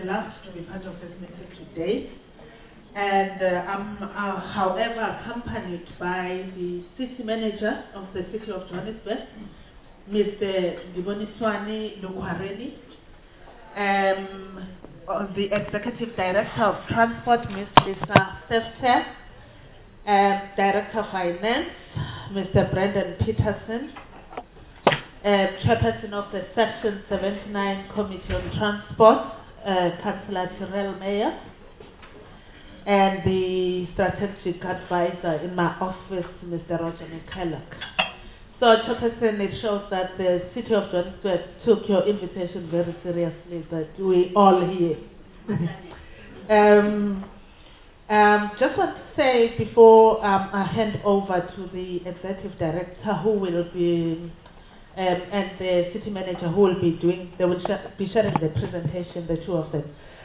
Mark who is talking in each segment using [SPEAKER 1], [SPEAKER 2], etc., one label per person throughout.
[SPEAKER 1] Last to be part of this meeting today, and I'm however accompanied by the city manager of the city of Johannesburg, Mr. Giboniswani Lukwareni, the executive director of transport, Ms. Lisa Sefter, director of finance, Mr. Brendan Peterson, chairperson of the section 79 committee on transport, Councillor Tyrell Mayer, and the strategic advisor in my office, Mr. Roger McCulloch. So, Chairperson, it shows that the city of Johannesburg took your invitation very seriously, that we all here. Just want to say before I hand over to the executive director who will be and the city manager who will be doing, they will be sharing the presentation, the two of them.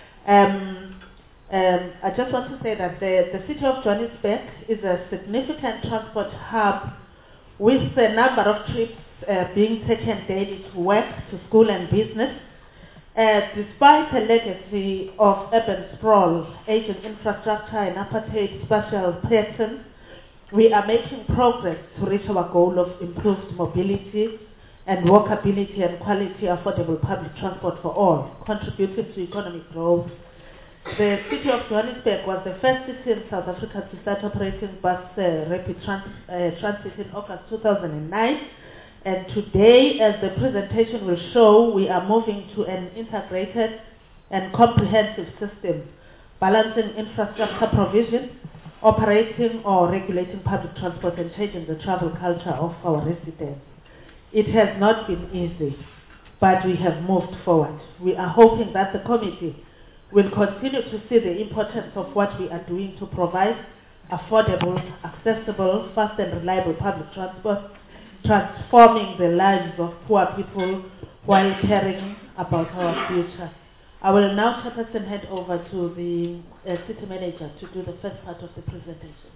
[SPEAKER 1] I just want to say that the city of Johannesburg is a significant transport hub with a number of trips being taken daily to work, to school and business. Despite a legacy of urban sprawl, aging infrastructure and apartheid spatial patterns, we are making progress to reach our goal of improved mobility and walkability and quality affordable public transport for all, contributing to economic growth. The city of Johannesburg was the first city in South Africa to start operating bus rapid transit in August 2009. And today, as the presentation will show, we are moving to an integrated and comprehensive system, balancing infrastructure provision, operating or regulating public transport, and changing the travel culture of our residents. It has not been easy, but we have moved forward. We are hoping that the committee will continue to see the importance of what we are doing to provide affordable, accessible, fast and reliable public transport, transforming the lives of poor people while caring about our future. I will now, Chairperson, hand over to the city manager to do the first part of the presentation.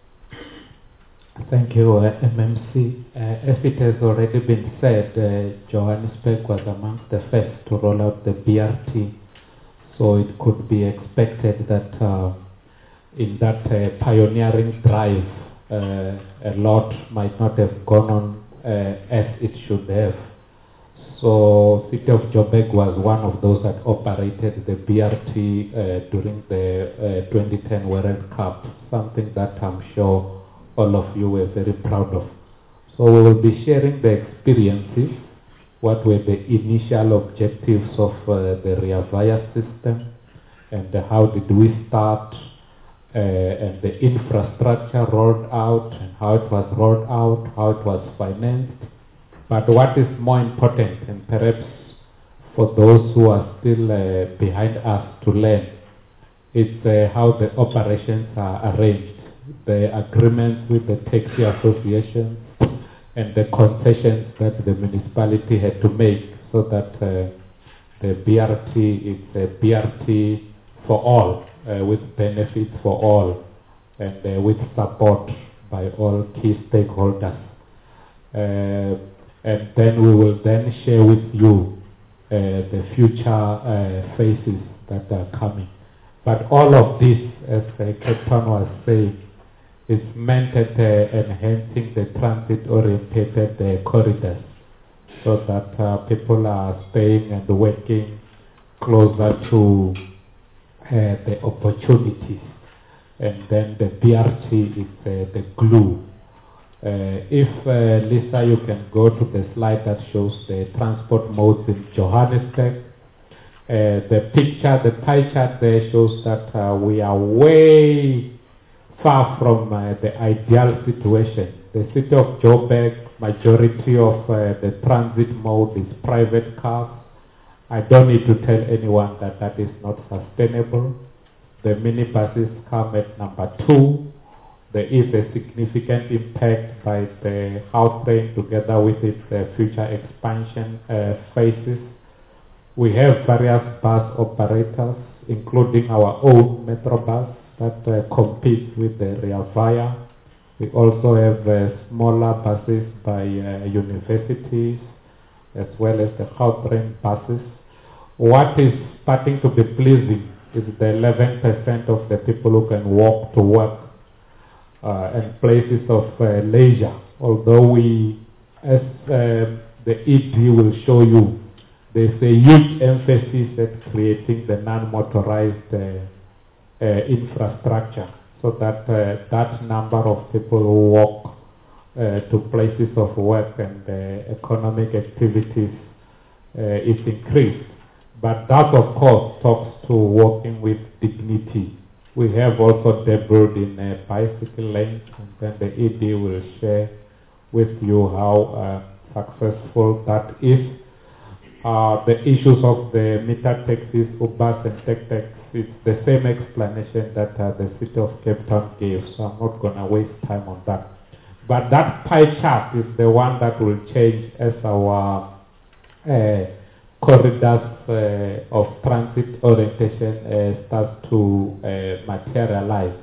[SPEAKER 2] Thank you, MMC. As it has already been said, Johannesburg was amongst the first to roll out the BRT, so it could be expected that in that pioneering drive, a lot might not have gone on as it should have. So, City of Joburg was one of those that operated the BRT during the 2010 World Cup, something that I'm sure all of you were very proud of. So we will be sharing the experiences, what were the initial objectives of the Rea Vaya system, and how did we start, and the infrastructure rolled out, and how it was rolled out, how it was financed. But what is more important, and perhaps for those who are still behind us to learn, is how the operations are arranged, the agreements with the taxi associations and the concessions that the municipality had to make so that the BRT is a BRT for all, with benefits for all, and with support by all key stakeholders. And then we will then share with you the future phases that are coming. But all of this, as Captain was saying, is meant at enhancing the transit-oriented corridors so that people are staying and working closer to the opportunities. And then the BRT is the glue. If, Lisa, you can go to the slide that shows the transport modes in Johannesburg. The picture, the pie chart there shows that we are way far from the ideal situation. The city of Joburg, majority of the transit mode is private cars. I don't need to tell anyone that that is not sustainable. The minibuses come at number 2. There is a significant impact by the Gautrain together with its future expansion phases. We have various bus operators, including our own Metrobus, that competes with the Rea Vaya. We also have smaller buses by universities, as well as the Gautrain buses. What is starting to be pleasing is the 11% of the people who can walk to work and places of leisure. Although we, as the ED will show you, there's a huge emphasis at creating the non-motorized infrastructure so that that number of people who walk to places of work and economic activities is increased. But that, of course, talks to walking with dignity. We have also dabbled in bicycle lanes, and then the ED will share with you how successful that is. The issues of the meter taxis, Ubers and tech it's the same explanation that the City of Cape Town gave, so I'm not going to waste time on that. But that pie chart is the one that will change as our corridors of transit orientation starts to materialize.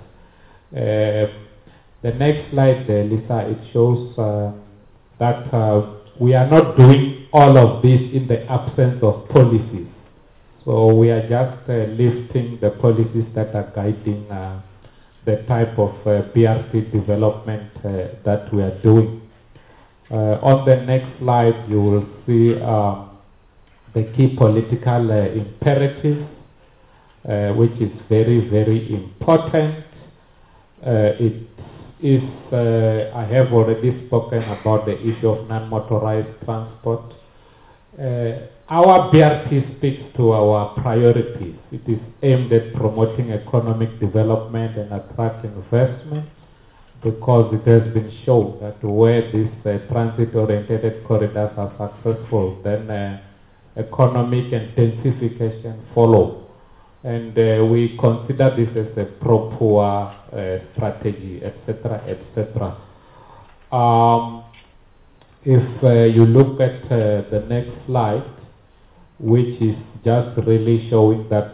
[SPEAKER 2] The next slide, Lisa, it shows that we are not doing all of this in the absence of policies. So we are just lifting the policies that are guiding the type of BRT development that we are doing. On the next slide, you will see the key political imperatives, which is very, very important. It is, I have already spoken about the issue of non-motorized transport. Our BRT speaks to our priorities. It is aimed at promoting economic development and attracting investment, because it has been shown that where these transit-oriented corridors are successful, then economic intensification follow. And we consider this as a pro-poor strategy, etc., etc. If you look at the next slide, which is just really showing that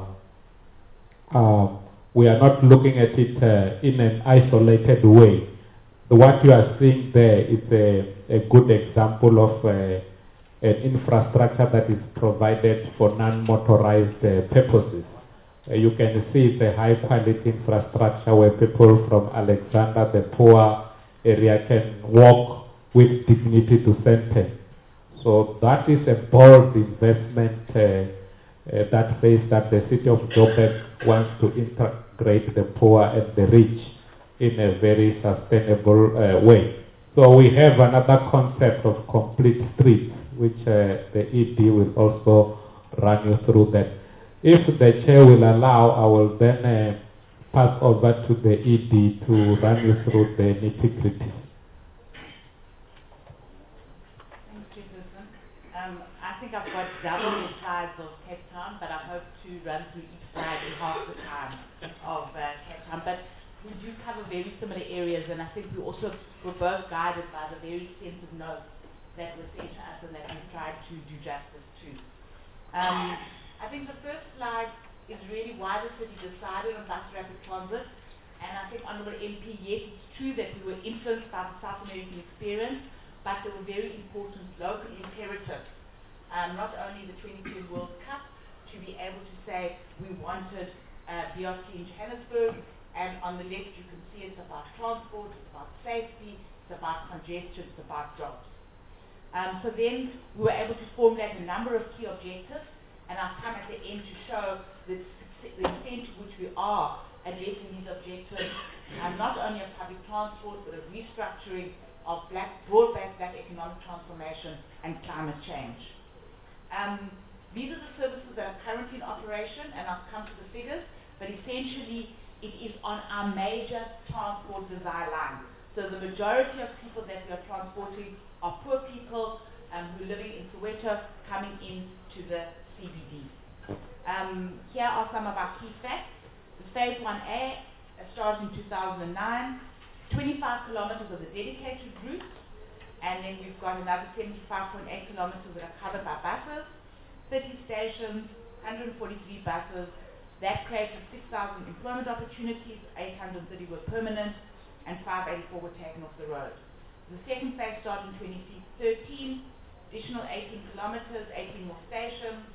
[SPEAKER 2] we are not looking at it in an isolated way. What you are seeing there is a good example of an infrastructure that is provided for non-motorized purposes. You can see it's a high-quality infrastructure where people from Alexander, the poor area, can walk with dignity to center. So that is a bold investment that says that the city of Joburg wants to integrate the poor and the rich in a very sustainable way. So we have another concept of complete streets, which the ED will also run you through that. If the chair will allow, I will then pass over to the ED to run you through the nitty-gritty.
[SPEAKER 3] I think I've got double the size of Cape Town, but I hope to run through each slide in half the time of Cape Town. But we do cover very similar areas, and I think we also were both guided by the very extensive notes that were sent to us and that we've tried to do justice to. I think the first slide is really why the city decided on bus rapid transit. And I think, Honourable MP, yes, it's true that we were influenced by the South American experience, but there were very important local imperatives. Not only the 2010 World Cup, to be able to say we wanted BRT in Johannesburg, and on the left you can see it's about transport, it's about safety, it's about congestion, it's about jobs. So then we were able to formulate a number of key objectives, and I'll come at the end to show the extent to which we are addressing these objectives, not only of public transport, but of restructuring of broad-based black economic transformation and climate change. These are the services that are currently in operation, and I'll come to the figures, but essentially it is on our major transport desire line. So the majority of people that we are transporting are poor people who are living in Soweto coming into the CBD. Here are some of our key facts. The Phase 1A started in 2009, 25 kilometers of the dedicated route, and then we've got another 75.8 kilometers that are covered by buses, 30 stations, 143 buses. That created 6,000 employment opportunities, 830 were permanent, and 584 were taken off the road. The second phase started in 2013, additional 18 kilometers, 18 more stations,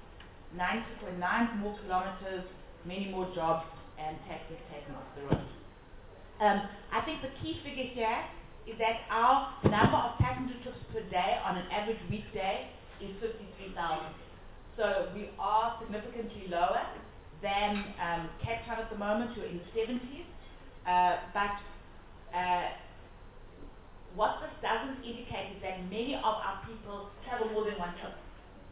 [SPEAKER 3] 96.9 more kilometers, many more jobs, and taxis taken off the road. I think the key figure here is that our number of passenger trips per day on an average weekday is 53,000. So we are significantly lower than Cape Town at the moment, who are in the 70s. What this doesn't indicate is that many of our people travel more than one trip.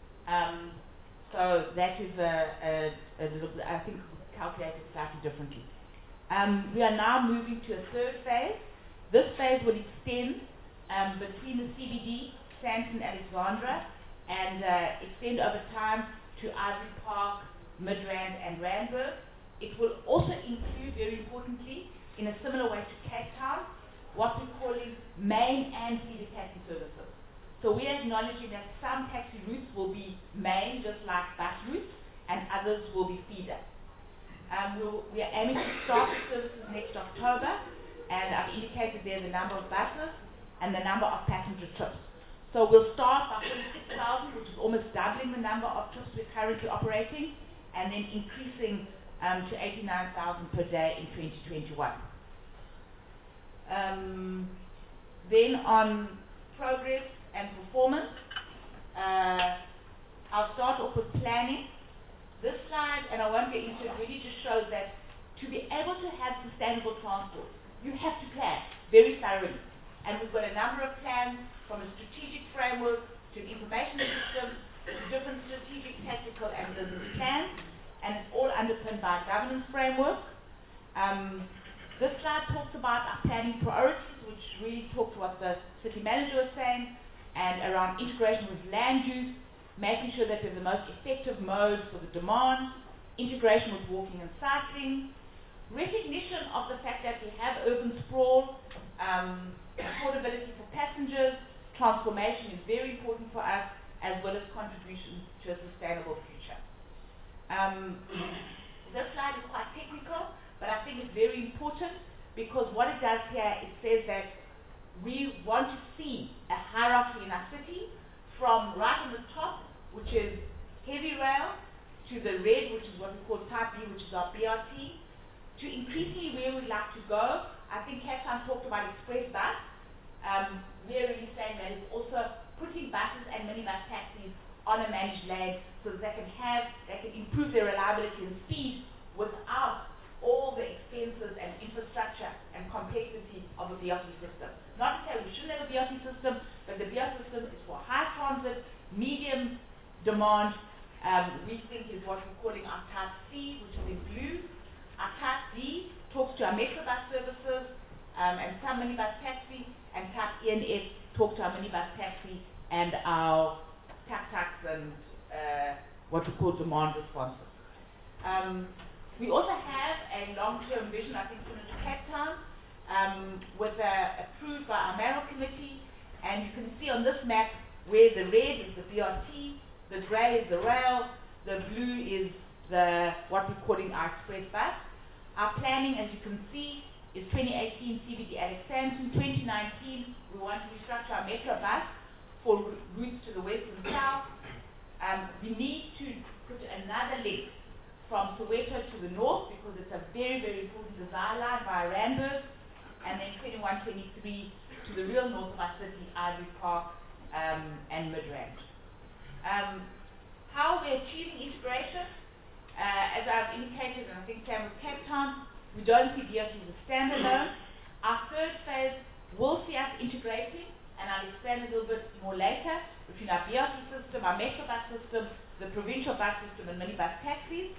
[SPEAKER 3] So that is a little bit, I think, calculated slightly differently. We are now moving to a third phase. This phase will extend between the CBD, Sandton, Alexandra, and extend over time to Ivory Park, Midrand, and Randburg. It will also include, very importantly, in a similar way to Cape Town, what we're calling main and feeder taxi services. So we are acknowledging that some taxi routes will be main, just like bus routes, and others will be feeder. We are aiming to start the services next October, and I've indicated there the number of buses and the number of passenger trips. So we'll start by 46,000, which is almost doubling the number of trips we're currently operating, and then increasing to 89,000 per day in 2021. Then on progress and performance, I'll start off with planning. This slide, and I won't get into it, really just shows that to be able to have sustainable transport, you have to plan very thoroughly. And we've got a number of plans, from a strategic framework to an information system to different strategic, tactical, and business plans, and it's all underpinned by a governance framework. This slide talks about our planning priorities, which really talk to what the city manager was saying, and around integration with land use, making sure that we're the most effective mode for the demand, integration with walking and cycling, recognition of the fact that we have urban sprawl, affordability for passengers, transformation is very important for us, as well as contribution to a sustainable future. This slide is quite technical, but I think it's very important because what it does here, it says that we want to see a hierarchy in our city from right on the top, which is heavy rail, to the red, which is what we call type B, which is our BRT, to increasingly where we'd like to go. I think Cape Town talked about express bus. We're really saying that it's also putting buses and minibus taxis on a managed lane so that they can improve their reliability and speed without all the expenses and infrastructure and complexity of a BRT system. Not to say we shouldn't have a BRT system, but the BRT system is for high transit, medium demand. We think is what we're calling our type C, which is in blue. Our type D talks to our metrobus services and some minibus taxi, and type E and F talk to our minibus taxi and our tuk-tuks and what we call demand responses. We also have a long-term vision, I think, similar to Cape Town, approved by our Mayoral Committee, and you can see on this map where the red is the BRT, the grey is the rail, the blue is what we're calling our express bus. Our planning, as you can see, is 2018 CBD Alexandra. 2019, we want to restructure our metro bus for routes to the west and south. We need to put another link from Soweto to the north because it's a very, very important desire line via Randburg, and then 21-23 to the real north of our city, Ivory Park and Midrand. How we're achieving integration, as I've indicated, and I think same with Cape Town, we don't see BRT as a standalone. Our third phase will see us integrating, and I'll explain a little bit more later, between our BRT system, our metro bus system, the provincial bus system, and minibus taxis.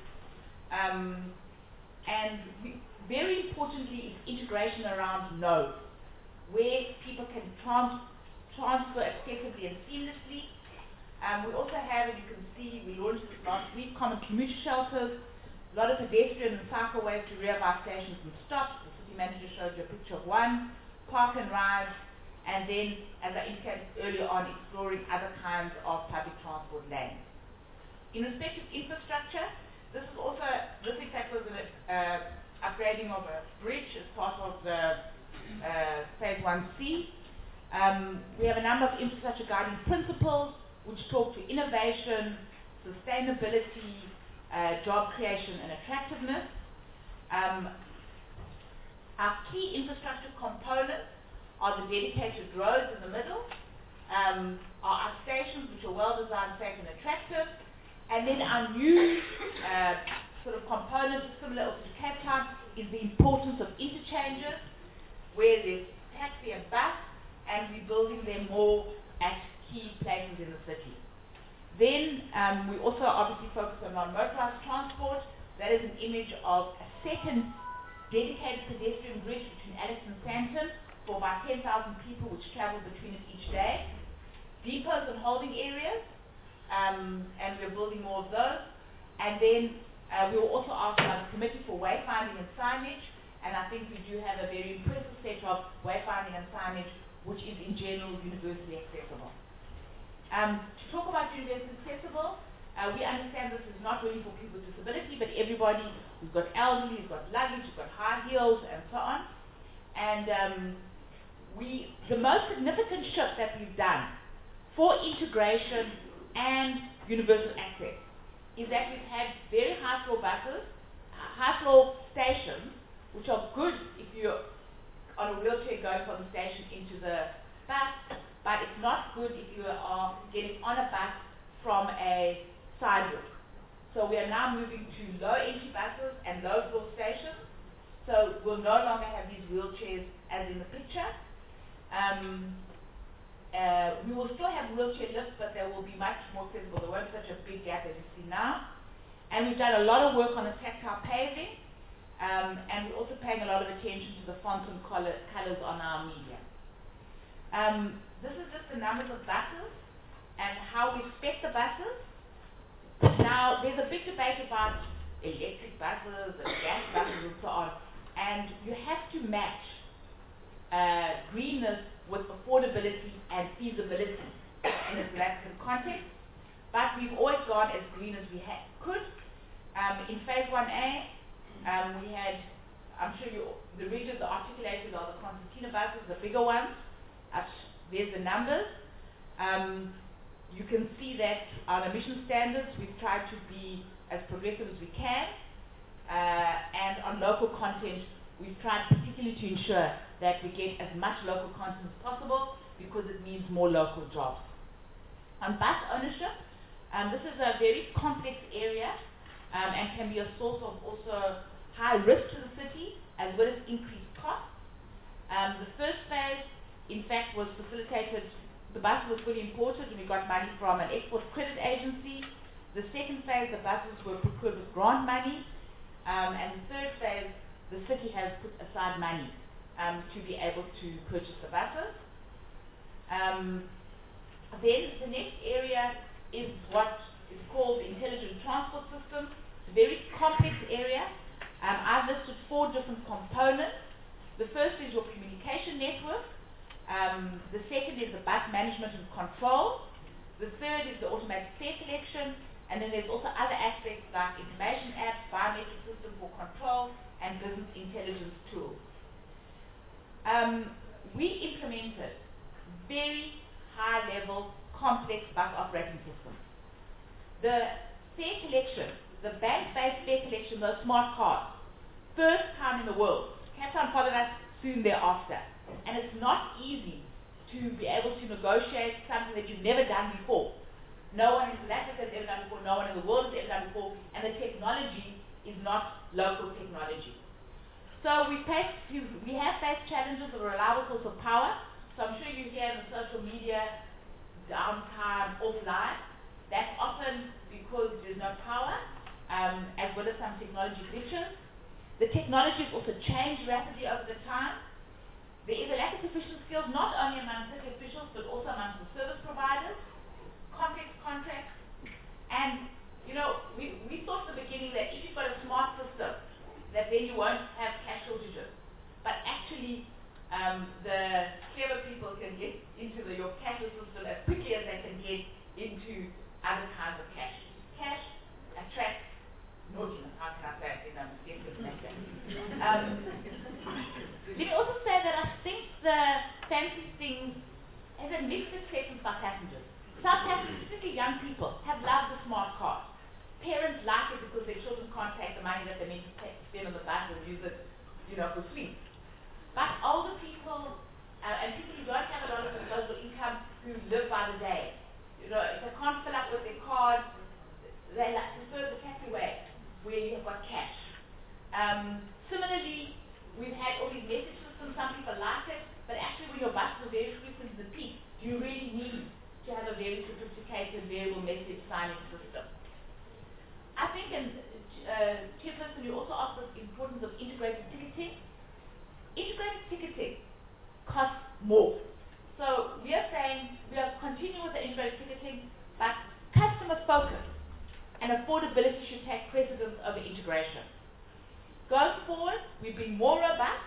[SPEAKER 3] Very importantly is integration around nodes, where people can transfer accessibly and seamlessly. We also have, as you can see, we launched this last week, common commuter shelters, a lot of pedestrian and cycleways to rear of our stations and stops. The city manager showed you a picture of one, park and ride, and then, as I indicated earlier on, exploring other kinds of public transport lanes. In respect of infrastructure, this in fact was an upgrading of a bridge as part of the Phase 1C. We have a number of infrastructure guiding principles which talk to innovation, sustainability, job creation and attractiveness. Our key infrastructure components are the dedicated roads in the middle, our stations which are well designed, safe and attractive, and then our new sort of component similar to Cape Town is the importance of interchanges where there's taxi and bus, and we're building them more at key places in the city. Then we also obviously focus on non-motorized transport. That is an image of a second dedicated pedestrian bridge between Alex and Sandton for about 10,000 people which travel between it each day. Depots and holding areas, and we're building more of those. And then we were also asked by the Committee for Wayfinding and Signage, and I think we do have a very impressive set of wayfinding and signage which is in general universally accessible. To talk about universally accessible, we understand this is not really for people with disability, but everybody who's got elderly, who's got luggage, who's got high heels, and so on. And the most significant shift that we've done for integration and universal access is that we've had very high floor buses, high floor stations, which are good if you're on a wheelchair going from the station into the bus, but it's not good if you are getting on a bus from a sidewalk. So we are now moving to low entry buses and low floor stations. So we'll no longer have these wheelchairs as in the picture. We will still have wheelchair lifts, but they will be much more accessible. There won't be such a big gap as you see now. And we've done a lot of work on the tactile paving, and we're also paying a lot of attention to the fonts and colors on our media. This is just the numbers of buses and how we spec the buses. Now, there's a big debate about electric buses and gas buses and so on, and you have to match greenness with affordability and feasibility in a South African context, but we've always gone as green as we could. In phase 1A, we had, I'm sure the regions articulated are the concertina buses, the bigger ones. There's the numbers. You can see that on emission standards, we've tried to be as progressive as we can, and on local content, we've tried particularly to ensure that we get as much local content as possible because it means more local jobs. On bus ownership, this is a very complex area and can be a source of also high risk to the city as well as increased costs. The first phase, in fact, was facilitated, the bus was fully imported and we got money from an export credit agency. The second phase, the buses were procured with grant money, and the third phase, the city has put aside money to be able to purchase the buses. Then the next area is what is called the intelligent transport system. It's a very complex area. I've listed 4 different components. The first is your communication network. The second is the bus management and control. The third is the automatic fare collection. And then there's also other aspects like information apps, biometric system for control, and business intelligence tools. We implemented very high-level, complex bus operating systems. The fare collection, the bank-based fare collection, those smart cards, first time in the world. Cape Town followed us soon thereafter. And it's not easy to be able to negotiate something that you've never done before. No one in South Africa has ever done before, no one in the world has ever done before, and the technology is not local technology. So we have faced challenges of a reliable source of power. So I'm sure you hear in the social media, downtime, offline. That's often because there's no power, as well as some technology glitches. The technology has also changed rapidly over the time. There is a lack of sufficient skills, not only among city officials, but also among the service providers, complex contracts, and we thought at the beginning that if you've got a smart system, that then you won't have cash shortages. But actually, the clever people can get into your cashless system as quickly as they can get into other kinds of cash. Cash attracts naughtiness. How can I say it? Let me also say that I think the fancy things has a mixed acceptance by passengers. South Africans, particularly young people, have loved the smart card. Parents like it because their children can't take the money that they need to spend on the bus and use it, for sweets. But older people, and people who don't have a lot of disposable income, who live by the day, if they can't fill up with their card, they prefer the takeaway, where you've got cash. Similarly, we've had all these message systems. Some people like it, but actually when your buses are very frequent in the peak, do you really need to have a very sophisticated variable message signing system? I think, and Chairperson, you also asked the importance of integrated ticketing. Integrated ticketing costs more. So we are saying we are continuing with the integrated ticketing, but customer focus and affordability should take precedence over integration. Going forward, we bring more robust,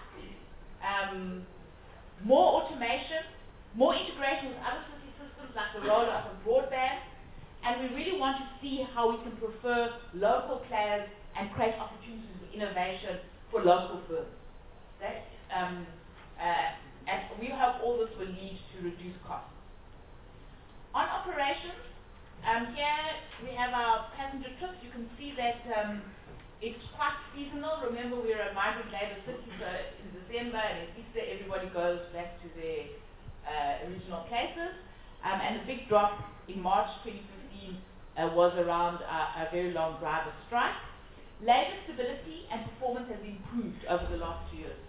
[SPEAKER 3] more automation, more integration with other city systems like the rollout of broadband, and we really want to see how we can prefer local players and create opportunities for innovation for local firms. And we hope all this will lead to reduced costs. On operations, here we have our passenger trips. You can see that it's quite seasonal. Remember, we're a migrant labour city, so in December and in Easter, everybody goes back to their original places. And the big drop in March 2015 was around a very long driver strike. Labour stability and performance has improved over the last 2 years.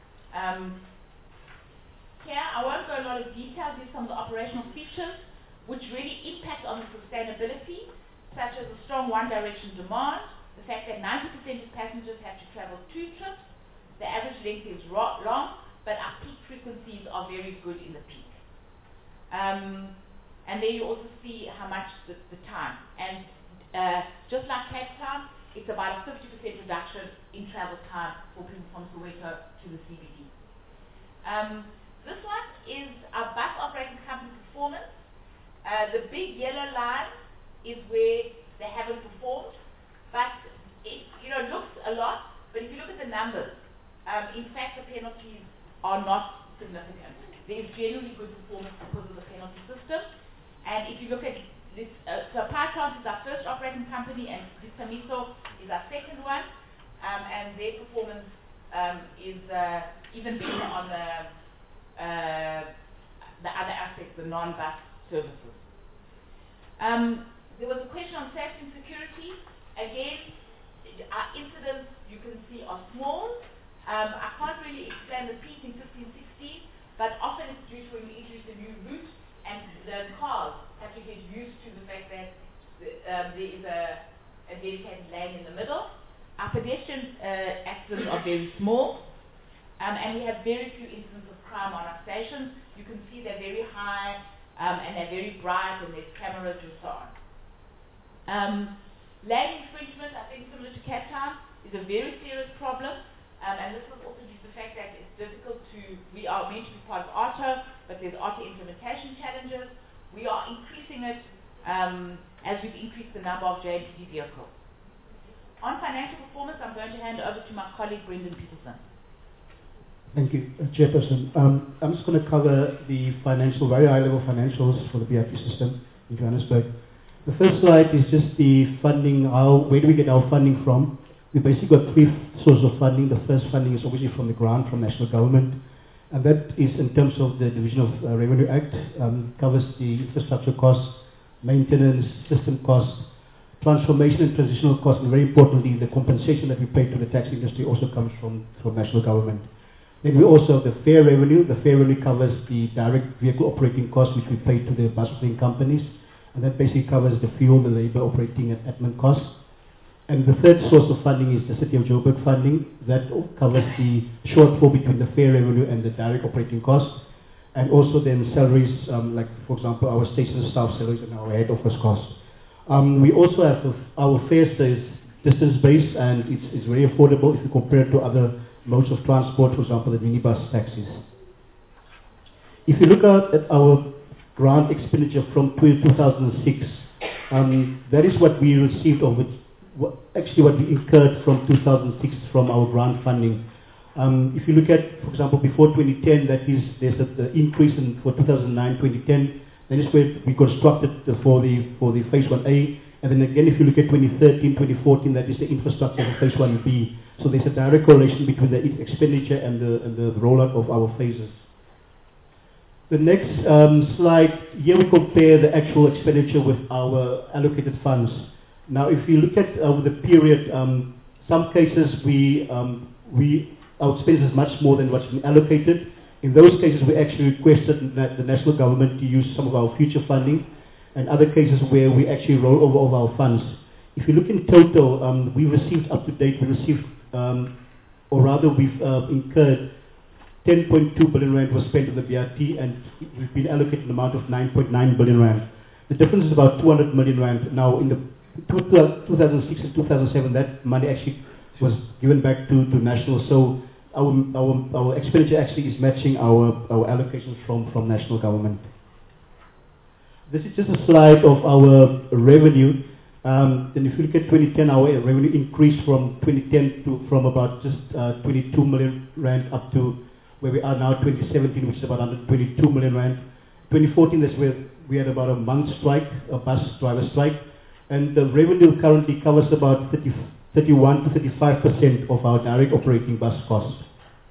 [SPEAKER 3] Here, I won't go in a lot of detail. These are some of the operational features which really impact on the sustainability, such as a strong one-direction demand, the fact that 90% of passengers have to travel 2 trips, the average length is long, but our peak frequencies are very good in the peak. And there you also see how much the time. And just like Cape Town, it's about a 50% reduction in travel time for people from Soweto to the CBD. This one is our bus operating company performance. The big yellow line is where they haven't performed, but it looks a lot, but if you look at the numbers, in fact the penalties are not significant. There is generally good performance because of the penalty system. And if you look at this, so PyChance is our first operating company and Disamiso is our second one, and their performance is even better on the other aspects, the non-bus services. There was a question on safety and security. Again, our incidents, you can see, are small. I can't really explain the peak in 15-16, but often it's due to when we introduce a new route and the cars have to get used to the fact that there is a dedicated lane in the middle. Our pedestrian accidents are very small, and we have very few incidents of crime on our stations. You can see they're very high, and they're very bright, and there's cameras and so on. Lane infringement, I think similar to Cape Town, is a very serious problem, and this is also due to the fact that it's difficult we are meant to be part of ARTO, but there's ARTO implementation challenges. We are increasing it as we've increased the number of JMPD vehicles. On financial performance, I'm going to hand over to my colleague Brendan Peterson.
[SPEAKER 4] Thank you, Chairperson. I'm just going to cover the very high-level financials for the BRT system in Johannesburg. The first slide is just the funding, where do we get our funding from? We basically got 3 sources of funding. The first funding is obviously from the grant from national government, and that is in terms of the Division of Revenue Act, covers the infrastructure costs, maintenance, system costs, transformation and transitional costs, and very importantly, the compensation that we pay to the taxi industry also comes from national government. Then we also have the fare revenue. The fare revenue covers the direct vehicle operating costs which we pay to the bus operating companies, and that basically covers the fuel, the labor, operating and admin costs. And the third source of funding is the City of Joburg funding. That covers the shortfall between the fare revenue and the direct operating costs, and also then salaries, like for example our station staff salaries and our head office costs. We also have our fares is distance-based, and it's very affordable if you compare it to other modes of transport, for example the minibus taxis. If you look at our grant expenditure from 2006, that is what we received over. Actually what we incurred from 2006 from our grant funding. If you look at, for example, before 2010, there's an increase for 2009-2010, That is where we constructed for the phase 1A. And then again, if you look at 2013, 2014, that is the infrastructure for phase 1B. So there's a direct correlation between the expenditure and the rollout of our phases. The next slide, here we compare the actual expenditure with our allocated funds. Now, if you look at the period, some cases our expenditure is much more than what's been allocated. In those cases, we actually requested that the national government to use some of our future funding, and other cases where we actually roll over of our funds. If you look in total, we received up to date, we've incurred 10.2 billion rand was spent on the BRT, and we've been allocated an amount of 9.9 billion rand. The difference is about 200 million rand. Now, in the 2006 and 2007, that money actually was given back to national. So our expenditure actually is matching our allocations from national government. This is just a slide of our revenue. Then if you look at 2010, our revenue increased from 2010 from about just 22 million rand up to where we are now, 2017, which is about 122 million rand. 2014, that's where we had about a month strike, a bus driver strike, and the revenue currently covers about 31 to 35% of our direct operating bus costs.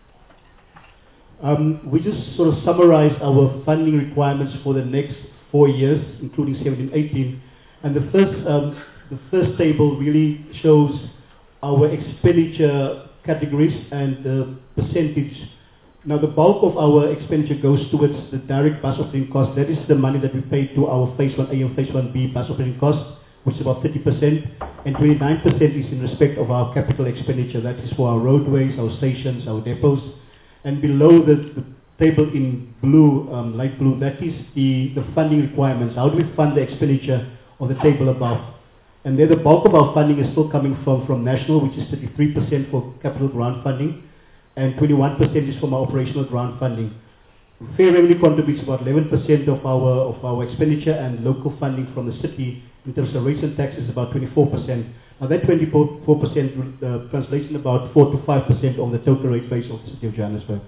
[SPEAKER 4] We just sort of summarized our funding requirements for the next 4 years, including 17-18, and the first table really shows our expenditure categories and the percentage. Now, the bulk of our expenditure goes towards the direct bus operating cost. That is the money that we pay to our phase 1A and phase 1B bus operating costs, which is about 30%, and 29% is in respect of our capital expenditure. That is for our roadways, our stations, our depots. And below the table in blue, light blue, that is the funding requirements. How do we fund the expenditure on the table above? And there the bulk of our funding is still coming from national, which is 33% for capital grant funding, and 21% is from our operational grant funding. Fair revenue contributes about 11% of our expenditure, and local funding from the city in terms of rates and taxes is about 24%. Now that 24% translates in about 4 to 5% of the total rate base of the city of Johannesburg.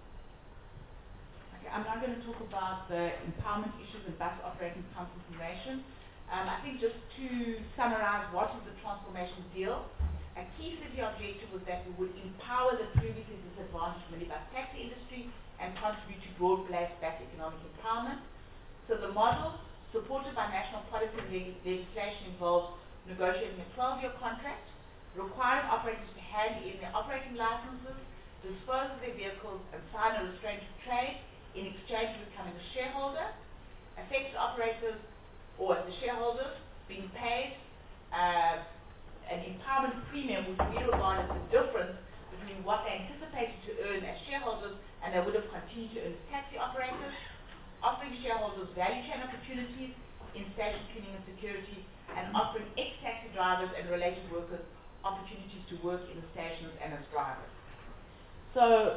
[SPEAKER 3] Okay, I'm now going to talk about the empowerment issues and bus operating transformation. I think just to summarize what is the transformation deal, a key city objective was that we would empower the previously disadvantaged minibus taxi industry and contribute to broad-based economic empowerment. So the model, supported by national policy and legislation, involves negotiating a 12-year contract, requiring operators to hand in their operating licenses, dispose of their vehicles, and sign a restraint of trade in exchange for becoming a shareholder. Affected operators or the shareholders being paid an empowerment premium, which we regard as the difference between what they anticipated to earn as shareholders and they would have continued to earn as taxi operators, offering shareholders value chain opportunities in station cleaning and security, and offering ex-taxi drivers and related workers opportunities to work in the stations and as drivers. So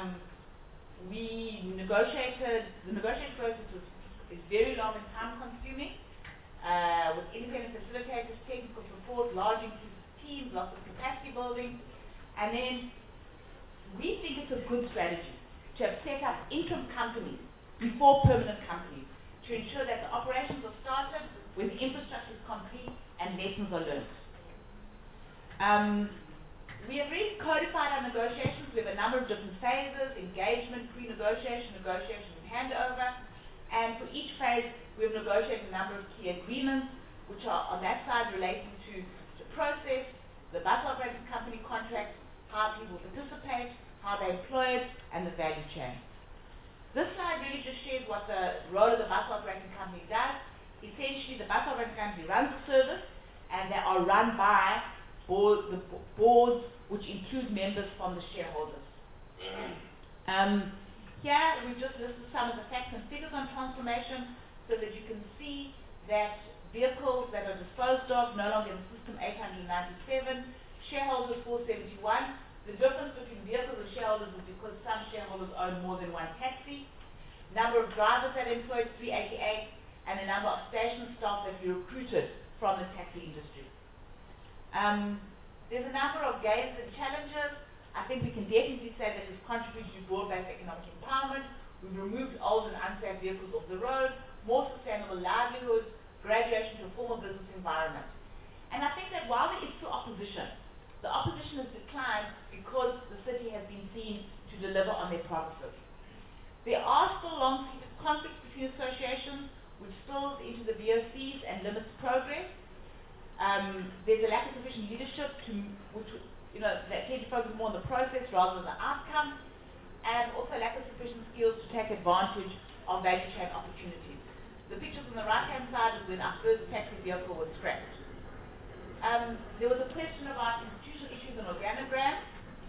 [SPEAKER 3] we negotiated, the negotiation process is very long and time consuming, with independent facilitators, technical support, large inclusive teams, lots of capacity building, and then we think it's a good strategy to have set up interim companies before permanent companies to ensure that the operations are started when the infrastructure is complete and lessons are learned. We have really codified our negotiations. We have a number of different phases: engagement, pre-negotiation, negotiation, and handover. And for each phase, we have negotiated a number of key agreements, which are on that side relating to the process, the bus operating company contracts, how people participate, how they're employed, and the value chain. This slide really just shares what the role of the bus operating company does. Essentially, the bus operating company runs the service, and they are run by the boards, which include members from the shareholders. Here, we've just listed some of the facts and figures on transformation so that you can see that vehicles that are disposed of no longer in the system 897, shareholders 471. The difference between vehicles and shareholders is because some shareholders own more than one taxi. Number of drivers that employed 388, and the number of station staff that we recruited from the taxi industry. There's a number of gains and challenges. I think we can definitely say that we've contributed to broad-based economic empowerment. We've removed old and unsafe vehicles off the road, more sustainable livelihoods, graduation to a formal business environment. And I think that while there is still opposition, the opposition has declined because the city has been seen to deliver on their promises. There are still long-seated conflicts between associations, which spills into the VOCs and limits progress. There's a lack of sufficient leadership that tend to focus more on the process rather than the outcome, and also lack of sufficient skills to take advantage of value chain opportunities. The pictures on the right-hand side is when our first taxi vehicle was scrapped. There was a question about institutional issues and organogram.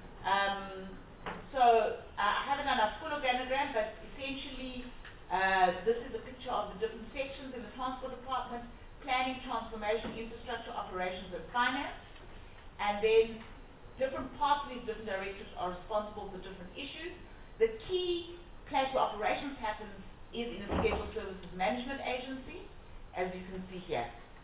[SPEAKER 3] So I haven't done a full organogram, but essentially this is a picture of the different sections in the transport department: planning, transformation, infrastructure, operations, and finance. And then different parts of these different directorates are responsible for different issues. The key place where operations happens is in the Scheduled Services Management Agency, as you can see here.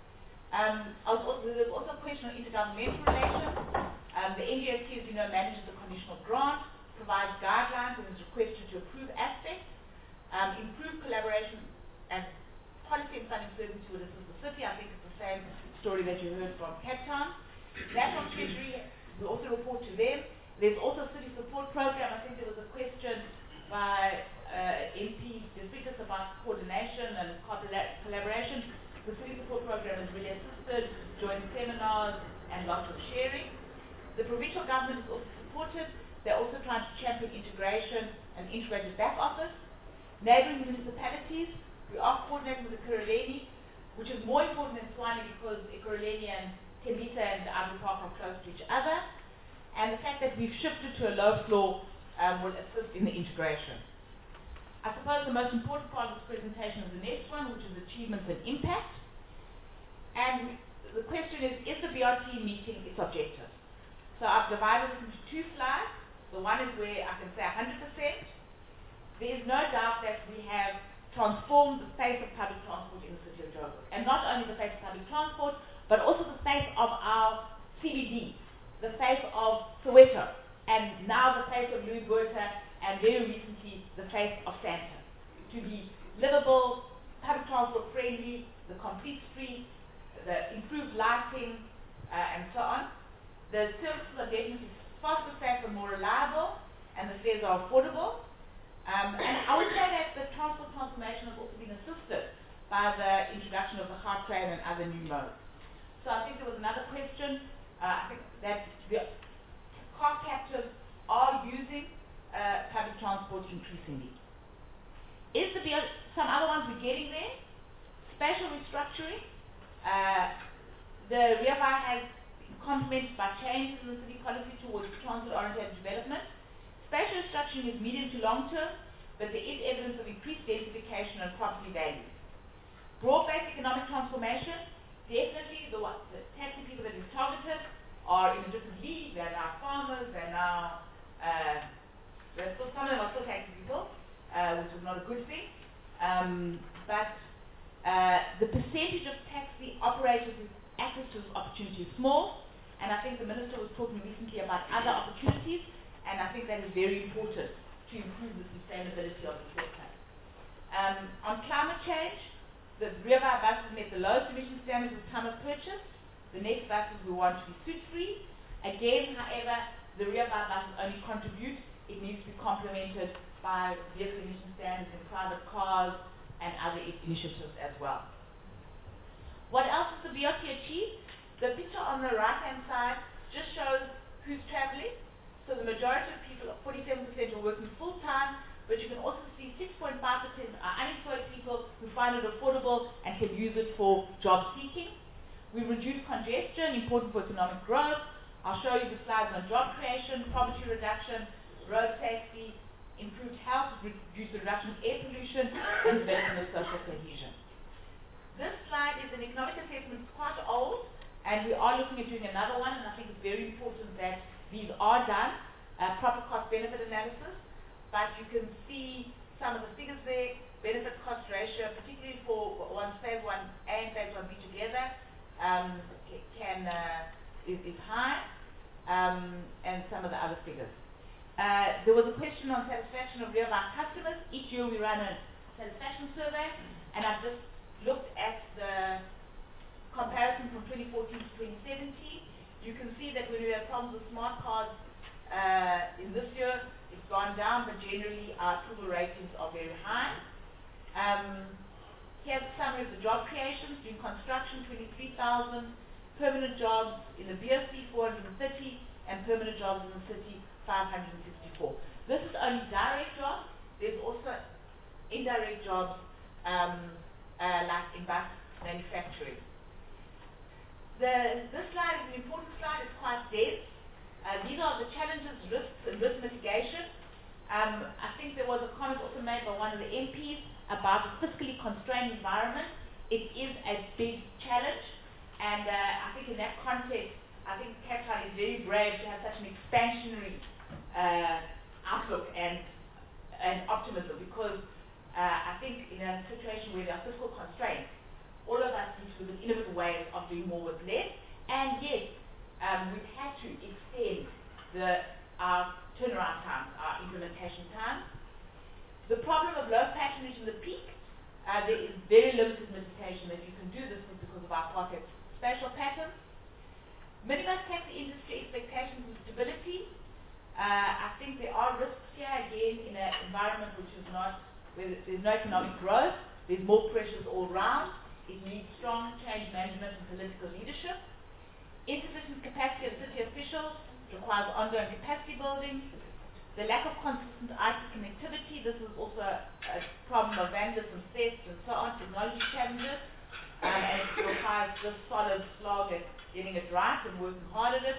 [SPEAKER 3] There's also a question on intergovernmental relations. The NGOC, as you know, manages the conditional grant, provides guidelines, and is requested to approve aspects, improve collaboration and policy and funding certainty with the city. I think it's the same story that you heard from Cape Town. National Treasury, we also report to them. There's also a city support program. I think there was a question by MP Defitas about coordination and collaboration. The city support program has really assisted, joint seminars, and lots of sharing. The provincial government is also supported. They're also trying to champion integration and integrated back office. Neighbouring municipalities, we are coordinating with the Ekurhuleni, which is more important than Tshwane because Ekurhuleni and Tembisa and Abu Park are close to each other. And the fact that we've shifted to a low floor will assist in the integration. I suppose the most important part of this presentation is the next one, which is achievements and impact. And the question is the BRT meeting its objectives? So I've divided this into two slides. The one is where I can say 100%. There is no doubt that we have transformed the face of public transport in the city of Joburg. And not only the face of public transport, but also the face of our CBD, the face of Soweto, and now the face of Louis Botha, and very recently the face of Sandton. To be livable, public transport friendly, the complete streets, the improved lighting, and so on. The services are definitely faster, safer, more reliable, and the fares are affordable. And I would say that the transport transformation has also been assisted by the introduction of the Gautrain and other new modes. So I think there was another question. I think that the car captors are using public transport increasingly. Some other ones we're getting there. Spatial restructuring. The RIAVI has been complemented by changes in the city policy towards transit-oriented development. Spatial restructuring is medium to long term, but there is evidence of increased densification and property values. Broad-based economic transformation, definitely the taxi people that we've targeted are in a different league. They're now farmers, some of them are still taxi people, which is not a good thing. But the percentage of taxi operators with access to this opportunity is small, and I think the Minister was talking recently about other opportunities, and I think that is very important to improve the sustainability of the sector. On climate change, the RIAVI buses met the lowest emission standards at the time of purchase. The next buses we want to be soot-free. Again, however, the RIAVI buses only contribute. It needs to be complemented by vehicle emission standards in private cars and other initiatives as well. What else has the BRT achieved? The picture on the right-hand side just shows who's traveling. So the majority of people, 47%, are working full-time, but you can also see 6.5% are unemployed people who find it affordable and can use it for job seeking. We've reduced congestion, important for economic growth. I'll show you the slides on job creation, poverty reduction, road safety, improved health, reduced the reduction of air pollution, and development of social cohesion. This slide is an economic assessment. It's quite old, and we are looking at doing another one, and I think it's very important that these are done, proper cost-benefit analysis, but you can see some of the figures there. Benefit-cost ratio, particularly for phase 1A and phase 1B together, is high, and some of the other figures. There was a question on satisfaction of real life customers. Each year we run a satisfaction survey, and I've just looked at the comparison from 2014 to 2017. You can see that when we have problems with smart cards in this year, it's gone down, but generally our approval ratings are very high. Here's a summary of the job creations. Doing construction, 23,000. Permanent jobs in the BSC, 430. And permanent jobs in the city, 564. This is only direct jobs. There's also indirect jobs like in bus manufacturing. This slide is an important slide. It's quite dense. These are the challenges, risks, and risk mitigation. I think there was a comment also made by one of the MPs about the fiscally constrained environment. It is a big challenge, and I think in that context, I think Cape Town is very brave to have such an expansionary outlook and optimism, because I think in a situation where there are fiscal constraints, all of us need to look at innovative ways of doing more with less. And yes, we've had to extend our turnaround times, our implementation times. The problem of low patronage in the peak, there is very limited mitigation that you can do this with because of our pocket spatial patterns. Minimize taxi industry expectations and stability. I think there are risks here, again, in an environment which is not, where there's no economic growth, there's more pressures all round. It needs strong change management and political leadership. Insufficient capacity of city officials requires ongoing capacity building. The lack of consistent IT connectivity, this is also a problem of vandalism, theft, and so on, technology challenges, and it requires just solid slog at getting it right and working hard at it.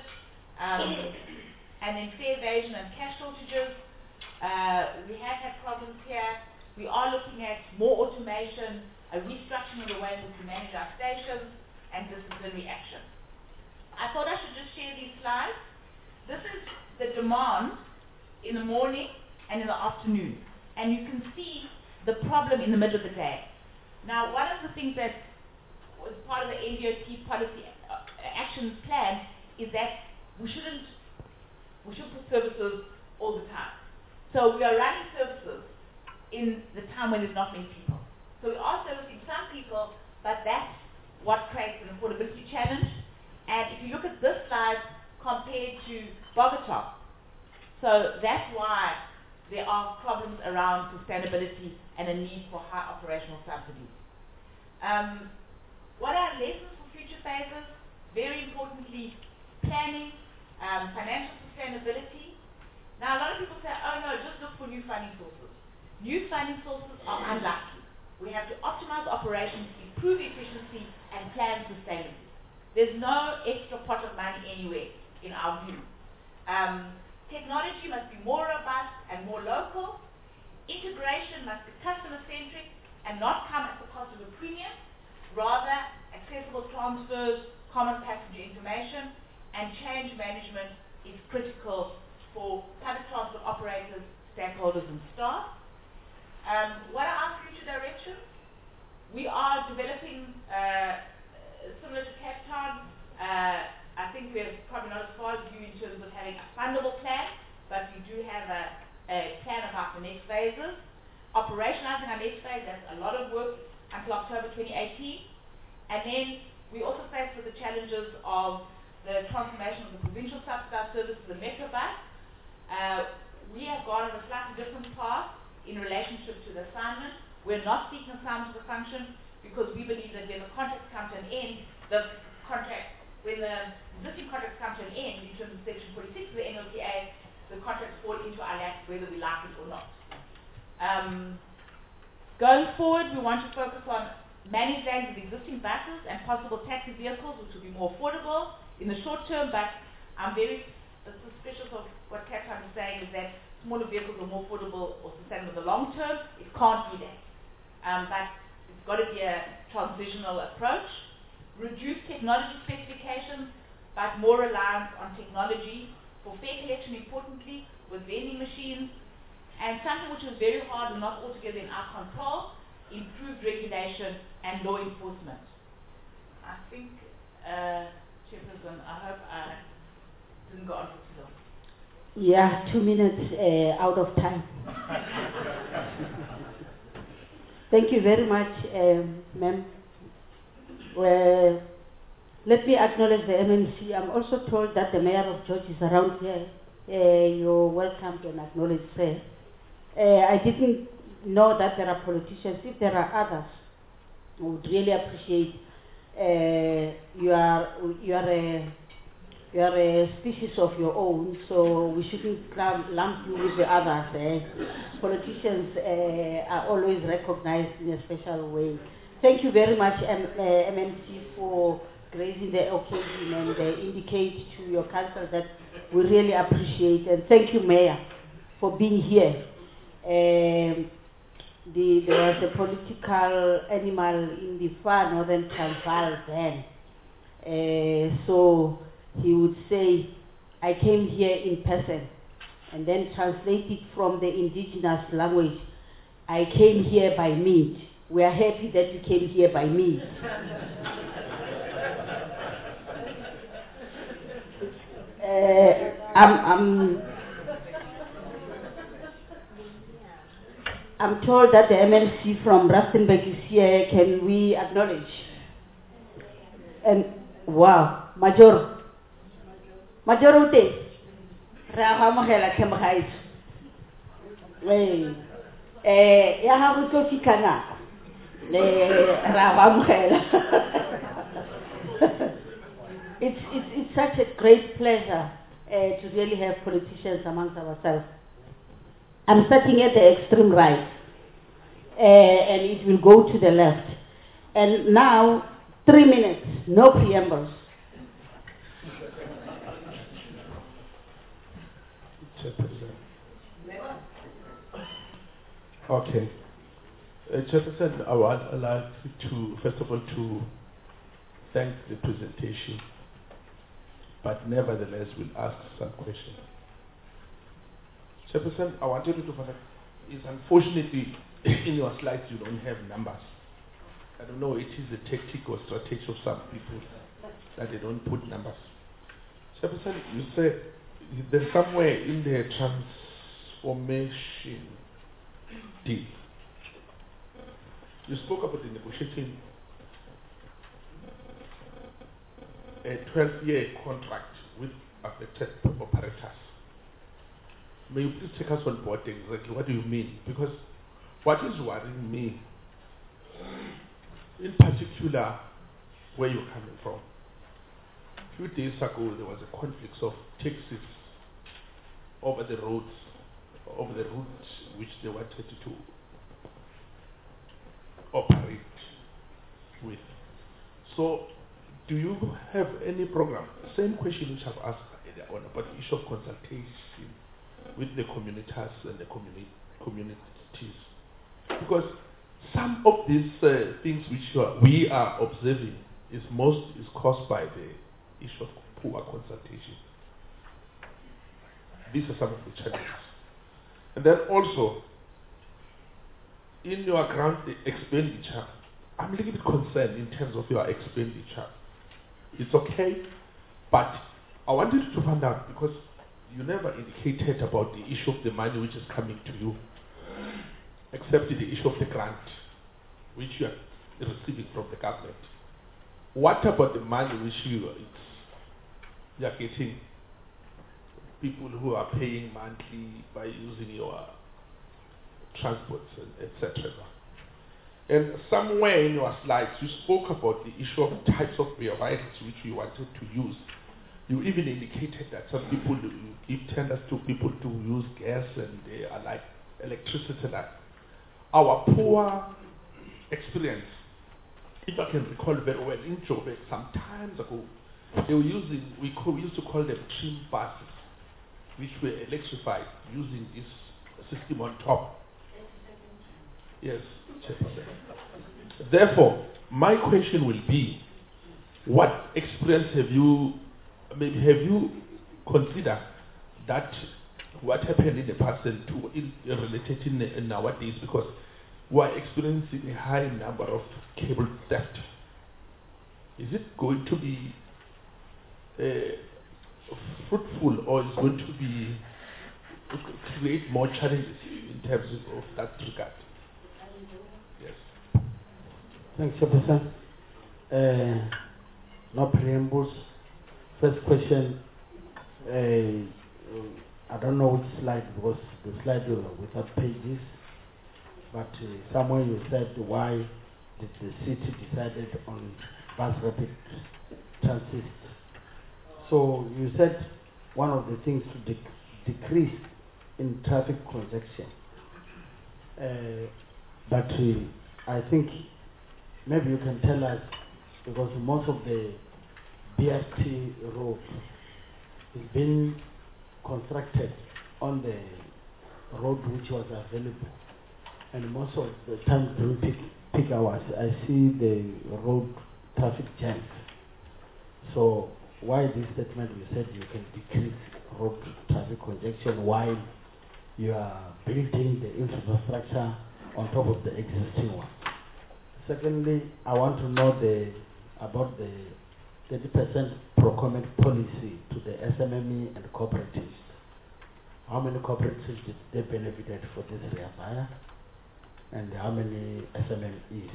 [SPEAKER 3] And then fare evasion and cash shortages. We have had problems here. We are looking at more automation, a restructuring of the way in which we manage our stations, and disciplinary action. I thought I should just share these slides. This is the demand in the morning and in the afternoon. And you can see the problem in the middle of the day. Now, one of the things that was part of the NDOT policy action plan is that we should put services all the time. So we are running services in the time when there's not many people. So we are servicing some people, but that's what creates an affordability challenge. And if you look at this slide compared to Bogota, so that's why there are problems around sustainability and a need for high operational subsidies. What are lessons for future phases? Very importantly, planning, financial sustainability. Now, a lot of people say, oh no, just look for new funding sources. New funding sources are unlikely. We have to optimize operations, improve efficiency, and plan sustainably. There's no extra pot of money anywhere, in our view. Technology must be more robust and more local. Integration must be customer-centric and not come at the cost of a premium. Rather, accessible transfers, common passenger information, and change management is critical for public transport operators, stakeholders, and staff. What are our future directions? We are developing, similar to Cape Town, I think we're probably not as far as you in terms of having a fundable plan, but we do have a plan about the next phases. Operationalizing our next phase, that's a lot of work until October 2018. And then we also face with the challenges of the transformation of the provincial subsidized service to the Metrobus. We have gone on a slightly different path in relationship to the assignment. We're not seeking assignment to the function because we believe that when the contracts come to an end, when the existing contracts come to an end in terms of Section 46 of the NLTA, the contracts fall into our laps whether we like it or not. Going forward, we want to focus on managed lanes with existing buses and possible taxi vehicles, which will be more affordable in the short term, but I'm very suspicious of what Cape Town is saying is that smaller vehicles are more affordable or sustainable in the long term. It can't be that. But it's got to be a transitional approach. Reduce technology specifications, but more reliance on technology for fare collection, importantly, with vending machines, and something which is very hard and not altogether in our control, improved regulation and law enforcement. I think, Chairperson, I hope I didn't go on for too long.
[SPEAKER 5] Yeah, 2 minutes out of time. Thank you very much, ma'am. Let me acknowledge the MMC. I'm also told that the Mayor of George is around here. You're welcome to acknowledge prayer. I didn't know that there are politicians. If there are others, I would really appreciate. You are a species of your own, so we shouldn't lump you with the others. Politicians are always recognized in a special way. Thank you very much, MMC, for gracing the occasion and indicate to your council that we really appreciate. And thank you, Mayor, for being here. There was a political animal in the far northern Transvaal then. So he would say, I came here in person, and then translate it from the indigenous language. I came here by meat. We are happy that you came here by meat. I'm told that the MLC from Rustenburg is here. Can we acknowledge? And wow, Major Ute, Rahamahela Kemahais. Yahamu Sofikana, Rahamahela. It's such a great pleasure to really have politicians amongst ourselves. I'm starting at the extreme right, and it will go to the left. And now, 3 minutes, no preambles.
[SPEAKER 6] Okay. Chairperson, I would like to, first of all, to thank the presentation, but nevertheless will ask some questions. Chairperson, I wanted you to find out, is unfortunately in your slides you don't have numbers. I don't know, it is a tactic or strategy of some people that they don't put numbers. Chairperson, you said there's somewhere in the transformation deal. You spoke about the negotiating a 12-year contract with affected operators. May you please take us on board exactly what do you mean? Because what is worrying me, in particular, where you're coming from. A few days ago, there was a conflict of taxis over the roads, over the route which they wanted to operate with. So, do you have any program? Same question which I've asked earlier on about the issue of consultation with the communities and the communities. Because some of these things which we are observing is caused by the issue of poor consultation. These are some of the challenges. And then also, in your grant expenditure, I'm a little bit concerned in terms of your expenditure. It's okay, but I wanted to find out, because you never indicated about the issue of the money which is coming to you, except the issue of the grant, which you are receiving from the government. What about the money which you are getting, people who are paying monthly by using your transports, etc.? And somewhere in your slides, you spoke about the issue of types of vehicles which you wanted to use. You even indicated that some people, you give tenders to people to use gas and they are like electricity. Our poor experience, if I can recall very well, in Joburg, some times ago, they were using, we used to call them trim buses, which were electrified using this system on top. Yes, therefore, my question will be, what experience have you considered that what happened in the past and related in nowadays, because we are experiencing a high number of cable theft? Is it going to be fruitful, or is going to be create more challenges in terms of that regard. Yes.
[SPEAKER 7] Thanks, Chairperson. No preambles. First question, I don't know which slide, because the slide was without pages, but somewhere you said, why did the city decided on bus rapid transit? So you said one of the things to decrease in traffic congestion. But I think maybe you can tell us, because most of the BRT road is being constructed on the road which was available, and most of the time during peak hours I see the road traffic jams. So why this statement you said you can decrease road traffic congestion while you are building the infrastructure on top of the existing one? Secondly, I want to know about the 30% procurement policy to the SMME and cooperatives. How many cooperatives did they benefited for this Rea Vaya, and how many SMMEs?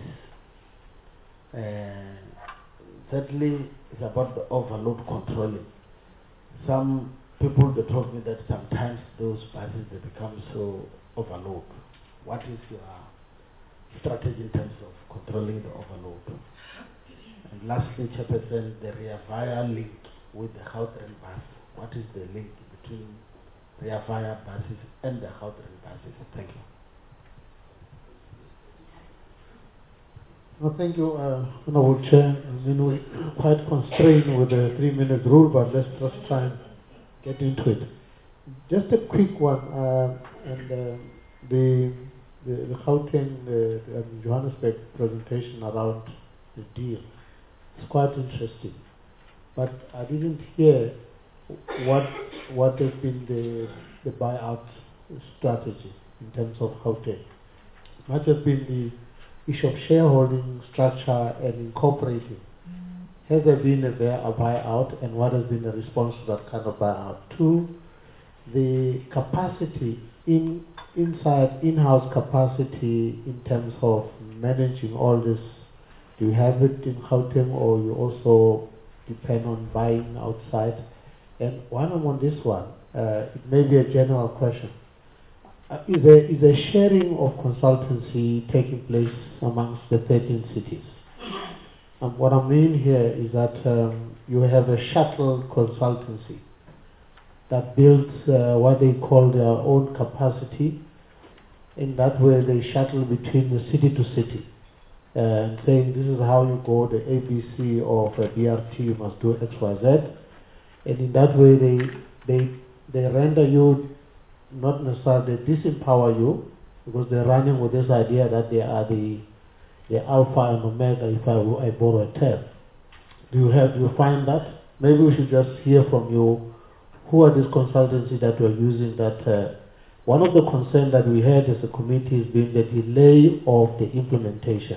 [SPEAKER 7] Thirdly, it's about the overload controlling. Some people, they told me that sometimes those buses, they become so overload. What is your strategy in terms of controlling the overload? And lastly, Chairperson, the Rea Vaya link with the Gauteng bus. What is the link between Rea Vaya buses and the Gauteng buses? Thank you.
[SPEAKER 8] Well, thank you, Honorable Chair. I mean, we're quite constrained with the 3-minute rule, but let's just try and get into it. Just a quick one, the Gauteng, the Johannesburg presentation around the deal. It's quite interesting, but I didn't hear what has been the buyout strategy in terms of Gauteng. What has been the issue of shareholding structure and incorporating? Has there been a buyout, and what has been the response to that kind of buyout? Two, the capacity inside in-house capacity in terms of managing all this. Do you have it in Gauteng, or you also depend on buying outside? And while I'm on this one, it may be a general question. Is a sharing of consultancy taking place amongst the 13 cities? What I mean here is that you have a shuttle consultancy that builds what they call their own capacity. In that way, they shuttle between the city to city, and saying this is how you go, the ABC of a BRT, you must do X, Y, Z. And in that way, they render you, not necessarily disempower you, because they're running with this idea that they are the alpha and omega, if I borrow a term. Do you find that? Maybe we should just hear from you, who are these consultancies that we're using that one of the concerns that we had as a committee has been the delay of the implementation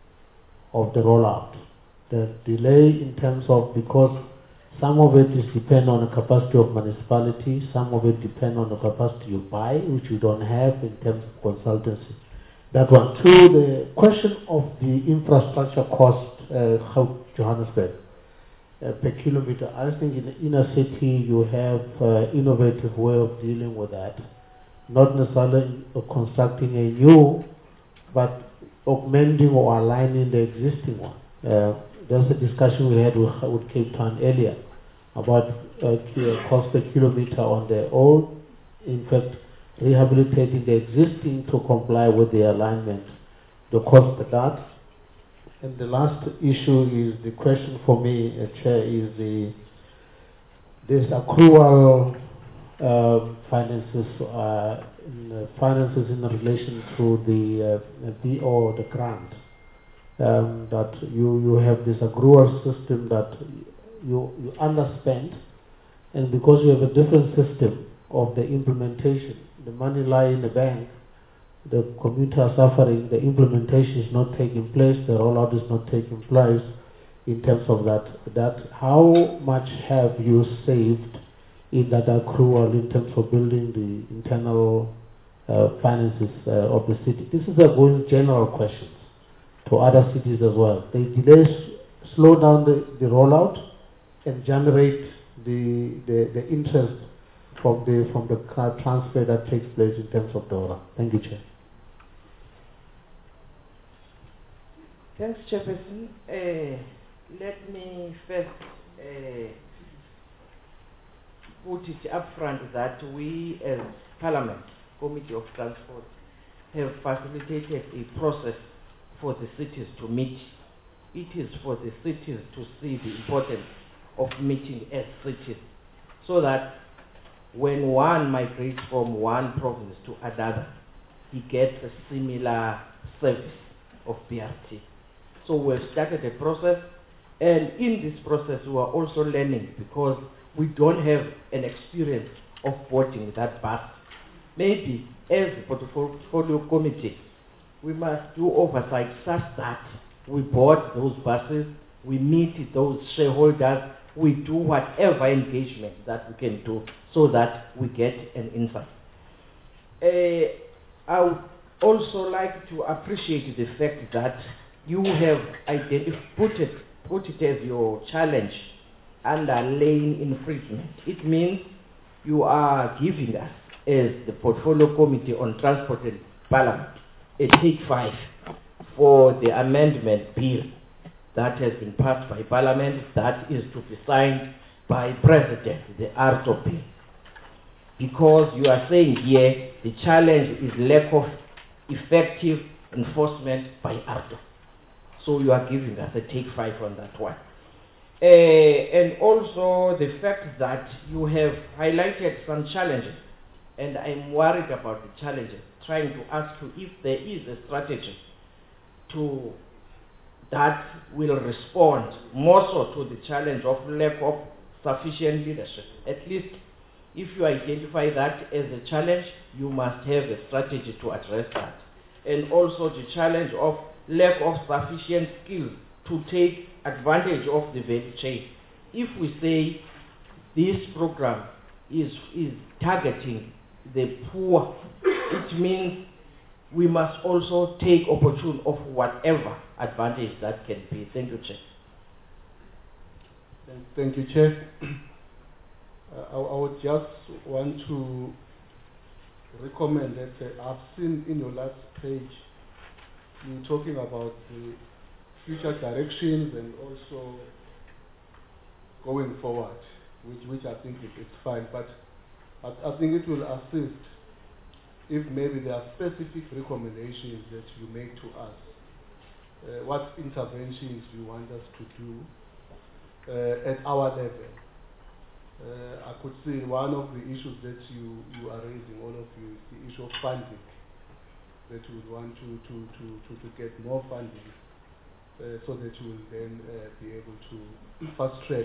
[SPEAKER 8] of the rollout. The delay in terms of, because some of it is depend on the capacity of municipality, some of it depend on the capacity you buy, which you don't have in terms of consultancy. That one. Two, the question of the infrastructure cost, Johannesburg, per kilometer. I think in the inner city you have innovative way of dealing with that. Not necessarily constructing a new, but augmenting or aligning the existing one. There's a discussion we had with Cape Town earlier about cost per kilometer on their own. In fact, rehabilitating the existing to comply with the alignment, the cost per that. And the last issue is the question for me, Chair, is this accrual finances in relation to the BO, the grant. That you have this accrual system that you underspend, and because you have a different system of the implementation, the money lie in the bank, the commuters are suffering, the implementation is not taking place, the rollout is not taking place. In terms of that, how much have you saved in that accrual in terms of building the internal finances of the city? This is a going general questions to other cities as well. They delay, slow down the rollout and generate the interest from the transfer that takes place in terms of DORA. Thank you, Chair.
[SPEAKER 9] Thanks, Chairperson. Let me first put it up front that we as Parliament, Committee of Transport, have facilitated a process for the cities to meet. It is for the cities to see the importance of meeting as cities, so that when one migrates from one province to another, he gets a similar service of BRT. So we've started a process, and in this process we are also learning, because we don't have an experience of boarding that bus. Maybe as a portfolio committee, we must do oversight such that we board those buses, we meet those shareholders, we do whatever engagement that we can do so that we get an insight. I would also like to appreciate the fact that you have put it as your challenge under lane infringement. It means you are giving us, as the Portfolio Committee on Transport and Parliament, a take 5 for the amendment bill that has been passed by Parliament, that is to be signed by President, the ARTO bill. Because you are saying here the challenge is lack of effective enforcement by ARTO. So you are giving us a take 5 on that one. And also the fact that you have highlighted some challenges, and I'm worried about the challenges, trying to ask you if there is a strategy that will respond more so to the challenge of lack of sufficient leadership. At least if you identify that as a challenge, you must have a strategy to address that. And also the challenge of lack of sufficient skills to take advantage of the value chain. If we say this program is targeting the poor, it means we must also take opportunity of whatever advantage that can be. Thank you, Chair.
[SPEAKER 10] Thank you, Chair. I would just want to recommend that I've seen in your last page you talking about the future directions and also going forward, which I think is fine, but I think it will assist if maybe there are specific recommendations that you make to us. What interventions you want us to do at our level. I could see one of the issues that you are raising, all of you, is the issue of funding. That you would want to get more funding so that you will then be able to fast track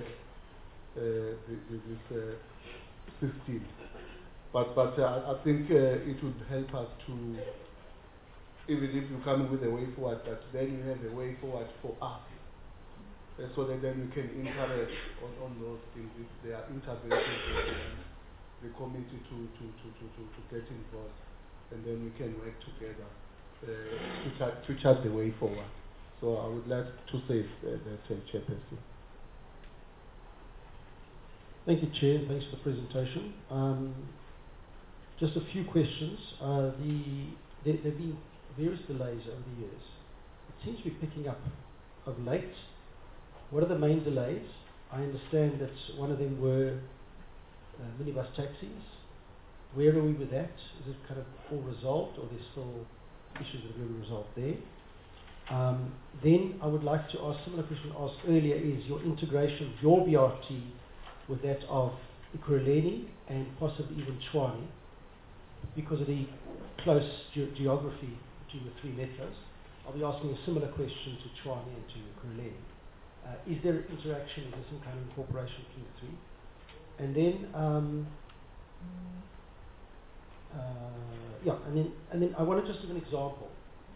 [SPEAKER 10] this system. But I think it would help us to, even if you come with a way forward, that then you have a way forward for us. So that then we can encourage on those things if there are interventions the committee to get involved, and then we can work together to chart the way forward. So I would like to say that, Chairperson.
[SPEAKER 11] Thank you, Chair. Thanks for the presentation. Just a few questions. There have been various delays over the years. It seems to be picking up of late. What are the main delays? I understand that one of them were minibus taxis. Where are we with that? Is it kind of all resolved, or there's still issues that are going to be resolved there? Then I would like to ask, similar question asked earlier, is your integration of your BRT with that of Ekurhuleni and possibly even Tshwane, because of the close geography between the three metros. I'll be asking a similar question to Tshwane and to Ekurhuleni. Is there interaction, is there some kind of incorporation between the three? And then, and then I want to just give an example.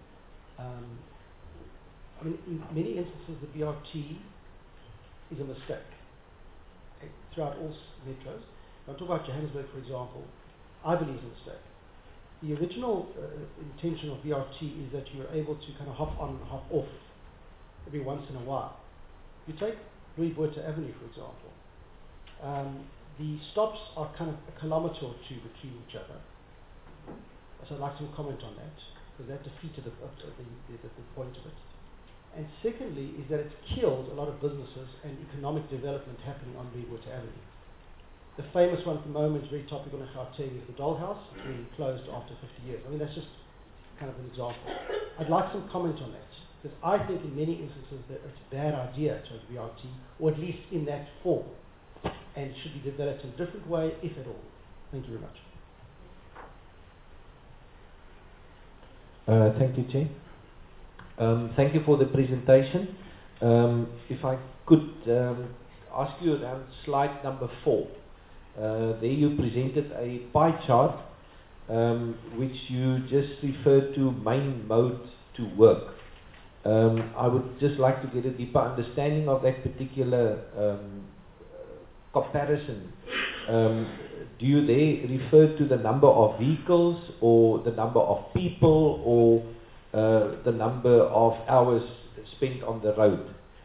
[SPEAKER 11] I mean, in many instances, the BRT is a mistake throughout all metros. I talk about Johannesburg, for example. I believe in mistake. The original intention of BRT is that you're able to kind of hop on and hop off every once in a while. If you take Louis Botha Avenue, for example, the stops are kind of a kilometre or two between each other. So I'd like to comment on that, because that defeated the point of it. And secondly, is that it's killed a lot of businesses and economic development happening on Louis Botha Avenue. The famous one at the moment, is very topical in Gauteng, is the Dollhouse. It's been closed after 50 years. I mean, that's just kind of an example. I'd like some comment on that, because I think in many instances that it's a bad idea to have BRT, or at least in that form, and should be developed in a different way, if at all. Thank you very much.
[SPEAKER 12] Thank you, Chair. Thank you for the presentation. If I could ask you around slide number 4. There you presented a pie chart which you just referred to main mode to work. I would just like to get a deeper understanding of that particular comparison. Do you there refer to the number of vehicles, or the number of people, or the number of hours spent on the road?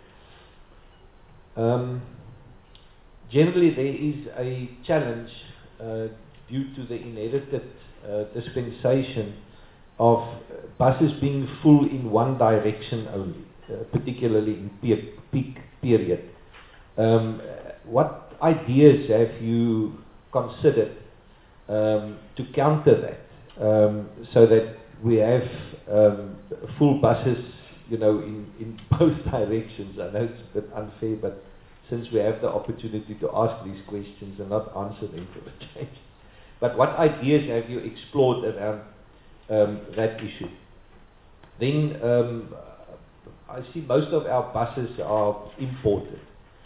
[SPEAKER 12] Generally, there is a challenge due to the inherited dispensation of buses being full in one direction only, particularly in peak period. What ideas have you considered to counter that, so that we have full buses, you know, in both directions? I know it's a bit unfair, but since we have the opportunity to ask these questions and not answer them for a change. But what ideas have you explored around that issue? Then I see most of our buses are imported.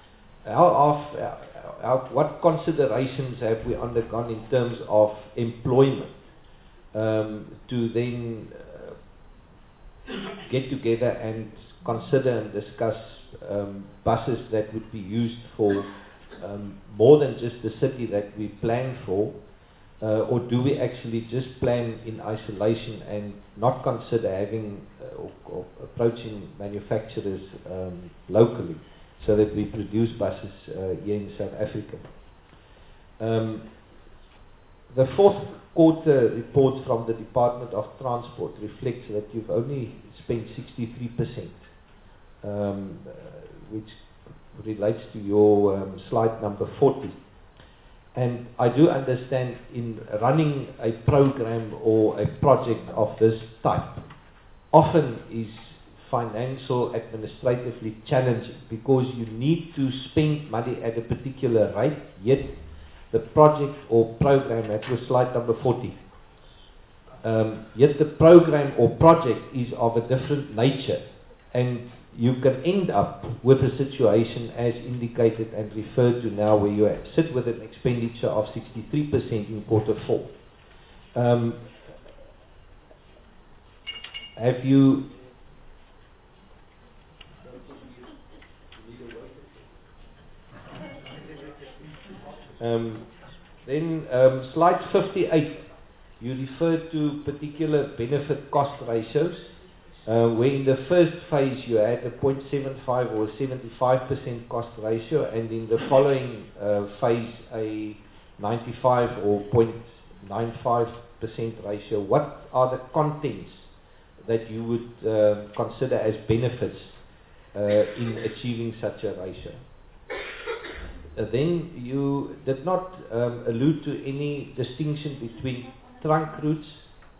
[SPEAKER 12] What considerations have we undergone in terms of employment to then get together and consider and discuss buses that would be used for more than just the city that we plan for, or do we actually just plan in isolation and not consider having or approaching manufacturers locally, so that we produce buses here in South Africa? The fourth quarter report from the Department of Transport reflects that you've only spent 63%, which relates to your slide number 40. And I do understand in running a program or a project of this type, often is financial, administratively challenging, because you need to spend money at a particular rate, yet the project or program, that was slide number 40, yet the program or project is of a different nature, and you can end up with a situation as indicated and referred to now, where you sit with an expenditure of 63% in quarter 4. Have you then slide 58, you refer to particular benefit cost ratios, where in the first phase you had a 0.75 or 75% cost ratio, and in the following phase a 95 or 0.95% ratio. What are the contents that you would consider as benefits in achieving such a ratio? Then you did not allude to any distinction between trunk routes.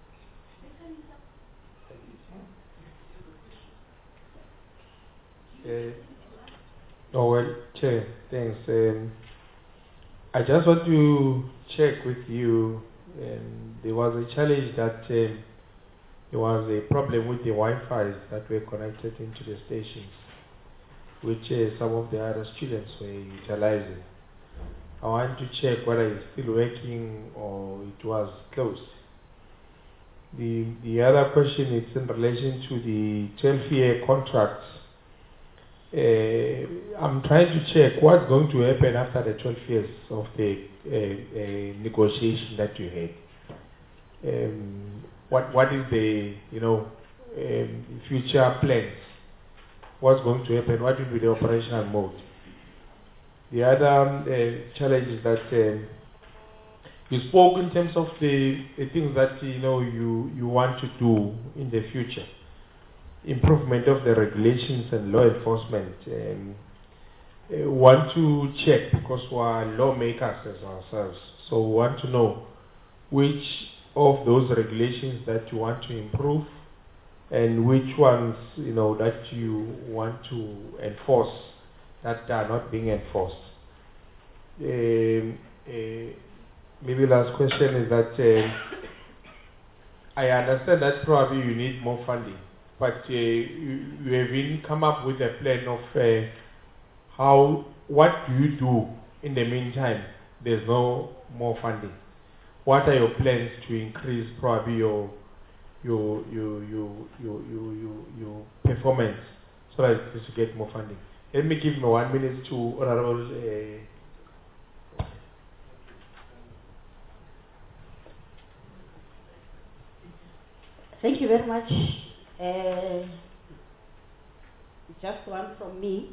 [SPEAKER 13] Oh, well, Chair, thanks. I just want to check with you. There was a challenge that there was a problem with the Wi-Fi that were connected into the stations, which some of the other students were utilizing. I want to check whether it's still working or it was closed. The other question is in relation to the 12-year contracts I'm trying to check what's going to happen after the 12 years of the negotiation that you had. What is the future plans? What's going to happen? What will be the operational mode? The other challenge is that you spoke in terms of the things that you want to do in the future. Improvement of the regulations and law enforcement. Want to check, because we are lawmakers as ourselves, so we want to know which of those regulations that you want to improve and which ones that you want to enforce that are not being enforced. Maybe last question is that I understand that probably you need more funding, but you have even come up with a plan of what do you do in the meantime? There's no more funding. What are your plans to increase probably your performance so that you get more funding? Let me give 1 minute to Honorable.
[SPEAKER 5] Thank you very much. Just one from me.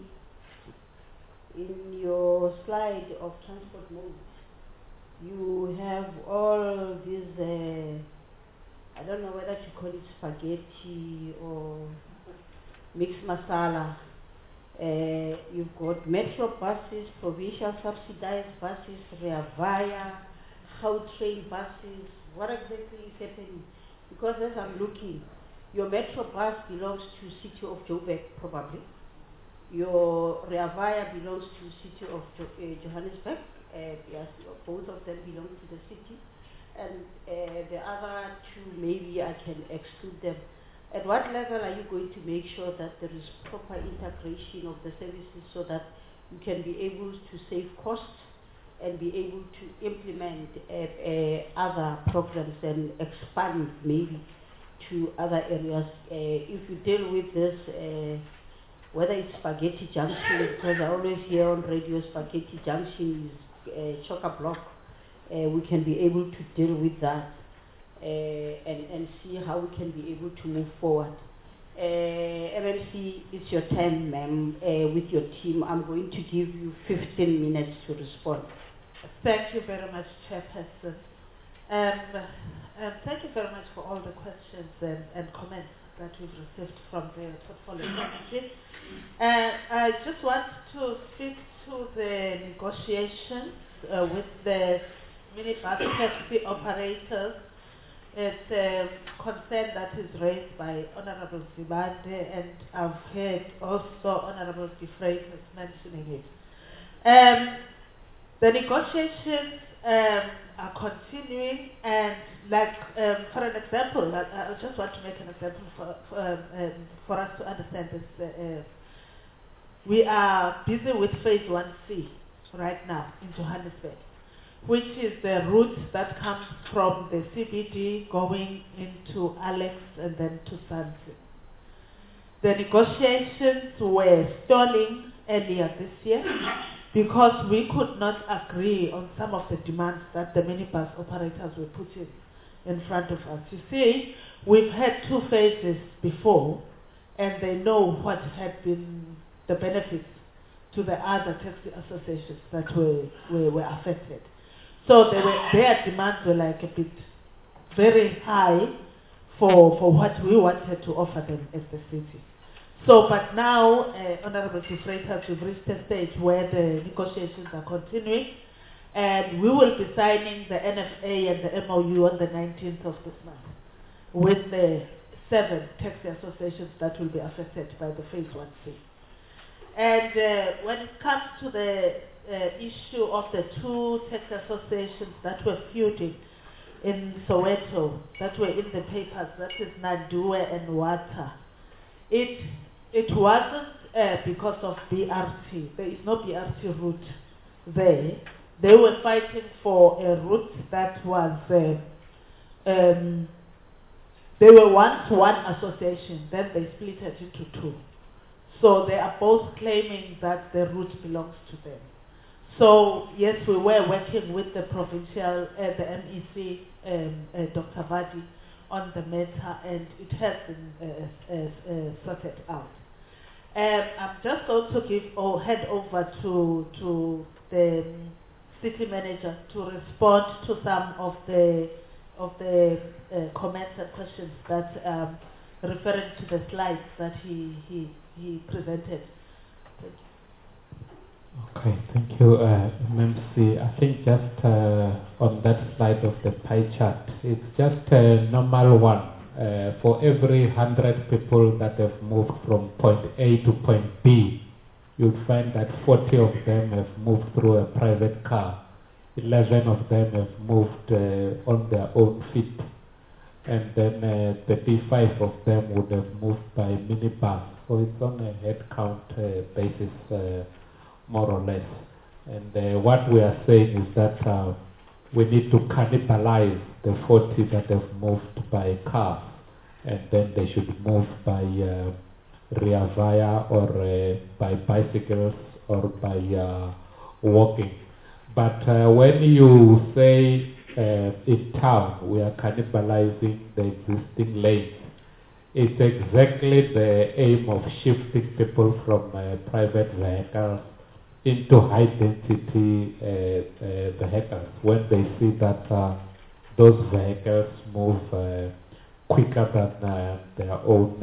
[SPEAKER 5] In your slide of transport modes, you have all these, I don't know whether to call it spaghetti or mixed masala. You've got metro buses, provincial subsidized buses, Rea Vaya, Gautrain buses. What exactly is happening? Because as I'm looking, your metro bus belongs to City of Joburg, probably. Your Rea Vaya belongs to City of Johannesburg. Yes, both of them belong to the city. And the other two, maybe I can exclude them. At what level are you going to make sure that there is proper integration of the services so that you can be able to save costs and be able to implement other programs and expand maybe to other areas? If you deal with this, whether it's Spaghetti Junction, because I always hear on radio Spaghetti Junction is chock-a-block, we can be able to deal with that and see how we can be able to move forward. MMC, it's your turn, ma'am. With your team, I'm going to give you 15 minutes to respond.
[SPEAKER 1] Thank you very much, Chairperson. Thank you very much for all the questions and comments that we've received from the Portfolio Committee. I just want to speak to the negotiations with the minibus taxi operators. It's a concern that is raised by Honorable Zibande, and I've heard also Honorable De Freitas mentioning it. The negotiations are continuing, and for an example, I just want to make an example for us to understand this. We are busy with phase 1C right now in Johannesburg, which is the route that comes from the CBD going into Alex and then to Sandton. The negotiations were stalling earlier this year because we could not agree on some of the demands that the minibus operators were putting in front of us. You see, we've had 2 phases before, and they know what had been the benefits to the other taxi associations that were affected. So their demands were like a bit very high for what we wanted to offer them as the city. So, but now, Honorable De Freitas, we've reached a stage where the negotiations are continuing, and we will be signing the NFA and the MOU on the 19th of this month with the 7 taxi associations that will be affected by the phase 1C. And when it comes to the issue of the 2 taxi associations that were feuding in Soweto, that were in the papers, that is Nandue and Wata, it wasn't because of BRT. There is no BRT route there. They were fighting for a route that was, they were once one association, then they split it into 2. So they are both claiming that the route belongs to them. So yes, we were working with the provincial, the MEC, Dr. Vadi, on the matter, and it has been sorted out. I'm just going to head over to the city manager to respond to some of the comments and questions that referring to the slides that he presented.
[SPEAKER 2] Okay, thank you, MMC. I think just on that slide of the pie chart, it's just a normal one. For every 100 people that have moved from point A to point B, you'll find that 40 of them have moved through a private car, 11 of them have moved on their own feet, and then 35 of them would have moved by minibus. So it's on a head count basis, more or less. And what we are saying is that we need to cannibalize the 40 that have moved by car, and then they should move by Rea Vaya or by bicycles or by walking. But when you say in town we are cannibalizing the existing lanes, it's exactly the aim of shifting people from private vehicles into high density vehicles when they see that those vehicles move quicker than their own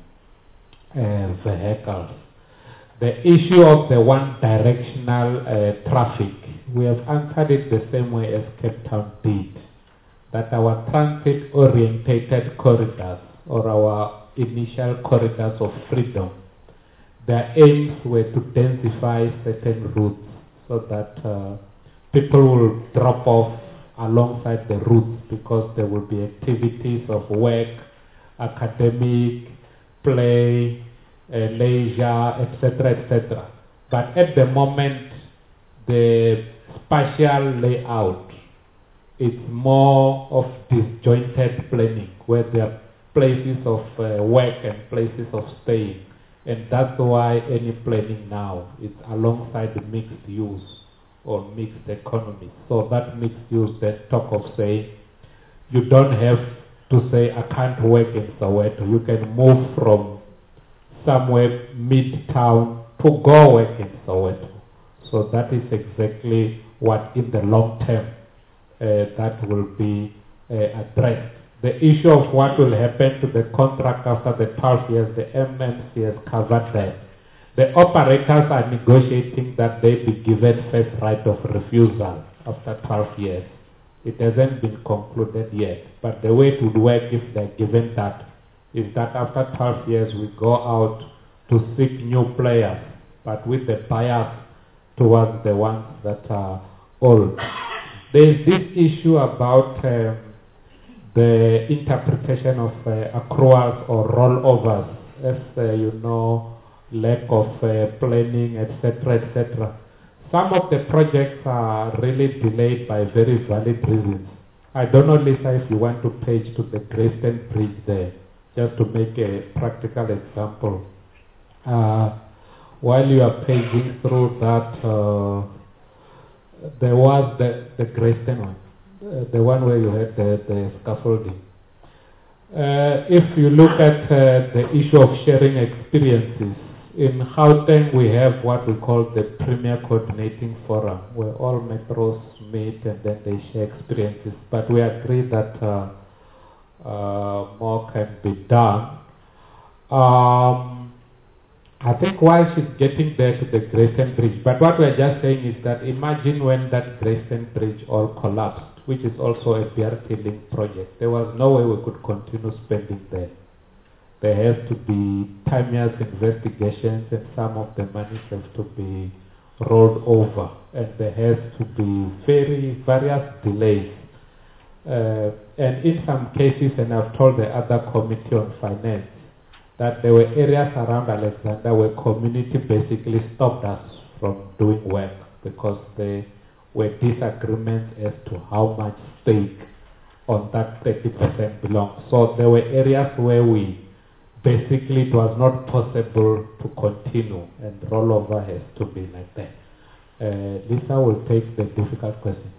[SPEAKER 2] vehicles. The issue of the one directional traffic, we have answered it the same way as Cape Town did, that our transit orientated corridors or our initial corridors of freedom, their aims were to densify certain routes so that people will drop off alongside the routes because there will be activities of work, academic, play, leisure, etc., etc. But at the moment, the spatial layout is more of disjointed planning, where there are places of work and places of staying. And that's why any planning now is alongside the mixed use or mixed economy. So that mixed use, that talk of saying, you don't have to say, I can't work in Soweto. You can move from somewhere mid-town to go work in Soweto. So that is exactly what in the long term that will be addressed. The issue of what will happen to the contract after the 12 years, the MMC has covered that. The operators are negotiating that they be given first right of refusal after 12 years. It hasn't been concluded yet. But the way it would work if they're given that is that after 12 years we go out to seek new players, but with the bias towards the ones that are old. There is this issue about the interpretation of accruals or rollovers, as you know, lack of planning, etc., etc. Some of the projects are really delayed by very valid reasons. I don't know, Lisa, if you want to page to the Greyston Bridge there, just to make a practical example. While you are paging through that, there was the Greyston one. The one where you had the scaffolding. If you look at the issue of sharing experiences, in Gauteng we have what we call the Premier Coordinating Forum, where all metros meet and then they share experiences. But we agree that more can be done. I think why she's getting there to the Greyston Bridge, but what we're just saying is that imagine when that Greyston Bridge all collapsed, which is also a BRT link project. There was no way we could continue spending there. There has to be time-years investigations, and some of the monies have to be rolled over, and there has to be various delays. And in some cases, and I've told the other committee on finance, that there were areas around Alexandra where community basically stopped us from doing work because they were disagreements as to how much stake on that 30% belongs. So there were areas where we basically it was not possible to continue, and rollover has to be like that. Lisa will take the difficult question.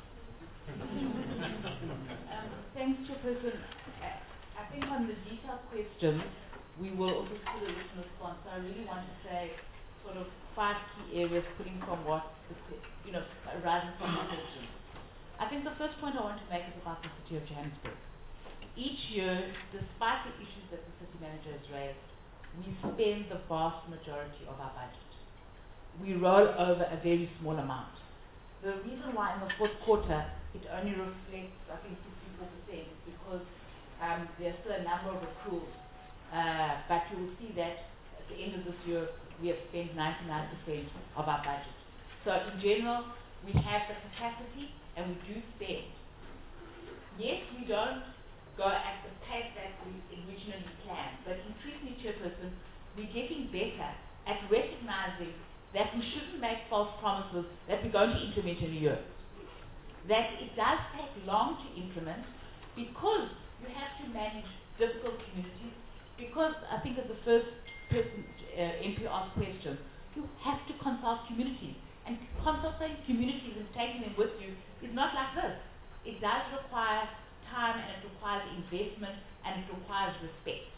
[SPEAKER 3] Thanks, Chairperson. I think on the detailed questions, we will also see the written response. So I really want to say sort of 5 key areas pulling from what, arising from the question. I think the first point I want to make is about the City of Johannesburg. Each year, despite the issues that the city manager has raised, we spend the vast majority of our budget. We roll over a very small amount. The reason why in the fourth quarter it only reflects, I think, 64% is because there's still a number of accruals. But you will see that at the end of this year, we have spent 99% of our budget. So in general, we have the capacity and we do spend. Yes, we don't go at the pace that we originally planned, but increasingly, Chairperson, we're getting better at recognizing that we shouldn't make false promises that we're going to implement in a year. That it does take long to implement because you have to manage difficult communities, because I think as the first person, MP asked question, you have to consult communities. And consulting communities and taking them with you is not like this. It does require time, and it requires investment, and it requires respect.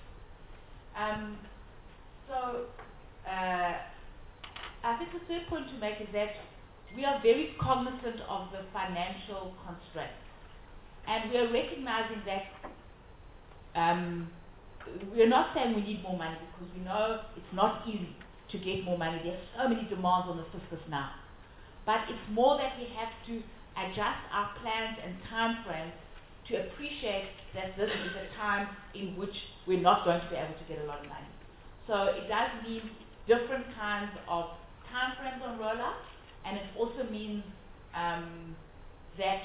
[SPEAKER 3] I think the third point to make is that we are very cognizant of the financial constraints. And we are recognizing that we're not saying we need more money, because we know it's not easy to get more money. There are so many demands on the fiscus now. But it's more that we have to adjust our plans and time frames to appreciate that this is a time in which we're not going to be able to get a lot of money. So it does mean different kinds of time frames on rollout, and it also means that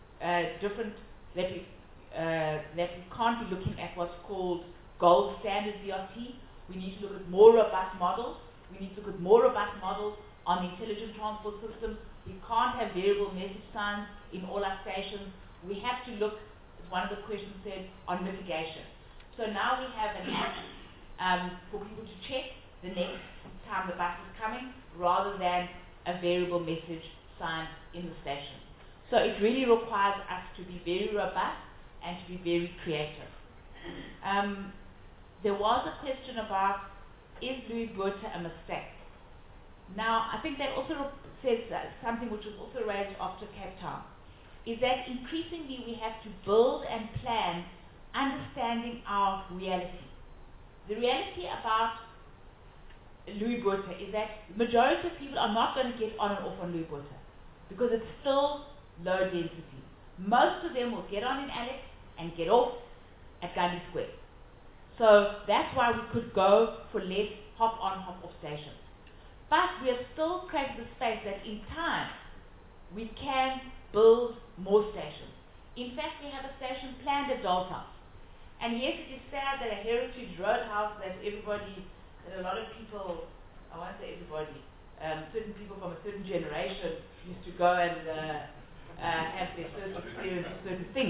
[SPEAKER 3] we can't be looking at what's called gold standard VRT. We need to look at more robust models. We need to look at more robust models on the intelligent transport system. We can't have variable message signs in all our stations. We have to look, as one of the questions said, on mitigation. So now we have an app for people to check the next time the bus is coming, rather than a variable message sign in the station. So it really requires us to be very robust and to be very creative. There was a question about, is Louis Botha a mistake? Now, I think that also says something which was also raised after Cape Town, is that increasingly we have to build and plan understanding our reality. The reality about Louis Botha is that the majority of people are not going to get on and off on Louis Botha because it's still low density. Most of them will get on in Alex and get off at Gandhi Square. So that's why we could go for less hop-on, hop-off stations. But we have still created the space that in time we can build more stations. In fact, we have a station planned at Dolls House. And yes, it is sad that a heritage roadhouse that a lot of people, I won't say everybody, certain people from a certain generation used to go and have their first experience with certain things.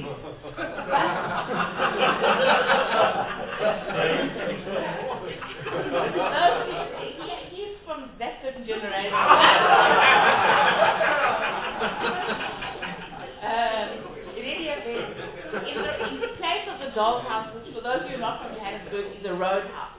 [SPEAKER 3] He's from that certain generation. In the place of the Dolls House, which for those of you not from Johannesburg is a roadhouse,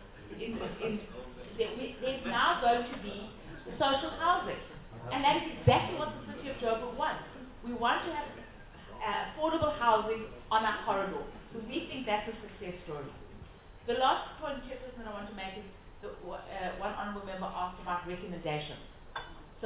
[SPEAKER 3] there's now going to be social housing. And that is exactly what the city of Joburg wants. We want to have affordable housing on our corridor. So we think that's a success story. The last point, Chairperson, I want to make is one honourable member asked about recommendations. So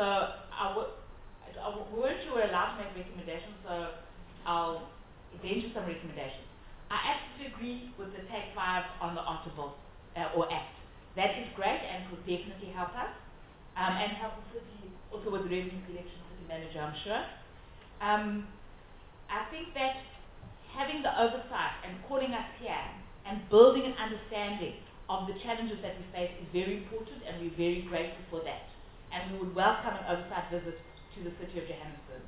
[SPEAKER 3] we weren't sure we're allowed to make recommendations, so I'll venture some recommendations. I absolutely agree with the Take 5 on the article or Act. That is great and could definitely help us and help the city also with the revenue collection city manager, I'm sure. I think that having the oversight and calling us here and building an understanding of the challenges that we face is very important, and we're very grateful for that. And we would welcome an oversight visit to the city of Johannesburg.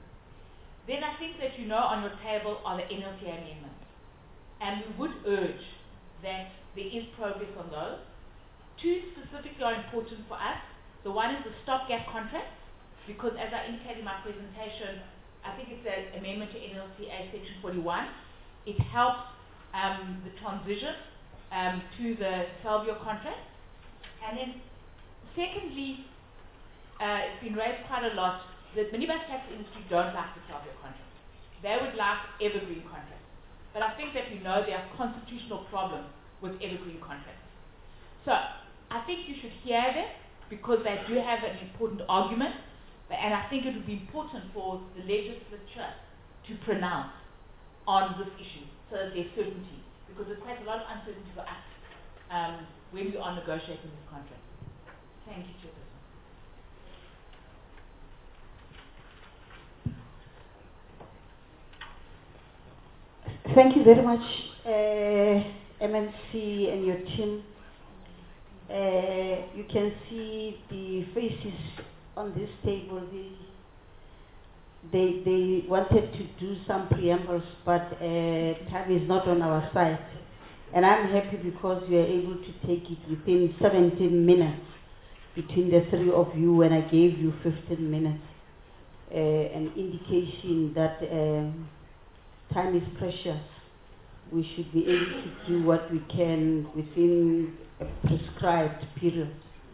[SPEAKER 3] Then I think that on your table are the NLTA amendments. And we would urge that there is progress on those. Two specifically are important for us. The one is the stopgap contract, because as I indicated in my presentation, I think it's an amendment to NLCA Section 41. It helps the transition to the 12-year contract. And then secondly, it's been raised quite a lot, the minibus taxi industry don't like the 12-year contract. They would like evergreen contracts. But I think that we know there are constitutional problems with evergreen contracts. So I think you should hear them because they do have an important argument, and I think it would be important for the legislature to pronounce on this issue so that there's certainty, because it creates a lot of uncertainty for us when we are negotiating this contract. Thank you, Chairperson.
[SPEAKER 5] Thank you very much, MNC and your team. You can see the faces on this table. They wanted to do some preambles, but time is not on our side. And I'm happy because we are able to take it within 17 minutes between the three of you when I gave you 15 minutes. An indication that time is precious. We should be able to do what we can within a prescribed period.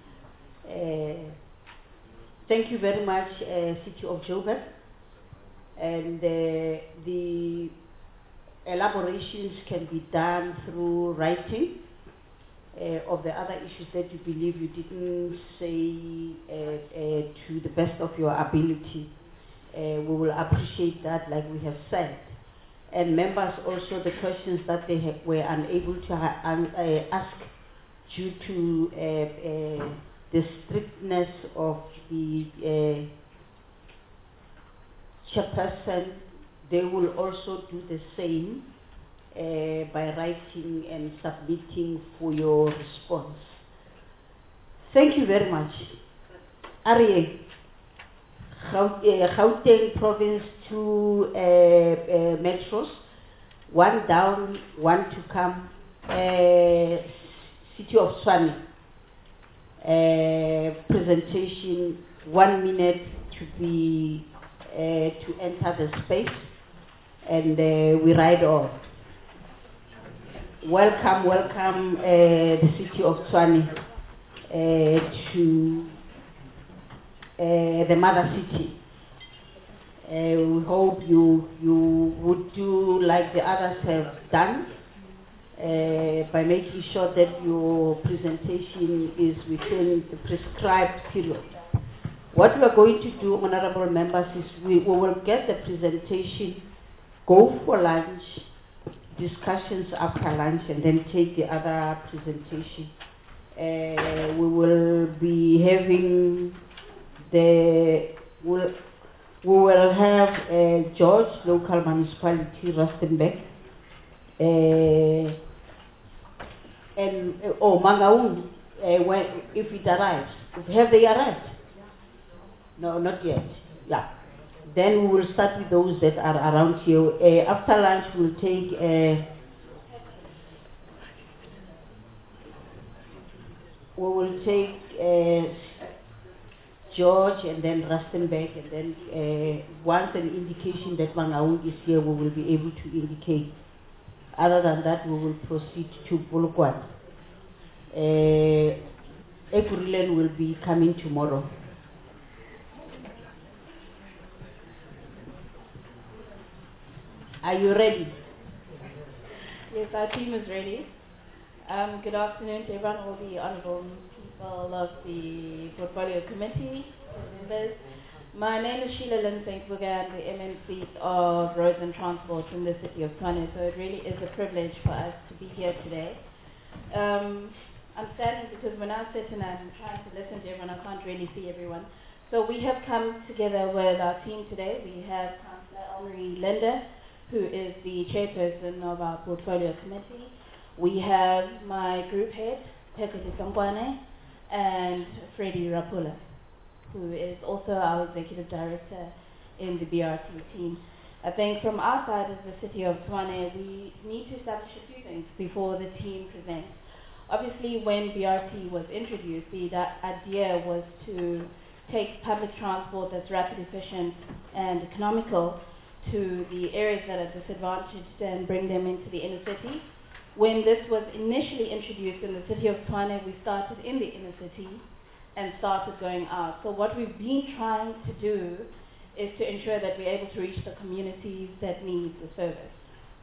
[SPEAKER 5] Thank you very much, City of Joburg. And the elaborations can be done through writing of the other issues that you believe you didn't say to the best of your ability. We will appreciate that, like we have said. And members also, the questions that they were unable to ask due to the strictness of the chairperson, they will also do the same by writing and submitting for your response. Thank you very much. RA, Gauteng Province, 2 metros, 1 down, 1 to come. City of Tshwane, presentation, 1 minute to be to enter the space, and we ride on. Welcome, the City of Tshwane to the mother city. We hope you would do like the others have done, by making sure that your presentation is within the prescribed period. What we are going to do, honorable members, is we will get the presentation, go for lunch, discussions after lunch, and then take the other presentation. We will be having we will have George, local municipality, Rustenburg, and Mangaung, if it arrives. Have they arrived? No, not yet. Yeah. Then we will start with those that are around here. After lunch, we'll take George and then Rustenburg, and then once an indication that Mangaung is here, we will be able to indicate. Other than that, we will proceed to Polokwane. Ekurilen will be coming tomorrow. Are you ready?
[SPEAKER 14] Yes, our team is ready. Good afternoon to everyone, all the honorable people of the Portfolio Committee, members. My name is Sheila Lynn St. I'm the MNC of Roads and Transport in the City of Tshwane, so it really is a privilege for us to be here today. I'm standing because when I sit and I'm trying to listen to everyone, I can't really see everyone. So we have come together with our team today. We have Councillor Elmarie Linda, who is the chairperson of our Portfolio Committee. We have my group head, Pekati Sangwane, and Freddie Rapula, who is also our executive director in the BRT team. I think from our side as the City of Tshwane, we need to establish a few things before the team presents. Obviously, when BRT was introduced, the idea was to take public transport that's rapid, efficient, and economical to the areas that are disadvantaged and bring them into the inner city. When this was initially introduced in the City of Tshwane, we started in the inner city and started going out. So what we've been trying to do is to ensure that we're able to reach the communities that need the service.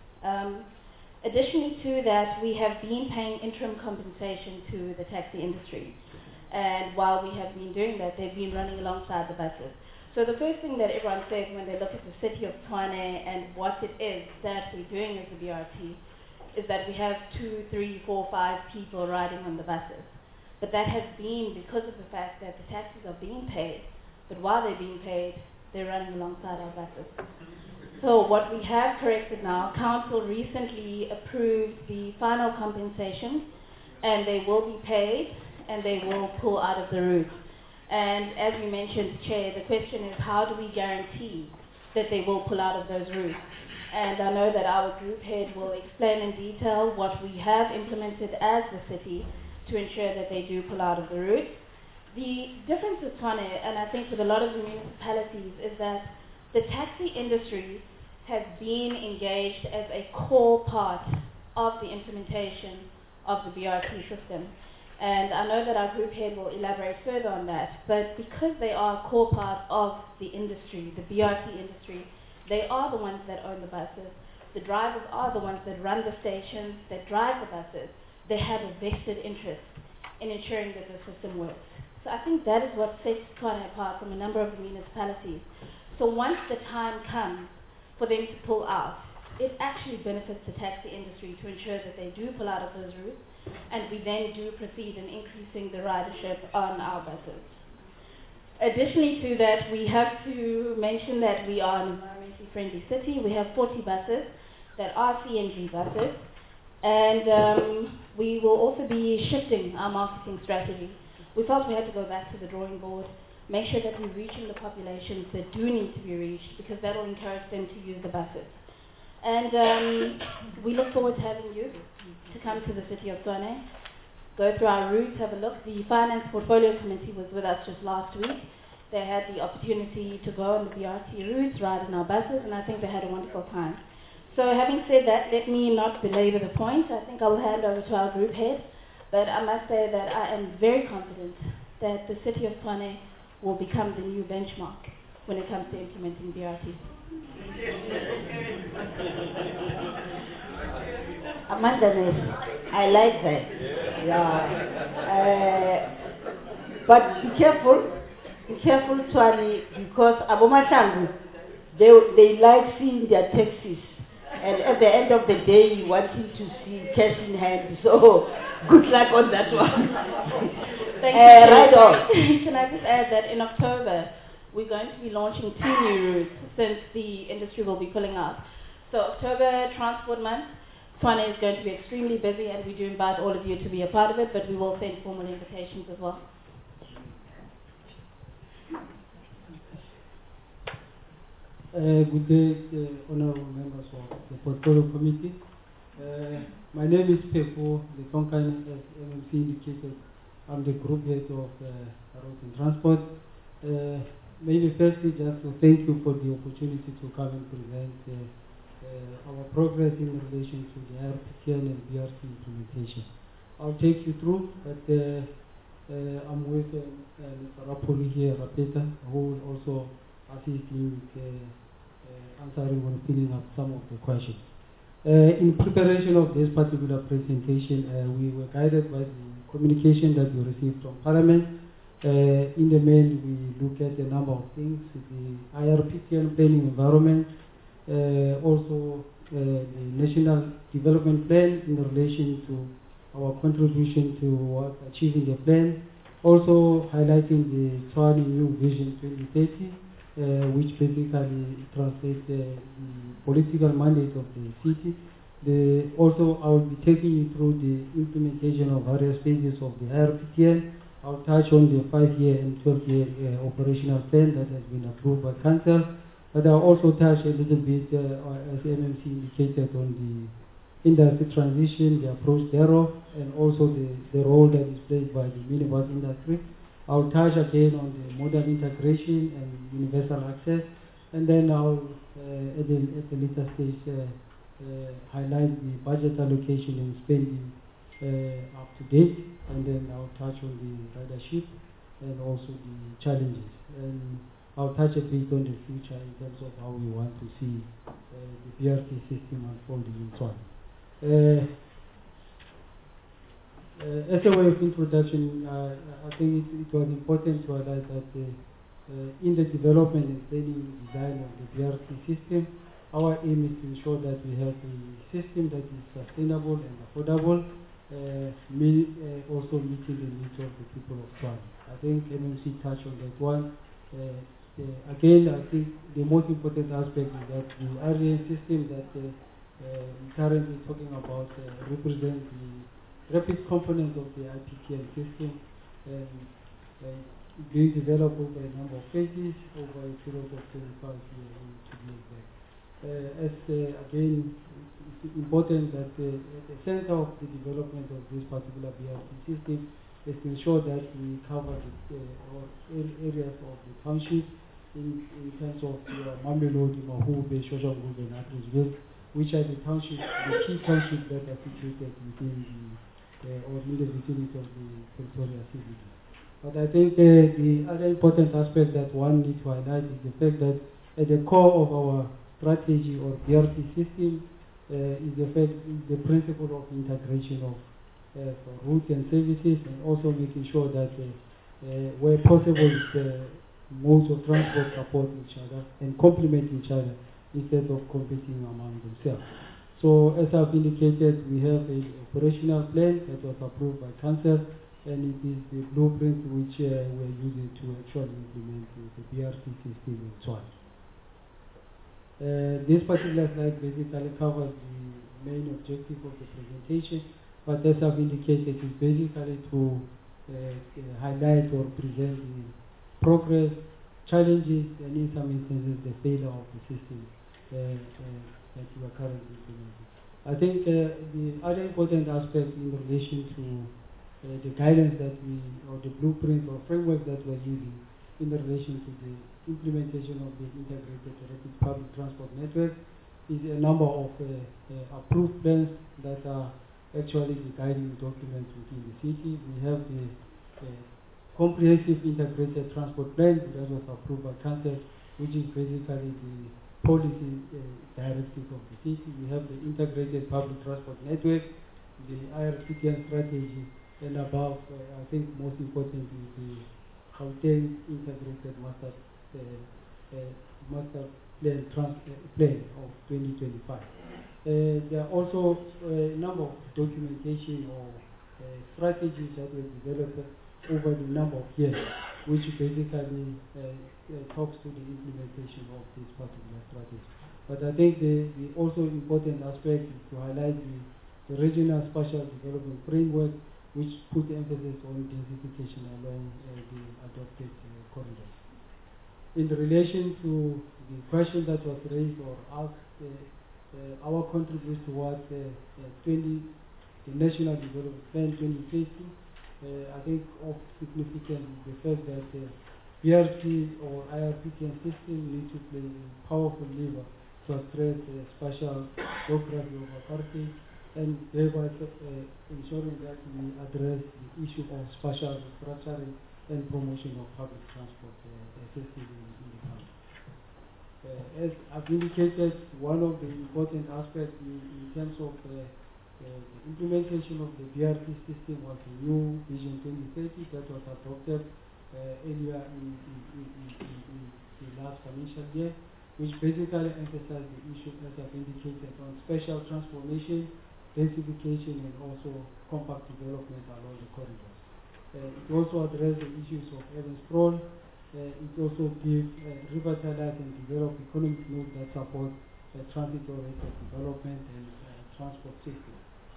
[SPEAKER 14] Additionally to that, we have been paying interim compensation to the taxi industry. And while we have been doing that, they've been running alongside the buses. So the first thing that everyone says when they look at the City of Tshwane and what it is that we're doing as a BRT is that we have 2, 3, 4, 5 people riding on the buses. But that has been because of the fact that the taxis are being paid, but while they're being paid, they're running alongside our buses. So what we have corrected now, Council recently approved the final compensation, and they will be paid, and they will pull out of the route. And as you mentioned, Chair, the question is how do we guarantee that they will pull out of those routes? And I know that our group head will explain in detail what we have implemented as the city to ensure that they do pull out of the route. The difference with Tshwane, and I think with a lot of the municipalities, is that the taxi industry has been engaged as a core part of the implementation of the BRT system. And I know that our group head will elaborate further on that, but because they are a core part of the industry, the BRT industry, they are the ones that own the buses. The drivers are the ones that run the stations, that drive the buses. They have a vested interest in ensuring that the system works. So I think that is what sets Tshwane apart from a number of the municipalities. So once the time comes for them to pull out, it actually benefits the taxi industry to ensure that they do pull out of those routes, and we then do proceed in increasing the ridership on our buses. Additionally to that, we have to mention that we are an environmentally friendly city. We have 40 buses that are CNG buses, and we will also be shifting our marketing strategy. We felt we had to go back to the drawing board, make sure that we're reaching the populations that do need to be reached, because that will encourage them to use the buses. And we look forward to having you to come to the City of Tshwane, go through our routes, have a look. The Finance Portfolio Committee was with us just last week. They had the opportunity to go on the BRT routes, ride in our buses, and I think they had a wonderful time. So having said that, let me not belabor the point. I think I will hand over to our group head. But I must say that I am very confident that the City of Tshwane will become the new benchmark when it comes to implementing BRT.
[SPEAKER 5] Amanda, I like that. Yeah. But be careful, Tshwane, because Abomatangu, they like seeing their taxis. And at the end of the day, you want him to see cash in hand. So good luck on that one.
[SPEAKER 14] Thank you.
[SPEAKER 5] Right on.
[SPEAKER 14] Can I just add that in October, we're going to be launching 2 new routes since the industry will be pulling out. So October Transport Month, Tshwane is going to be extremely busy, and we do invite all of you to be a part of it, but we will send formal invitations as well.
[SPEAKER 15] Good day, honorable members of the Portfolio Committee. My name is Pepo, the company, as MMC indicated. I'm the group head of Road and Transport. Maybe firstly, just to thank you for the opportunity to come and present our progress in relation to the IRPTN and BRT implementation. I'll take you through, but I'm with Mr. Rapoli here, Rapeta, who will also assist me with answering and filling up some of the questions. In preparation of this particular presentation, we were guided by the communication that we received from Parliament. In the main, we look at a number of things, the IRPTN planning environment, also the National Development Plan in relation to our contribution to achieving the plan, also highlighting the Tshwane New Vision 2030, which basically translates the political mandate of the city. Also, I will be taking you through the implementation of various stages of the IRPTN. I'll touch on the 5-year and 12-year operational plan that has been approved by Council. But I'll also touch a little bit, as MMC indicated, on the industry transition, the approach thereof, and also the role that is played by the minibus industry. I'll touch again on the modal integration and universal access, and then I'll, at a later stage, highlight the budget allocation and spending up to date, and then I'll touch on the ridership and also the challenges. And I'll touch a bit on the future in terms of how we want to see the BRT system unfolding in Tshwane. As a way of introduction, I think it was important to highlight that in the development and planning design of the BRT system, our aim is to ensure that we have a system that is sustainable and affordable, also meeting the needs of the people of Tshwane. I think MMC touched on that one. Again, I think the most important aspect is that the RDN system that we're currently talking about represents the rapid component of the IPTN system, being developed over a number of phases over a period of 25 years to be exact. Again, it's important that at the center of the development of this particular BRT system is to ensure that we cover the areas of the township in terms of Mamelodi, Mahube, Shoshanguve, and Atteridgeville, which are the key townships that are situated within or in the vicinity of the Pretoria CBD. But I think the other important aspect that one needs to highlight is the fact that at the core of our strategy or BRT system is the principle of integration of routes and services, and also making sure that where possible modes of transport support each other and complement each other instead of competing among themselves. So as I've indicated, we have an operational plan that was approved by Council, and it is the blueprint which we're using to actually implement the BRT system in Tshwane. This particular slide basically covers the main objective of the presentation, but as I've indicated, it's basically to highlight or present the progress, challenges, and in some instances the failure of the system that we are currently implementing. I think the other important aspect in relation to the guidance that or the blueprint or framework that we're using in relation to the implementation of the integrated rapid public transport network is a number of approved plans that are actually the guiding documents within the city. We have the comprehensive integrated transport plan that was approved by Council, which is basically the policy directive of the city. We have the integrated public transport network, the IRPTN strategy, and above, I think most importantly, the Gauteng integrated master plan of 2025. There are also a number of documentation or strategies that were developed over the number of years, which basically talks to the implementation of this particular strategy. But I think the also important aspect is to highlight the regional spatial development framework, which put emphasis on densification along the adopted corridors. In relation to the question that was raised or asked, our contribution towards the National Development Plan 2050, I think of significance is the fact that BRT or IRPTN system need to play a powerful lever to address the spatial geography of apartheid, and thereby ensuring that we address the issue of spatial restructuring and promotion of public transport system in the country. As I've indicated, one of the important aspects in terms of the implementation of the BRT system was the new Vision 2030 that was adopted earlier in the last financial year, which basically emphasized the issue, as I've indicated, on spatial transformation, densification, and also compact development along the corridors. It also addressed the issues of urban sprawl. It also gives revitalize and develop economic nodes that support transit-oriented development and transport system.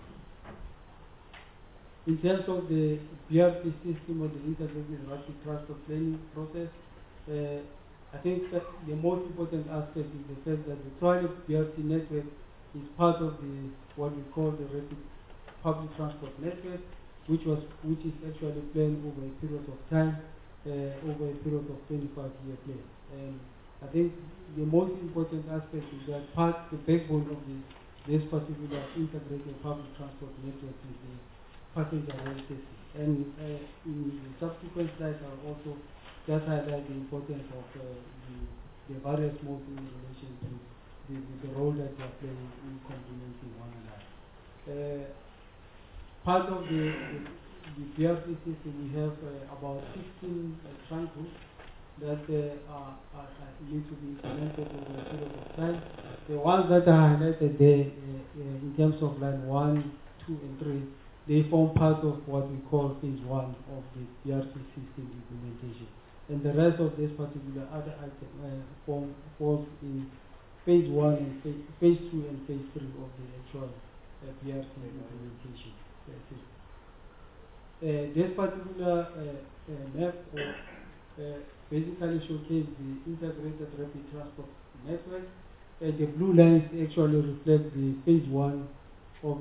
[SPEAKER 15] In terms of the BRT system or the integrated rapid transport planning process, I think that the most important aspect is the fact that the Tshwane BRT network is part of the what we call the rapid public transport network, which is actually planned over a period of time, over a period of 25-year plan. And I think the most important aspect is that the backbone of this particular integrated public transport network is the passenger rail system. And in the subsequent slides, I'll also just highlight the importance of the various modes in relation to the role that they are playing in complementing one another. Part of the BRT system, we have about 16 trunk routes that need to be implemented over a period of time. The ones that are highlighted there in terms of line 1, 2, and 3, they form part of what we call phase 1 of the BRT system implementation. And the rest of this particular other item falls in phase 1 and phase 2 and phase 3 of the actual BRT implementation system. This particular map basically showcases the integrated rapid transport network. The blue lines actually reflect the phase 1 of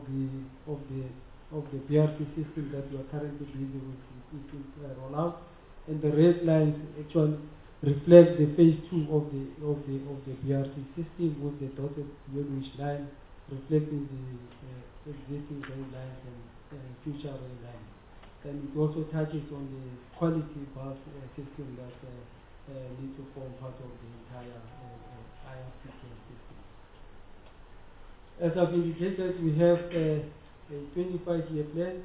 [SPEAKER 15] the BRT system that we are currently busy with rollout, and the red lines actually reflect the phase 2 of the BRT system, with the dotted yellowish line reflecting the existing rail lines and future rail lines. And it also touches on the quality bus system that need to form part of the entire IRCTM system. As I've indicated, we have a 25-year plan,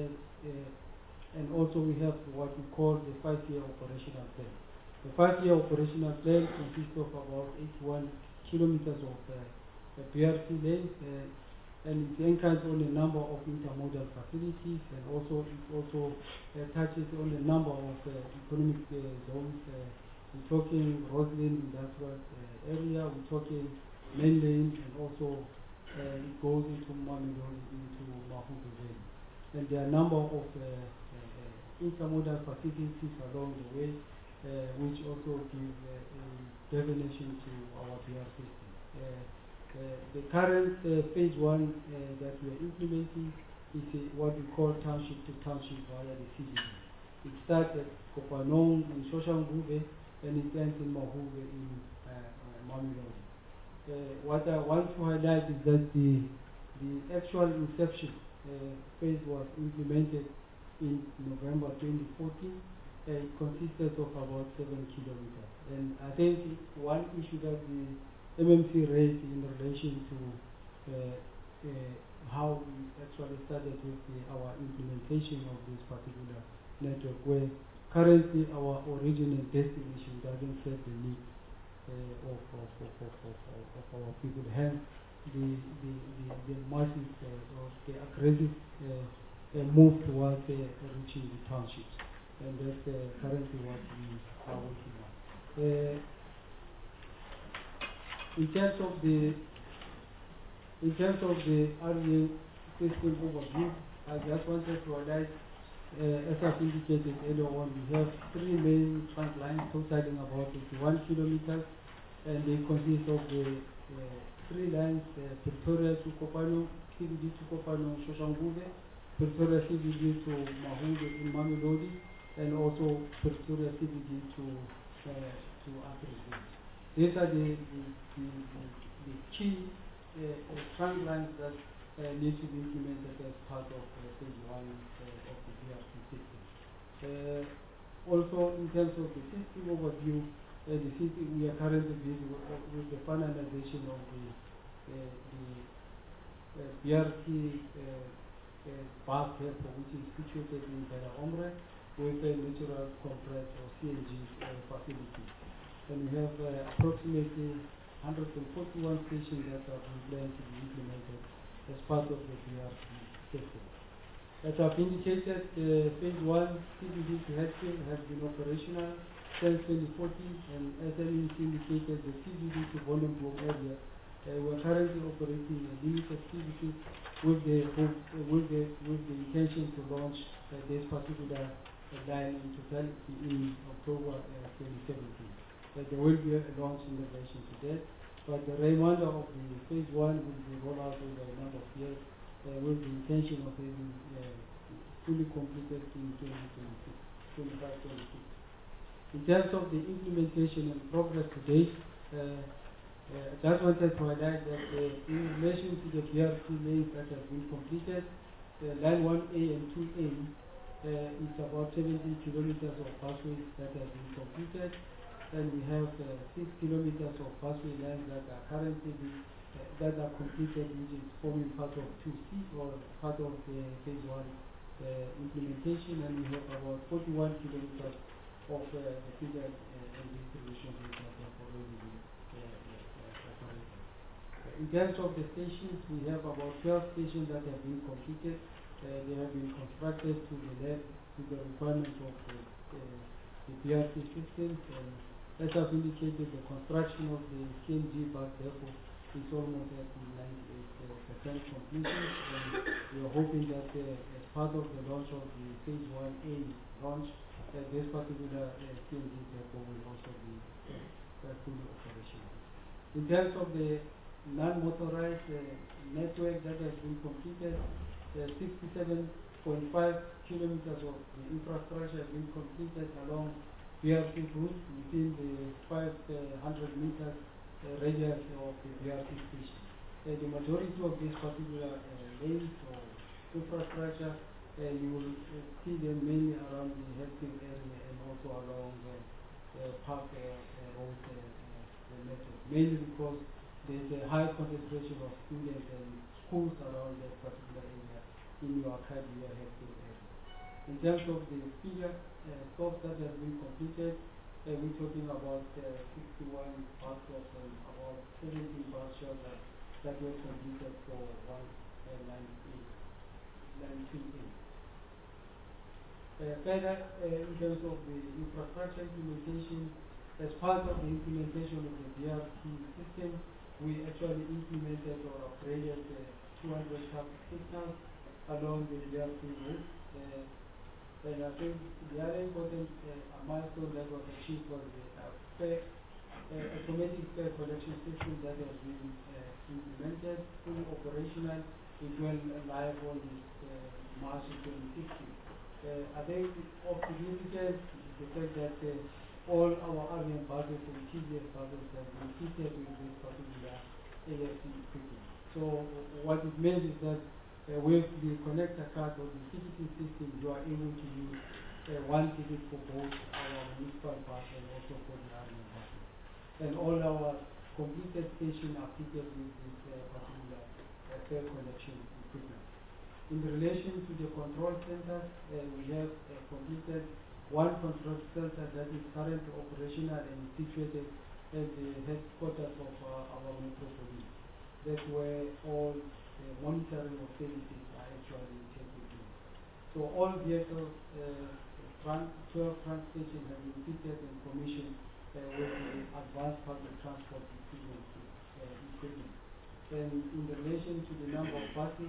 [SPEAKER 15] and also we have what we call the 5-year operational plan. The 5-year operational plan consists of about 81 kilometers of BRT lanes, and it anchors on a number of intermodal facilities, and it touches on a number of economic zones. We're talking Roslyn industrial area, we're talking main lane, and also it goes into Mamelodi, into Mahudu Valley. And there are a number of intermodal facilities along the way, which also give a definition to our BR system. The current phase 1 that we are implementing is what we call township to township via the CBD. It starts at Kopanong in Soshanguve, and it ends in Mahuve in Mamelodi. What I want to highlight is that the actual inception phase was implemented in November 2014. It consisted of about 7 kilometers. And I think one issue that the MMC raised in relation to how we actually started with our implementation of this particular network, where currently our origin and destination doesn't serve the needs of our people. Hence, the massive or the aggressive move towards reaching the townships, and that's currently what we are working on. In terms of the RVA system overview, I just wanted to highlight, as I've indicated earlier on, we have 3 main trunk lines totaling about 81 kilometers, and they consist of the 3 lines: Pretoria to Kopano, CBD to Kopano, Soshanguve, Pretoria CBD to Mahude in Mamelodi, and also Pretoria CBD to Atteridgeville. These are the key trunk lines that need to be implemented as part of phase 1 of the BRT system. Also, in terms of the system overview, we are currently busy with the finalization of the BRT bus depot, which is situated in Bela Omre, with a natural compressed or CNG facility. And we have approximately 141 stations that are planned to be implemented as part of the BRT system. As I've indicated, phase 1 CBD to Hatfield has been operational since 2014, and as I indicated, the CBD to Vollenberg area, we're currently operating a limited activity with the intention to launch this particular line in totality in October 2017. there will be a launch in relation to that. But the remainder of the phase 1 will be rolled out over a number of years with the intention of having fully completed in 2025-26. In terms of the implementation and progress to date, I just wanted to highlight that in relation to the BRT lanes that have been completed, line 1A and 2A, it's about 70 kilometers of busways that have been completed, and we have 6 kilometers of busway lines that are currently that are completed, which is forming part of 2C or part of the phase 1 implementation, and we have about 41 kilometers of the feeder and distribution that have already been operated. In terms of the stations, we have about 12 stations that have been completed. They have been constructed to the requirements of the BRT systems. And as I've indicated, the construction of the CNG bus depot is almost at 98% completion. And we are hoping that as part of the launch of the phase 1A launch, this particular CNG depot will also be fully operational. In terms of the non-motorized network that has been completed, 67.5 kilometers of the infrastructure have been completed along BRT route within the 500 meters radius of the BRT station. The majority of this particular lanes or infrastructure, you will see them mainly around the Hatfield area and also along the Park Road network, mainly because there is a high concentration of students and schools around that particular area in your Arcadia Hatfield area. In terms of the feeder stops that have been completed, we're talking about 61 bus stops and about 17 bus shelters that were completed for 198. Further, in terms of the infrastructure implementation, as part of the implementation of the BRT system, we actually implemented or upgraded 200 traffic signals along the BRT route. And I think the other important milestone that was achieved was the automatic fare collection system that has been implemented, fully operational. It went live on March 2016. I think of significance is the fact that all our RVM buses and TGS buses have been fitted with this particular AFC equipment. So what it means is that with the connector card or the ticketing system, you are able to use one ticket for both our municipal bus and also for the RVM buses. And all our completed stations are fitted with this particular fare collection equipment. In relation to the control centers, we have completed one control center that is currently operational and situated at the headquarters of our metropolis. That's where all monitoring of services are actually taking place. So all vehicles, 12 trunk stations have been fitted and commissioned with the advanced public transport equipment. And in relation to the number of buses,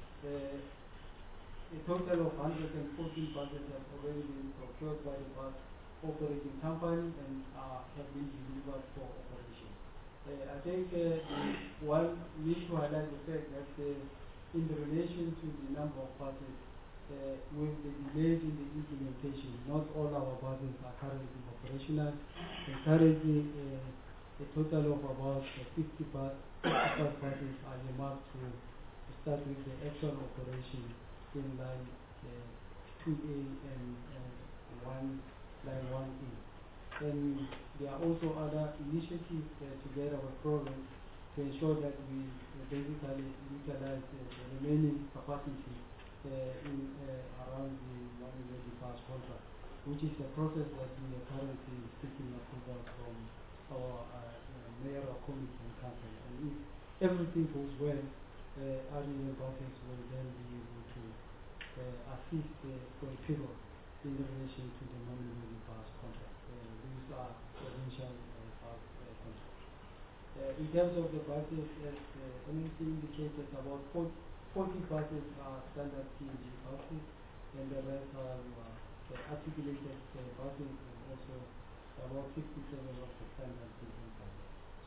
[SPEAKER 15] a total of 114 buses have already been procured by the bus operating company and have been delivered for operation. I think one need to highlight the fact that in relation to the number of buses, with the delays in the implementation, not all our buses are currently operational. Currently, a total of about 55 buses are earmarked to start with the actual operation in line 2A and line 1E. And there are also other initiatives together with programs to ensure that we basically utilize the remaining capacity around the non-ready pass contract, which is a process that we are currently seeking approval from our mayoral committee and council. And if everything goes well, REA buses will then be able to assist for a period in relation to the non-ready pass contract. These are provincial pass contracts. In terms of the buses, as MNC indicated, about 40 buses are standard CNG buses, and the rest are articulated buses and also about 67% of the time has been inside.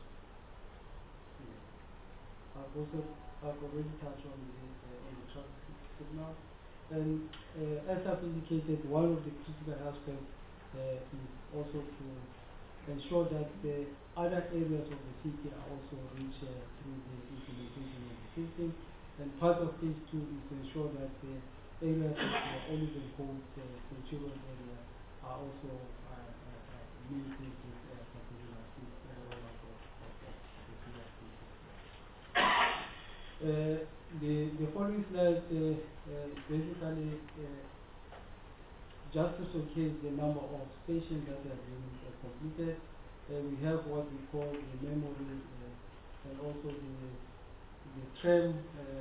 [SPEAKER 15] I've already touched on the traffic signal. And as I've indicated, one of the critical aspects is also to ensure that the other areas of the city are also reached through the implementation of the system. And part of phase 2 is to ensure that the areas of the Olive Coast, the children area, are also meeting this particular the following slide basically just to showcase the number of stations that have been completed. We have what we call the memory and also the tram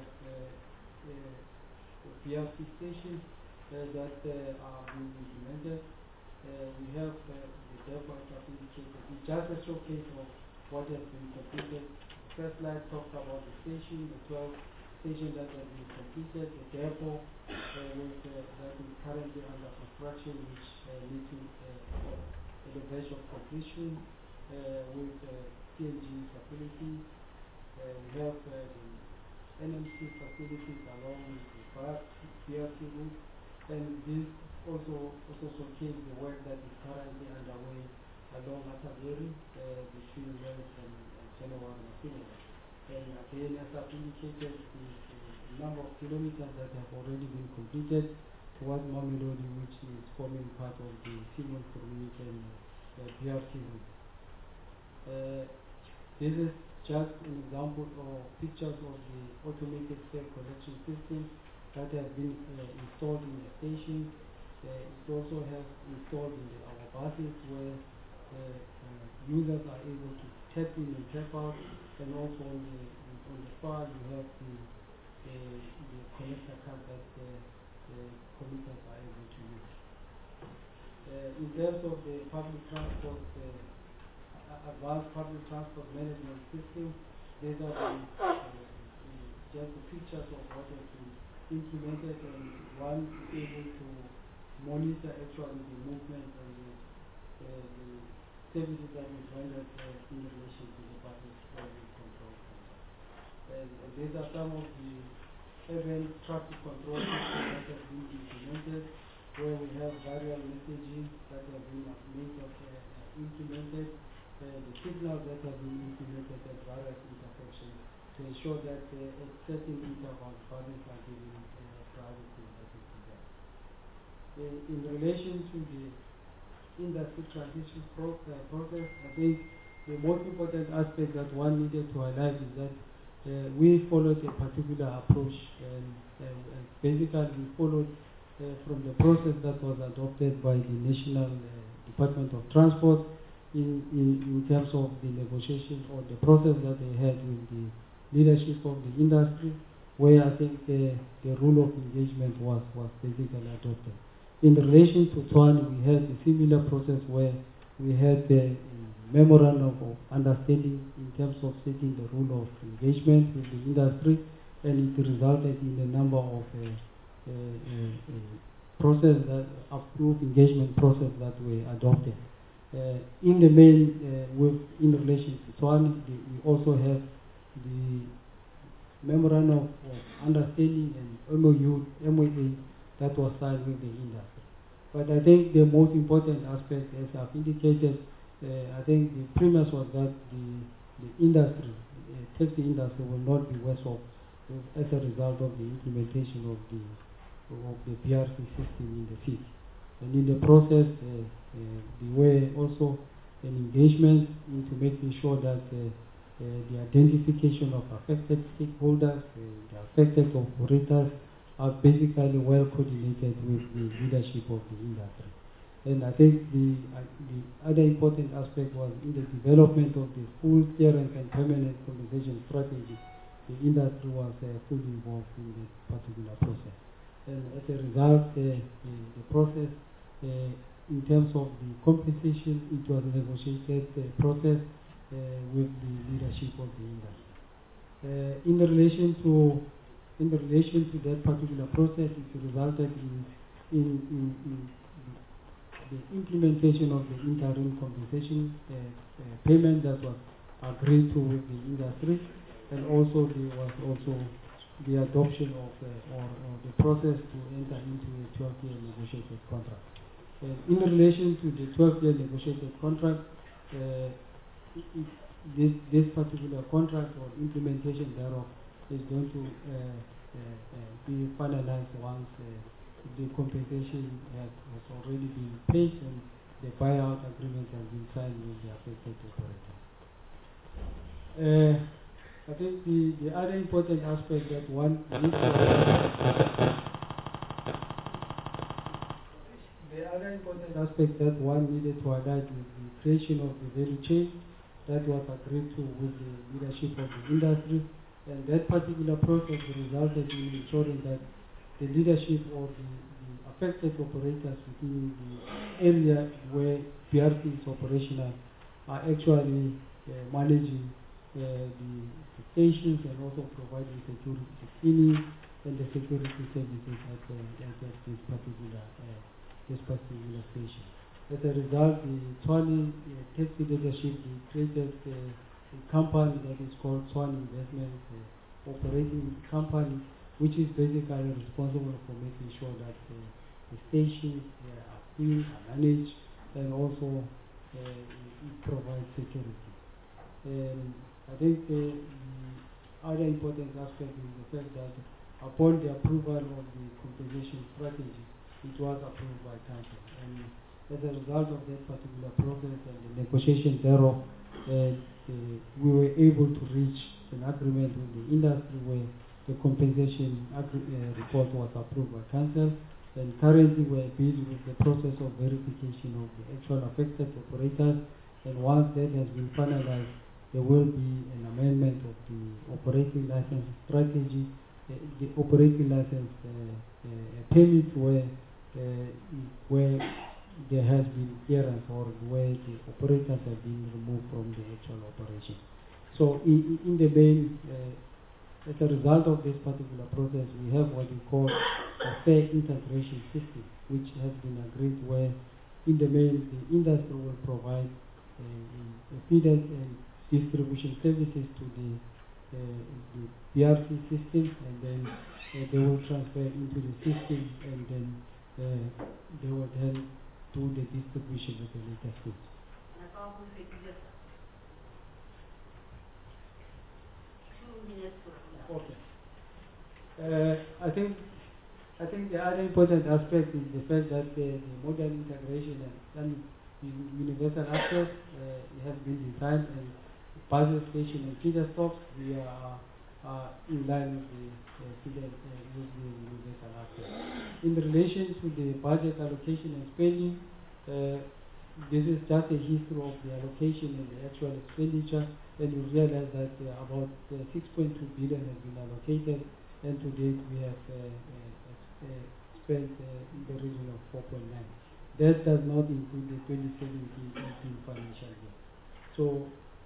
[SPEAKER 15] BRT stations that are being implemented. We have the depot indicated. It's just a showcase of what has been completed. First slide talked about the station, the 12 stations that have been completed, the depot that is currently under construction, which meeting the verge of completion with CNG facilities. We have the NMC facilities along with the BRT route, and this also showcase the work that is currently underway along Atageri between Wales and Genoa and Masinga. And again, as I've indicated, the number of kilometers that have already been completed towards Mamelodi, which is forming part of the Simon Community and BRT route. This is just an example of pictures of the automated fare collection system that have been installed in the station. It also has installed in our buses where users are able to tap in and tap out, and also on the far you have the connector card that the commuters are able to use. In terms of the public transport, advanced public transport management system, these are just the pictures of what has been implemented, and one is able to monitor actually the movement and the services that is rendered in relation to the public control center. And these are some of the urban traffic control systems that have been implemented, where we have various messaging that have been implemented, the signals that have been implemented at various intersections to ensure that at certain intervals buses are given priority that is desired. In relation to the industry transition process, I think the most important aspect that one needed to highlight is that we followed a particular approach, and basically we followed from the process that was adopted by the National Department of Transport in terms of the negotiation or the process that they had with the leadership of the industry, where I think the rule of engagement was basically adopted. In relation to Tshwane, we had a similar process where we had the memorandum of understanding in terms of setting the rule of engagement with the industry, and it resulted in a number of process that approved engagement process that were adopted. In the main, in relation to Tshwane, we also have the memorandum of understanding and MOA that was signed with the industry. But I think the most important aspect, as I've indicated, I think the premise was that the industry, taxi industry, will not be worse off as a result of the implementation of the BRT system in the city. And in the process, there were also an engagement into making sure that the identification of affected stakeholders, the affected operators, are basically well coordinated with the leadership of the industry. And I think the other important aspect was in the development of the full clearance and permanent compensation strategy. The industry was fully involved in this particular process. And as a result, the process, in terms of the compensation, it was a negotiated process with the leadership of the industry. In relation to that particular process, it resulted in the implementation of the interim compensation payment that was agreed to with the industry, and also there was also the adoption of or the process to enter into a 12-year negotiated contract. In relation to the 12-year negotiated contract, this particular contract or implementation thereof is going to be finalized once the compensation has already been paid and the buyout agreement has been signed with the affected operator. I think the other important aspect that one needs to needed to highlight is the creation of the value chain that was agreed to with the leadership of the industry, and that particular process resulted in ensuring that the leadership of the affected operators within the area where BRT is operational are actually managing the stations and also providing security cleaning and the security services at this particular station. As a result, the Tshwane taxi leadership created a company that is called Tshwane Investment Operating Company, which is basically responsible for making sure that the stations are clean, are managed, and also provide security. I think the other important aspect is the fact that upon the approval of the compensation strategy, it was approved by Council. And as a result of that particular process and the negotiation thereof, we were able to reach an agreement with the industry where the compensation report was approved by Council. And currently we are busy with the process of verification of the actual affected operators. And once that has been finalized, there will be an amendment of the operating license strategy, the operating license permit where there has been clearance or where the operators have been removed from the actual operation. So in the main, as a result of this particular process, we have what we call a fair integration system, which has been agreed where in the main the industry will provide feeders and distribution services to the BRT system, and then they will transfer into the system, and then they will then do the distribution at a later stage. Okay. I think the other important aspect is the fact that the modern integration and universal access has been designed, and bus station and feeder stops we are in line with the universal access. In relation to the budget allocation and spending, this is just a history of the allocation and the actual expenditure, and you realize that about 6.2 billion has been allocated, and to date we have spent in the region of 4.9. That does not include the 2017-18 financial year. So,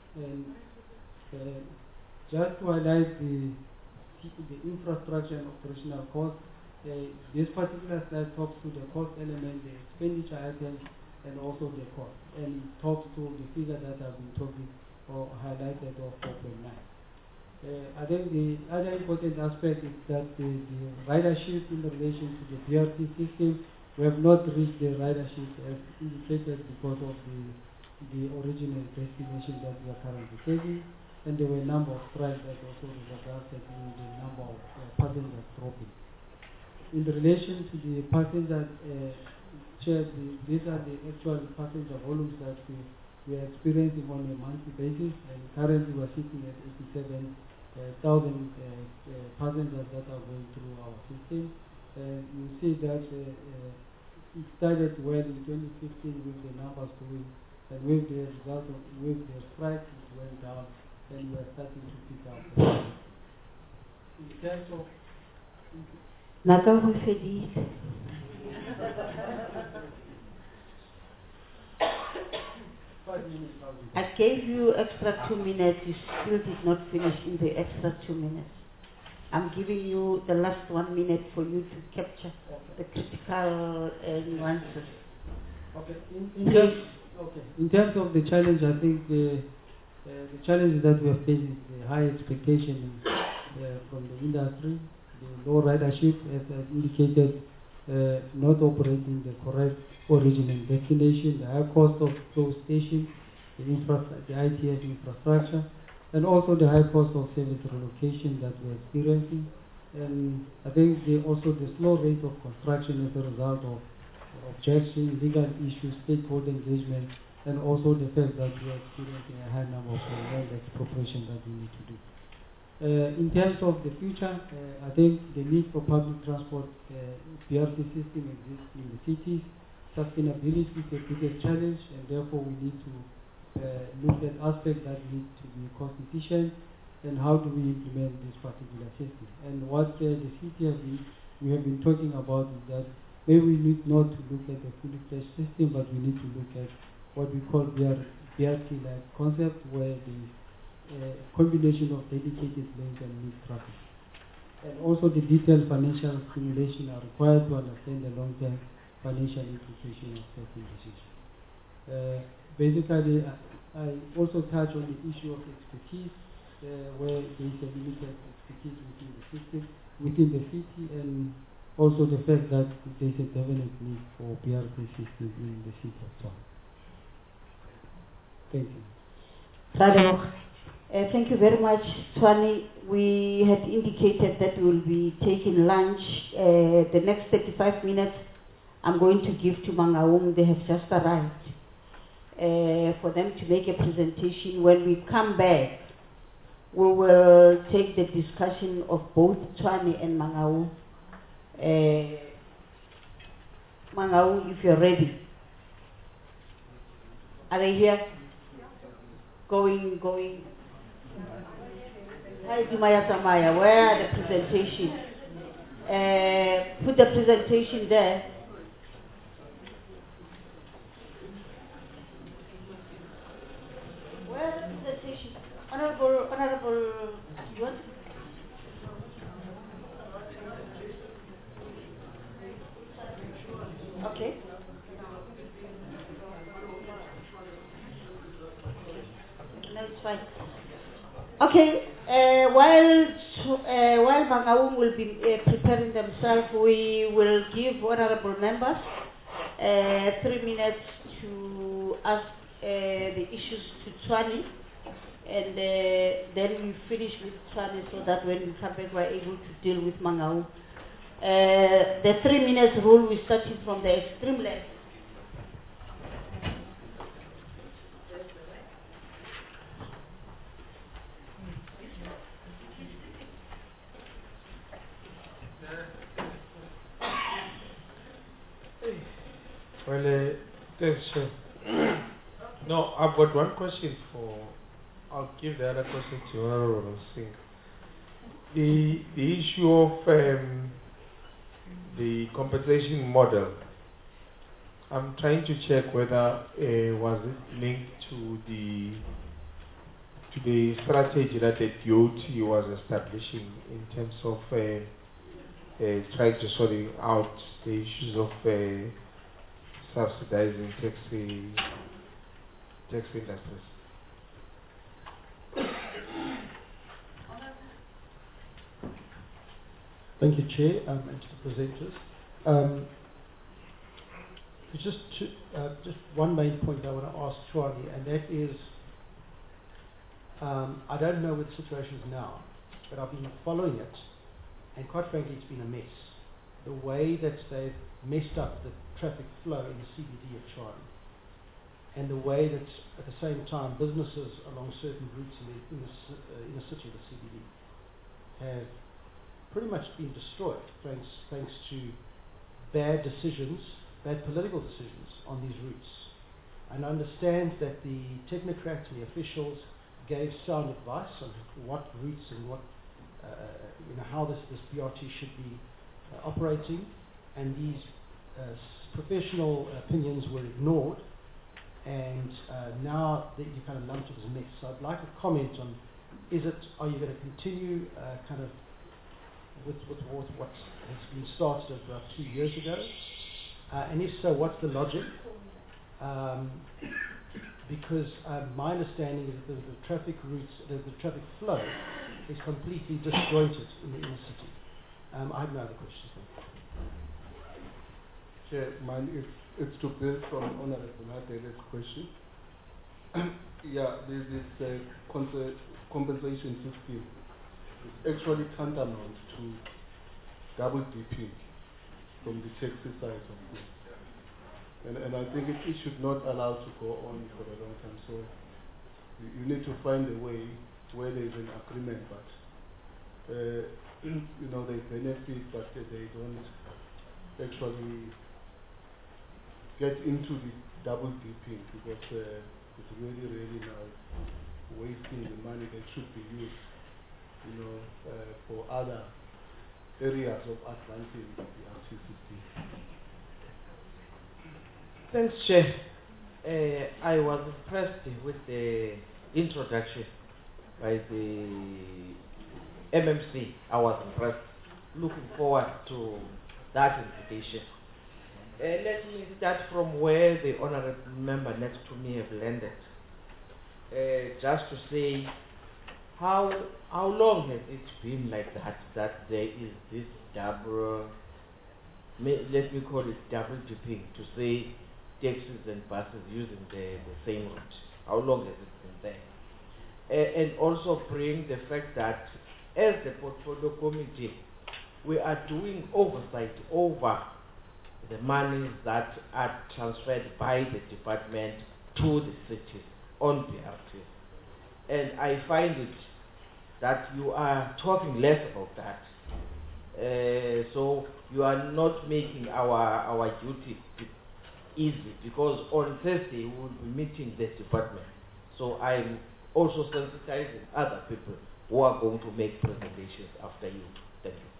[SPEAKER 15] just to highlight the infrastructure and operational cost, this particular slide talks to the cost element, the expenditure items, and also the cost, and talks to the figure that I've been talking or highlighted of 4.9. I think the other important aspect is that the ridership in relation to the BRT system, we have not reached the ridership as indicated because of the original destination that we are currently taking, and there were a number of strikes that also resulted in the number of passengers dropping. In relation to the passenger shares, these are the actual passenger volumes that we are experiencing on a monthly basis, and currently we are sitting at 87,000 passengers that are going through our system. You see that it started well in 2015 with the numbers going, and with the result of the strike, it went down, and we are starting to pick up. In terms of
[SPEAKER 5] I gave you extra 2 minutes. You still did not finish in the extra 2 minutes. I'm giving you the last 1 minute for you to capture the critical nuances.
[SPEAKER 15] Okay. In terms of the challenge, I think the challenge that we have faced is the high expectation from the industry, the low ridership, as I indicated, not operating the correct origin and destination, the high cost of those stations, the ITS infrastructure, and also the high cost of service relocation that we're experiencing. And I think also the slow rate of construction as a result of objection, legal issues, stakeholder engagement, and also the fact that we are experiencing a high number of land expropriation that we need to do. In terms of the future, I think the need for public transport BRT system exists in the cities. Sustainability is the biggest challenge, and therefore we need to look at aspects that need to be cost efficient, and how do we implement this particular system. And what the city we have been talking about is that maybe we need not to look at the fully fledged system, but we need to look at what we call BRT-like concept, where the combination of dedicated lanes and mixed traffic. And also the detailed financial simulation are required to understand the long-term financial implication of certain decisions. Basically, I also touch on the issue of expertise, where there is a limited expertise within the system, within the city, and also the fact that there is a definite need for BRT systems in the city of Tshwane. Thank you.
[SPEAKER 5] Thank you very much, Tshwane. We had indicated that we will be taking lunch. The next 35 minutes I'm going to give to Mangaung. They have just arrived. For them to make a presentation. When we come back, we will take the discussion of both Tshwane and Mangaung. Mangaung, if you're ready. Are they here? Going. Hi, Dumaya Tamaya. Where are the presentation? Put the presentation there. Where are the presentation? Honorable, you want? Okay. No, it's fine. Okay. While Mangaung will be preparing themselves, we will give honorable members 3 minutes to ask the issues to Tshwane, and then we finish with Tshwane so that when we come back we're able to deal with Mangaung. The 3 minutes rule, we're starting from the extreme left.
[SPEAKER 13] Well, thanks, Chair. No, I've got one question I'll give the other question to Honorable Singh. The issue of the compensation model, I'm trying to check whether was it linked to the strategy that the DOT was establishing in terms of trying to sort out the issues of subsidizing taxi industries.
[SPEAKER 11] Thank you, Chair, and to the presenters. Just one main point I want to ask Tshwane, and that is, I don't know what the situation is now, but I've been following it, and quite frankly, it's been a mess. The way that they've messed up the traffic flow in the CBD of Tshwane, and the way that at the same time businesses along certain routes in the city of the CBD have pretty much been destroyed thanks to bad decisions, bad political decisions on these routes. And I understand that the technocrats and the officials gave sound advice on what routes and what how this BRT should be operating, and these professional opinions were ignored, and now that you kind of lumped it as a mess. So I'd like a comment on, are you going to continue kind of with what has been started about 2 years ago? And if so, what's the logic? because my understanding is that the traffic routes, the traffic flow is completely disjointed in the inner city. I have no other questions.
[SPEAKER 10] Chair, mine it's to build from Honorable Adele's question. Yeah, this compensation system is actually tantamount to double dipping from the taxi side of things. And I think it should not allow to go on for a long time. So you need to find a way where there is an agreement, but you know, they benefit, but they don't actually get into the double dipping, because it's really now wasting the money that should be used, you know, for other areas of advancing the RTCC.
[SPEAKER 9] Thanks, Chair. I was impressed with the introduction by the MMC. I was impressed. Looking forward to that invitation. Let me start from where the honorable member next to me have landed. Just to say, how long has it been like that there is this double, let me call it double dipping, to say taxis and buses using the same route? How long has it been there? And also bring the fact that as the portfolio committee, we are doing oversight over the monies that are transferred by the department to the cities on BRT. And I find it that you are talking less about that. So you are not making our duty easy, because on Thursday we will be meeting the department. So I'm also sensitizing other people who are going to make presentations after you. Thank you.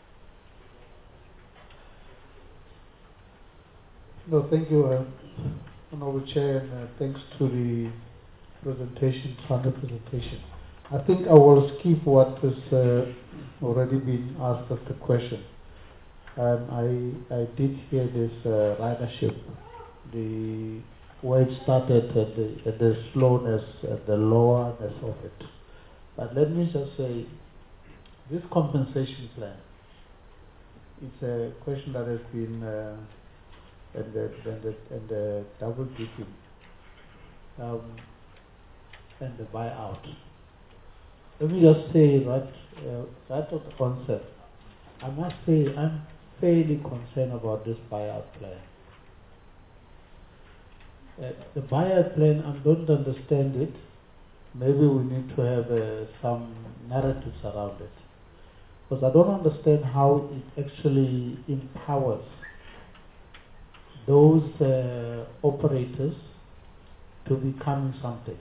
[SPEAKER 8] No, thank you, Honorable Chair, and thanks to the presentation, presentation. I think I will skip what has already been asked as the question. I did hear this ridership, where it started at the slowness, at the lowerness of it. But let me just say, this compensation plan, it's a question that has been and the double dipping and the buyout. Let me just say that that of the concept, I must say I'm fairly concerned about this buyout plan. The buyout plan, I don't understand it. Maybe we need to have some narratives around it, because I don't understand how it actually empowers those operators to become something.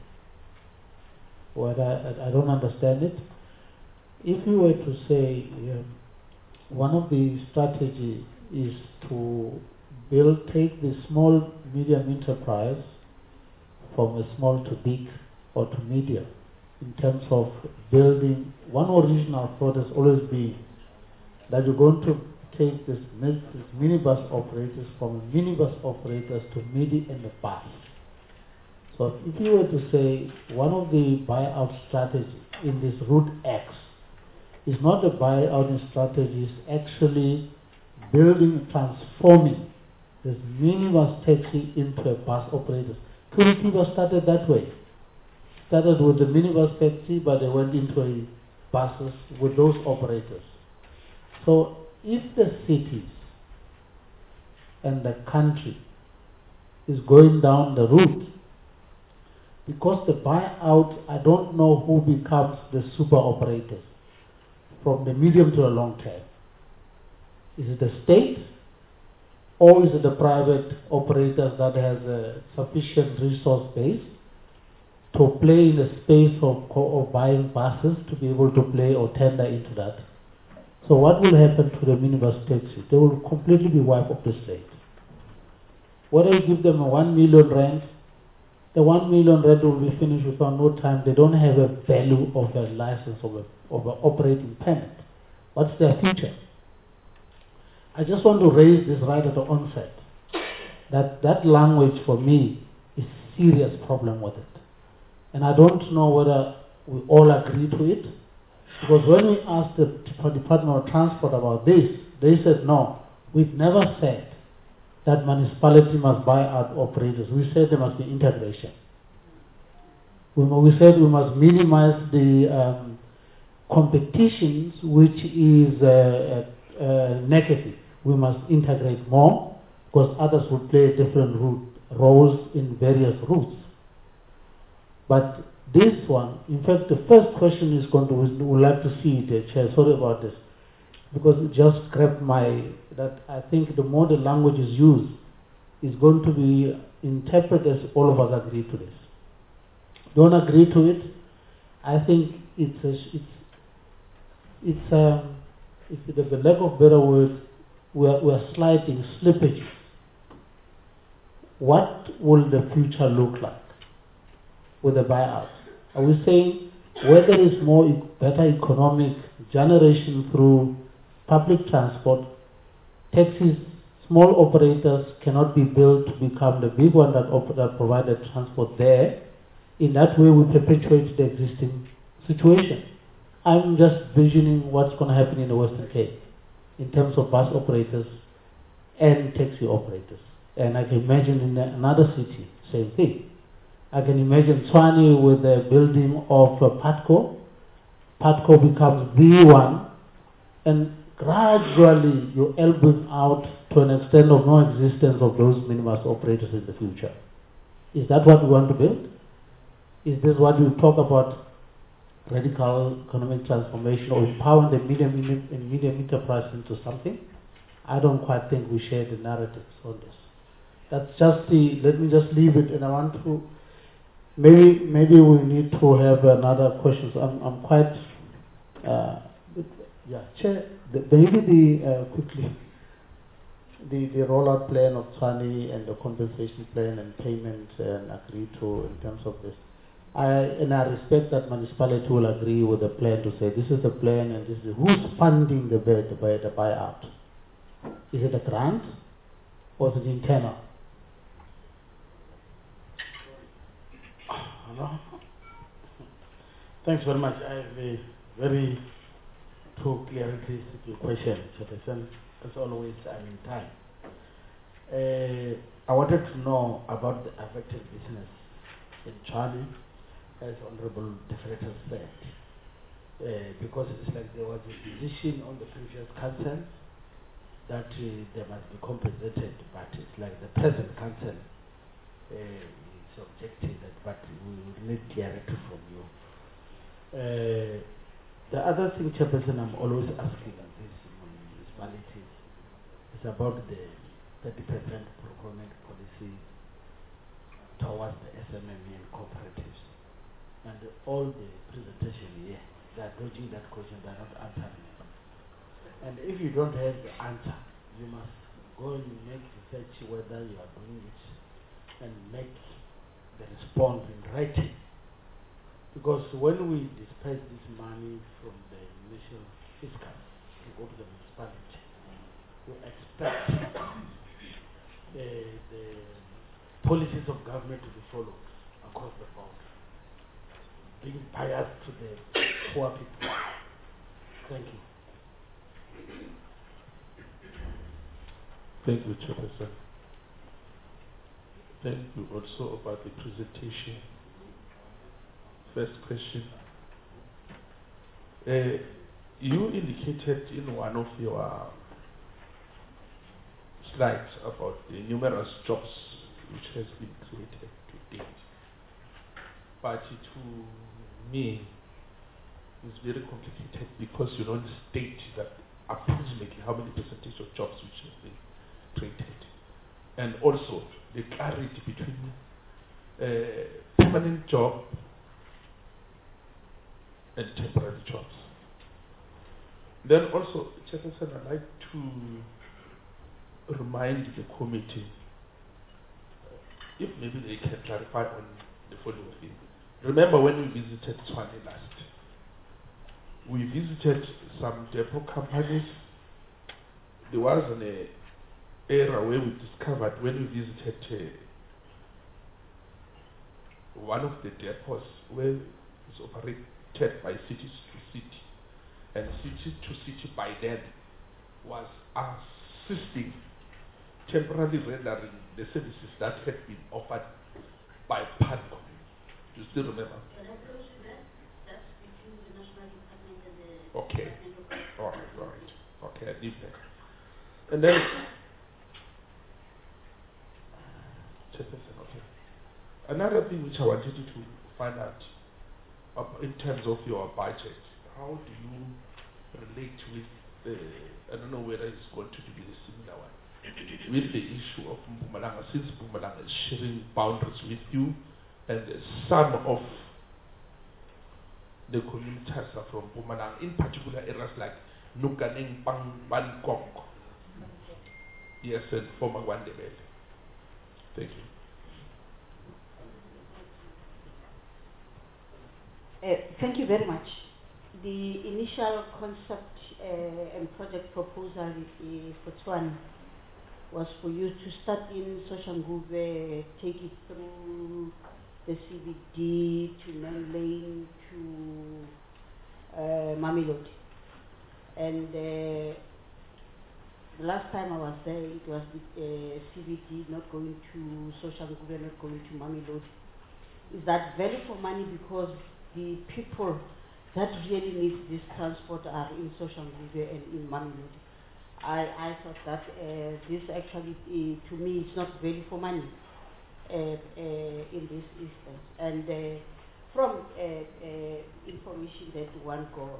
[SPEAKER 8] I don't understand it. If you were to say one of the strategy is to take the small medium enterprise from a small to big or to medium, in terms of building, one original thought has always been that you're going to take this minibus operators from minibus operators to midi and the bus. So if you were to say one of the buyout strategies in this Route X is not a buyout strategy, it's actually building, transforming this minibus taxi into a bus operator. Curitiba started that way. Started with the minibus taxi, but they went into a buses with those operators. So if the cities and the country is going down the route, because the buyout, I don't know who becomes the super operators from the medium to the long term. Is it the state, or is it the private operators that has a sufficient resource base to play in the space of buying buses to be able to play or tender into that? So what will happen to the minibus taxi? They will completely be wiped off the slate. Whether you give them a 1 million rent, the 1 million rent will be finished within no time. They don't have a value of a license of an operating permit. What's their future? I just want to raise this right at the onset. That language for me a serious problem with it. And I don't know whether we all agree to it, because when we asked the Department of Transport about this, they said no, we've never said that municipality must buy out operators. We said there must be integration. We said we must minimize the competitions which is negative. We must integrate more, because others will play different roles in various routes. But this one, in fact, the first question is going to, we'd like to see it, Chair, sorry about this, because it just grabbed that I think the more the language is used, is going to be interpreted as all of us agree to this. Don't agree to it, I think it's the lack of better words, we're sliding slippages. What will the future look like with the buyout? Are we saying where there is better economic generation through public transport, taxis, small operators cannot be built to become the big one that provided transport there? In that way, we perpetuate the existing situation. I'm just visioning what's going to happen in the Western Cape in terms of bus operators and taxi operators. And I can imagine in another city, same thing. I can imagine Tshwane with the building of Patco. Patco becomes the one, and gradually you're elbowing out to an extent of no existence of those minibus operators in the future. Is that what we want to build? Is this what we talk about, radical economic transformation, or empowering the medium enterprise into something? I don't quite think we share the narratives on this. That's just let me just leave it, and I want to, maybe we need to have another questions. I'm quite, Chair, quickly, the rollout plan of Tshwane and the compensation plan and payment and agree to in terms of this. I respect that municipality will agree with the plan to say this is the plan and this is who's funding the buyout. Is it a grant or is it internal?
[SPEAKER 7] Thanks very much. I have a very true clarity question, Chairperson. As always, I'm in time. I wanted to know about the affected business in Tshwane, as Honorable Defrater said, because it's like there was a decision on the previous council that they must be compensated, but it's like the present council is objecting that, but we will need clarity from you. The other thing, Chairperson, I'm always asking of these municipalities is about the 30% procurement policy towards the SMME and cooperatives. And all the presentation here, they are dodging that question, they are not answering it. And if you don't have the answer, you must go and make research whether you are doing it and make the response in writing. Because when we disperse this money from the national fiscal to go to the municipality, we expect the policies of government to be followed across the board, being biased to the poor people. Thank you.
[SPEAKER 6] Thank you, Chairperson. Thank you also about the presentation. First question. You indicated in one of your slides about the numerous jobs which has been created to date. But to me, it's very complicated because you don't state that approximately how many percentage of jobs which have been created. And also the clarity between permanent job and temporary jobs. Then also, Chairperson, I'd like to remind the committee, if maybe they can clarify on the following thing. Remember when we visited Tshwane last, we visited some depot companies. There was an era where we discovered when we visited one of the depots where it's operated by City to City. And City to City by then was assisting, temporarily rendering the services that had been offered by PANCO. You still remember? Okay. All right. Okay, I did that. And then, okay. Another thing which I wanted you to find out in terms of your budget, how do you relate with I don't know whether it's going to be the similar one, with the issue of Mpumalanga, since Mpumalanga is sharing boundaries with you, and some of the communities are from Mpumalanga, in particular areas like Nukaneng, Bankong, yes, and former Wandebele. Thank you.
[SPEAKER 5] Thank you very much. The initial concept and project proposal for Tshwane was for you to start in Soshanguve, take it through the CBD to Main Lane to Mamelodi. And the last time I was there, it was the CBD not going to Soshanguve, not going to Mamelodi. Is that value for money because the people that really need this transport are in Soshanguve and in Mamelodi? I thought that this actually, to me, is not value for money in this instance. And from information that one got,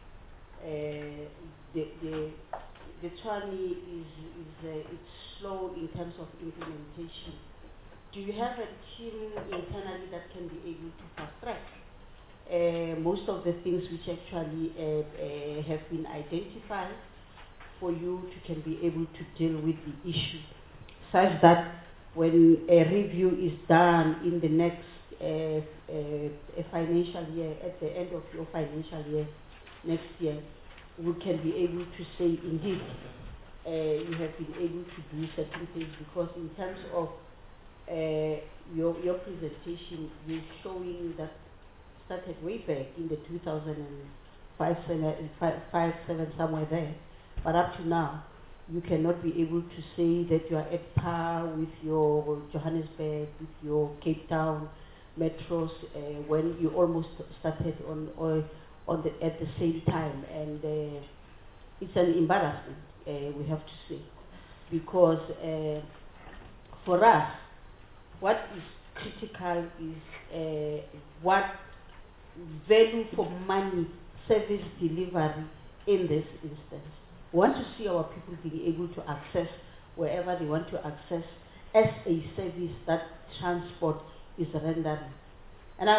[SPEAKER 5] the Tshwane it's slow in terms of implementation. Do you have a team internally that can be able to fast track most of the things which actually have been identified for you to can be able to deal with the issue, such that when a review is done in the next financial year, at the end of your financial year next year, we can be able to say indeed you have been able to do certain things, because in terms of your presentation, you're showing that started way back in the 2005, 7, somewhere there. But up to now, you cannot be able to say that you are at par with your Johannesburg, with your Cape Town metros, when you almost started at the same time. And it's an embarrassment, we have to say. Because for us, what is critical is what value for money service delivery in this instance. We want to see our people being able to access wherever they want to access as a service that transport is rendering. And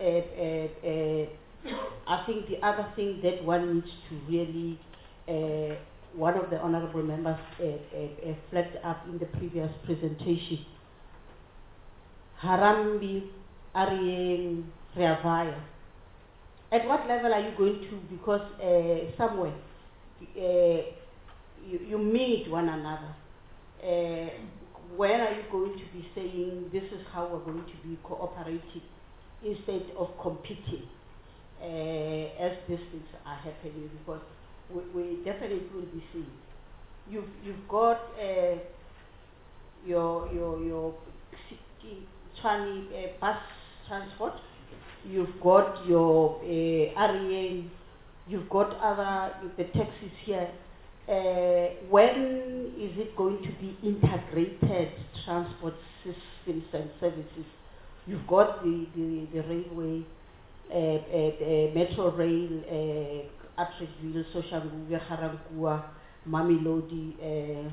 [SPEAKER 5] I think the other thing that one needs to really, one of the honorable members flagged up in the previous presentation, Harambee, Arieng, Reavaya. At what level are you going to, because somewhere you meet one another. When are you going to be saying this is how we're going to be cooperating instead of competing as these things are happening? Because we definitely will be seeing. You've got your Tshwane bus transport. You've got your REA, you've got the taxis here. When is it going to be integrated transport systems and services? You've got the railway, metro rail, Atteridgeville, Soshanguve, Ga-Rankuwa, Mamelodi,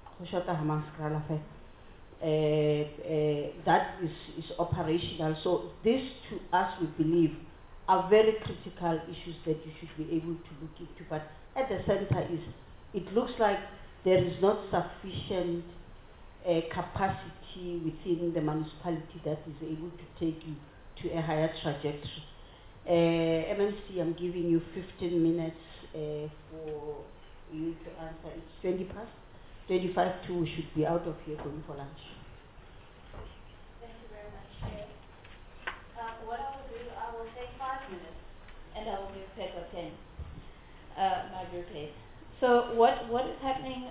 [SPEAKER 5] that is operational. So these to us, we believe, are very critical issues that you should be able to look into. But at the center it looks like there is not sufficient capacity within the municipality that is able to take you to a higher trajectory. MMC, I'm giving you 15 minutes for you to answer. It's 20 past. 25 to, we should be out of here going for lunch.
[SPEAKER 14] Thank you very much, Chair. and I will give Peko 10, my group head. So what is happening,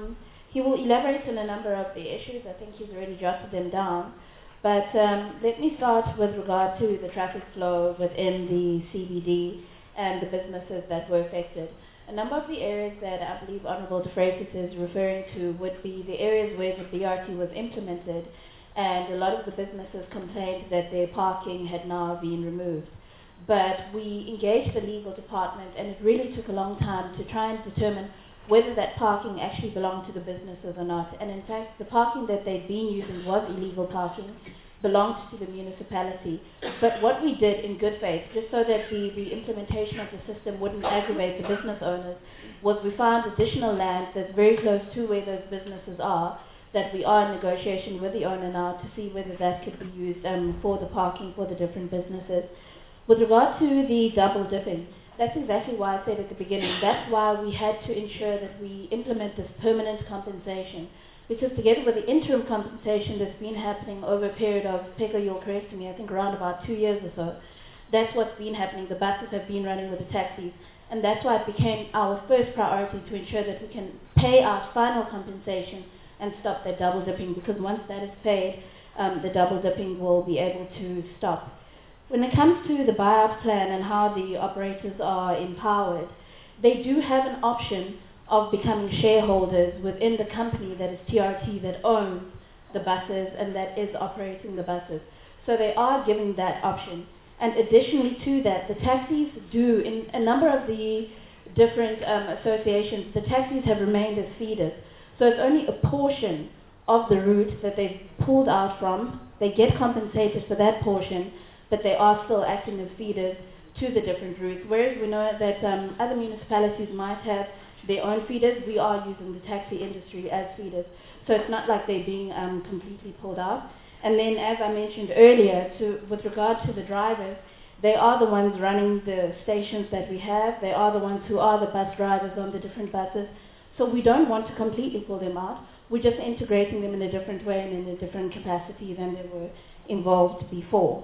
[SPEAKER 14] he will elaborate on a number of the issues. I think he's already jotted them down. But let me start with regard to the traffic flow within the CBD and the businesses that were affected. A number of the areas that I believe Honourable De Freitas is referring to would be the areas where the BRT was implemented, and a lot of the businesses complained that their parking had now been removed. But we engaged the legal department, and it really took a long time to try and determine whether that parking actually belonged to the businesses or not. And in fact, the parking that they'd been using was illegal parking, belonged to the municipality. But what we did in good faith, just so that the implementation of the system wouldn't aggravate the business owners, was we found additional land that's very close to where those businesses are, that we are in negotiation with the owner now to see whether that could be used for the parking for the different businesses. With regard to the double dipping, that's exactly why I said at the beginning, that's why we had to ensure that we implement this permanent compensation. Because together with the interim compensation that's been happening over a period of, Peko, you'll correct me, I think around about 2 years or so, that's what's been happening. The buses have been running with the taxis. And that's why it became our first priority to ensure that we can pay our final compensation and stop that double dipping. Because once that is paid, the double dipping will be able to stop. When it comes to the buyout plan and how the operators are empowered, they do have an option of becoming shareholders within the company that is TRT that owns the buses and that is operating the buses. So they are given that option. And additionally to that, the taxis do, in a number of the different associations, the taxis have remained as feeders. So it's only a portion of the route that they've pulled out from. They get compensated for that portion, but they are still acting as feeders to the different routes. Whereas we know that other municipalities might have their own feeders, we are using the taxi industry as feeders. So it's not like they're being completely pulled out. And then, as I mentioned earlier, with regard to the drivers, they are the ones running the stations that we have. They are the ones who are the bus drivers on the different buses. So we don't want to completely pull them out. We're just integrating them in a different way and in a different capacity than they were involved before.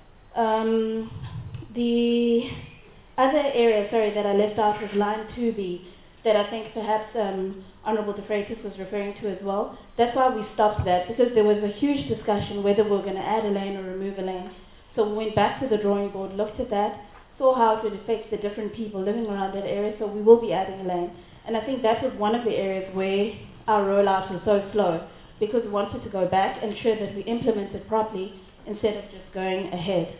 [SPEAKER 14] The other area, that I left out was line 2B, that I think perhaps Honourable De Freitas was referring to as well. That's why we stopped that, because there was a huge discussion whether we were going to add a lane or remove a lane. So we went back to the drawing board, looked at that, saw how it would affect the different people living around that area, so we will be adding a lane. And I think that was one of the areas where our rollout was so slow, because we wanted to go back and ensure that we implemented properly instead of just going ahead.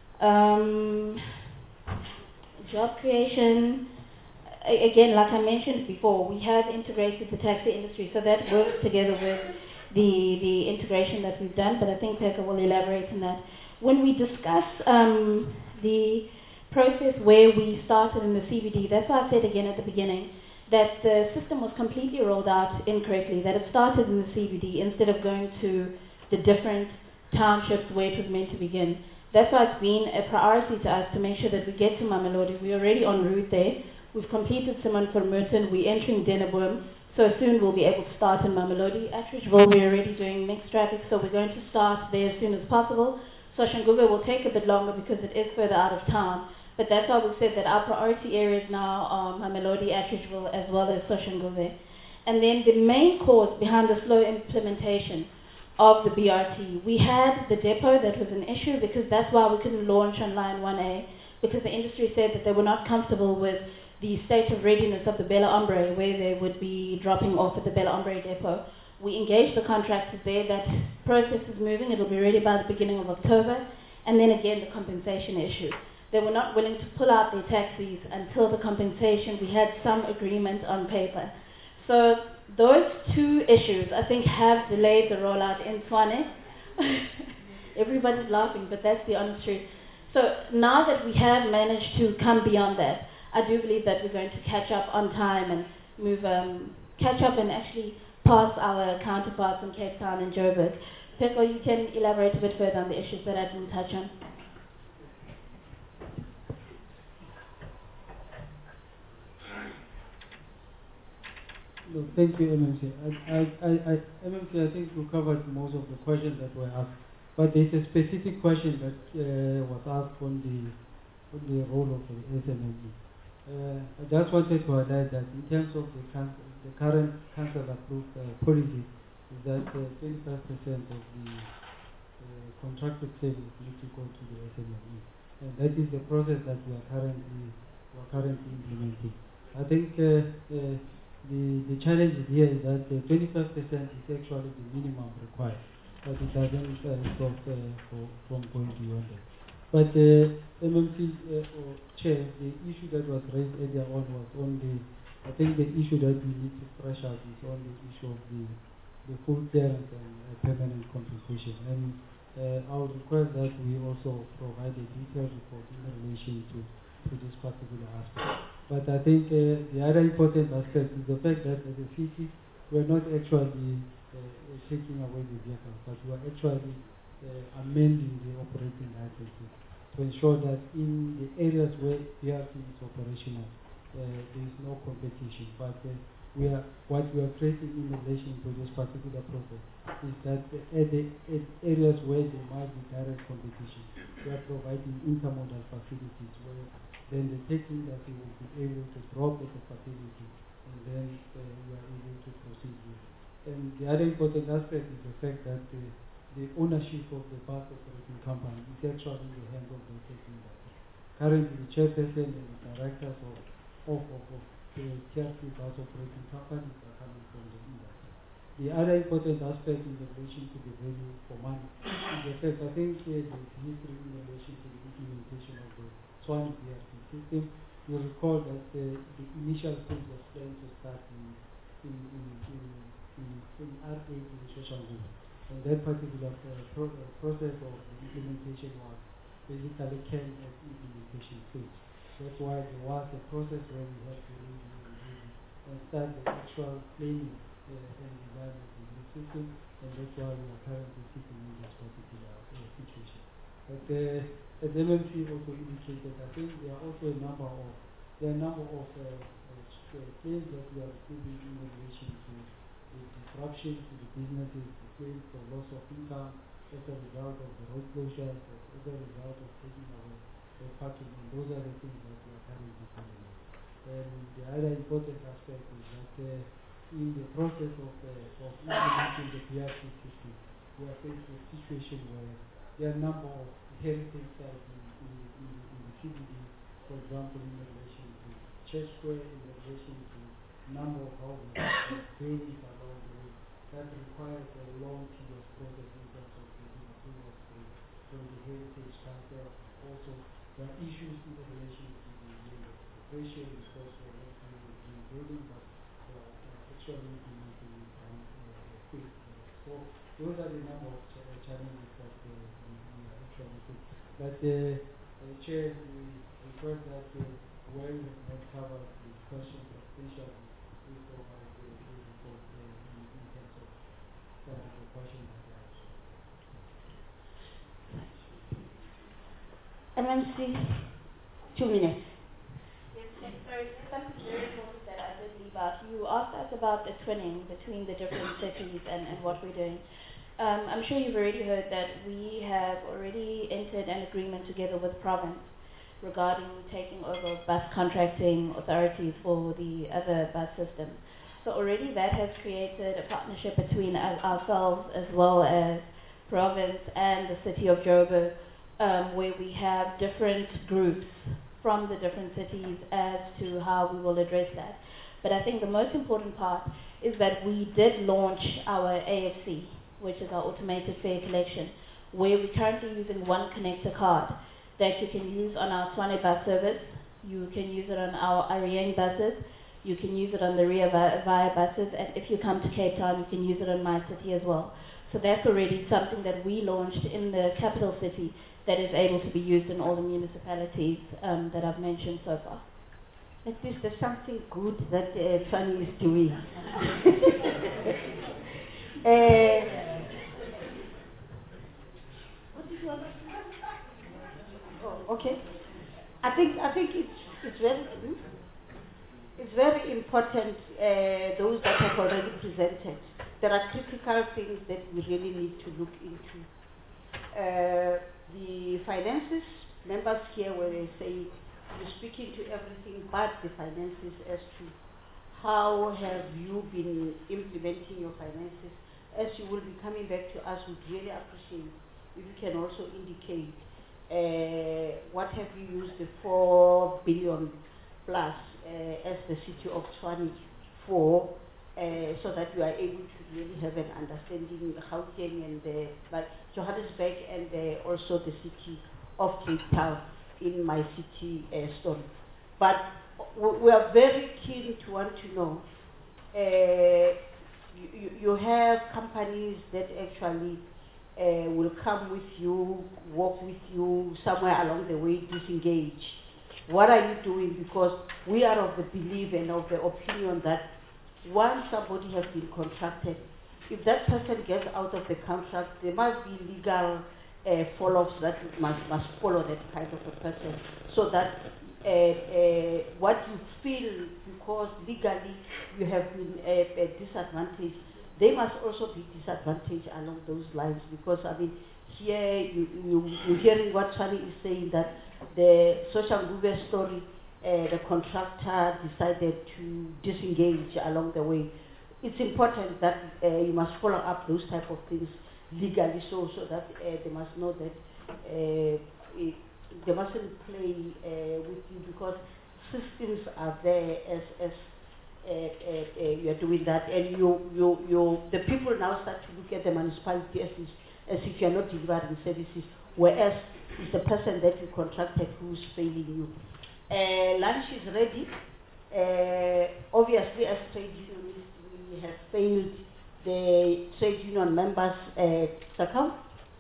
[SPEAKER 14] Job creation, again, like I mentioned before, we have integrated the taxi industry, so that works together with the integration that we've done, but I think Peko will elaborate on that. When we discuss the process where we started in the CBD, that's why I said again at the beginning that the system was completely rolled out incorrectly, that it started in the CBD instead of going to the different townships where it was meant to begin. That's why it's been a priority to us to make sure that we get to Mamelodi. We're already en route there. We've completed Simon for Merton. We're entering Deneboom. So soon we'll be able to start in Mamelodi. Atteridgeville, we're already doing mixed traffic, so we're going to start there as soon as possible. Soshanguve will take a bit longer because it is further out of town. But that's why we've said that our priority areas now are Mamelodi, Atteridgeville, as well as Soshanguve. And then the main cause behind the slow implementation of the BRT. We had the depot that was an issue because that's why we couldn't launch on line 1A, because the industry said that they were not comfortable with the state of readiness of the Bella Ombre, where they would be dropping off at the Bella Ombre depot. We engaged the contractors there. That process is moving. It'll be ready by the beginning of October. And then again, the compensation issue. They were not willing to pull out their taxis until the compensation. We had some agreement on paper. So those two issues, I think, have delayed the rollout in Tshwane. Everybody's laughing, but that's the honest truth. So now that we have managed to come beyond that, I do believe that we're going to catch up on time and move, catch up and actually pass our counterparts in Cape Town and Joburg. Peko, you can elaborate a bit further on the issues that I didn't touch on.
[SPEAKER 15] No, thank you, MMC. MMC, I think you covered most of the questions that were asked. But there's a specific question that was asked on role of the SMME. I just wanted to highlight that in terms of the current council-approved policy, is that 25% of the contracted savings need to go to the SMME, and that is the process that we are currently implementing. I think the challenge here is that 25% is actually the minimum required, but it doesn't stop from going beyond that. But MMC or Chair, the issue that was raised earlier on was on I think the issue that we need to thrash out is on the issue of the full clearance and permanent compensation. And I would request that we also provide a detailed report in relation to this particular aspect. But I think the other important aspect is the fact that as a city, we're not actually taking away the vehicles, but we're actually amending the operating licenses to ensure that in the areas where BRT is operational, there is no competition. But what we are creating in relation to this particular process is that at areas where there might be direct competition, we are providing intermodal facilities where then the taking that we will be able to drop at the facility, and then we are able to proceed with. And the other important aspect is the fact that the ownership of the bus operating company is actually in the hands of the taking industry. Currently, the chairperson and the directors of the TRC bus operating companies are coming from the industry. The other important aspect in relation to the value for money is the fact, I think there's history in relation to the implementation of the Tshwane BRT system. You recall that the initial stage was planned to start in R8 in Shoshanguve. And that particular process of the implementation was basically came at implementation stage. That's why there was a process where we had to review and start the actual planning and design of the new system, and that's why we are currently sitting in this particular situation. But as MMC also indicated, I think there are also a number of claims that we are receiving in relation to the disruption to the businesses, the claims for loss of income as a result of the road closures, as a result of taking away the parking, and those are the things that we are currently dealing with. And the other important aspect is that in the process of implementing the BRT system, we are faced with a situation where there are a number of heritage sites in the CBD, for example, in relation to Church Square, in relation to number of houses, buildings along the way, that requires a long, tedious process in terms of getting approvals from the Heritage Council. Also, there are issues in relation to the operation, because we're not doing the green building, but actually implementing it quick. So those are the number of challenges that we are actually facing. But Chair, we request that when we have not covered the questions of patients, we provide the report in terms of the questions that they asked.
[SPEAKER 5] MMC, 2 minutes.
[SPEAKER 14] Yes, sorry, something very important that I did leave out. You asked us about the twinning between the different cities and what we're doing. I'm sure you've already heard that we have already entered an agreement together with Province regarding taking over bus contracting authorities for the other bus systems. So already that has created a partnership between ourselves as well as Province and the city of Joburg, where we have different groups from the different cities as to how we will address that. But I think the most important part is that we did launch our AFC, which is our automated fare collection, where we're currently using one connector card that you can use on our Tshwane bus service, you can use it on our Ariane buses, you can use it on the Ria Vaya buses, and if you come to Cape Town, you can use it on My City as well. So that's already something that we launched in the capital city that is able to be used in all the municipalities that I've mentioned so far.
[SPEAKER 5] At least there's something good that Tshwane is doing. What did you want to say? Oh, okay. I think it's very important. Those that have already presented. There are critical things that we really need to look into. The finances members here where they say you're speaking to everything but the finances as to how have you been implementing your finances. As you will be coming back to us, we'd really appreciate if you can also indicate what have you used the 4 billion plus as the city of Tshwane for, so that you are able to really have an understanding of Gauteng and like Johannesburg and also the city of Cape Town in my city story. But we are very keen to want to know, you have companies that actually will come with you, walk with you, somewhere along the way disengage. What are you doing? Because we are of the belief and of the opinion that once somebody has been contracted, if that person gets out of the contract, there must be legal follow-ups that must follow that kind of a person, so that what you feel because legally you have been disadvantaged, they must also be disadvantaged along those lines. Because I mean, here you're hearing what Tshwane is saying, that the social movement story, the contractor decided to disengage along the way. It's important that you must follow up those type of things legally, so that they must know that they mustn't play with you, because systems are there as you are doing that, and the people now start to look at the municipality as if you are not delivering services, whereas it's the person that you contracted who's failing you. Lunch is ready. Obviously, as trade unionists, we have failed the trade union members' account.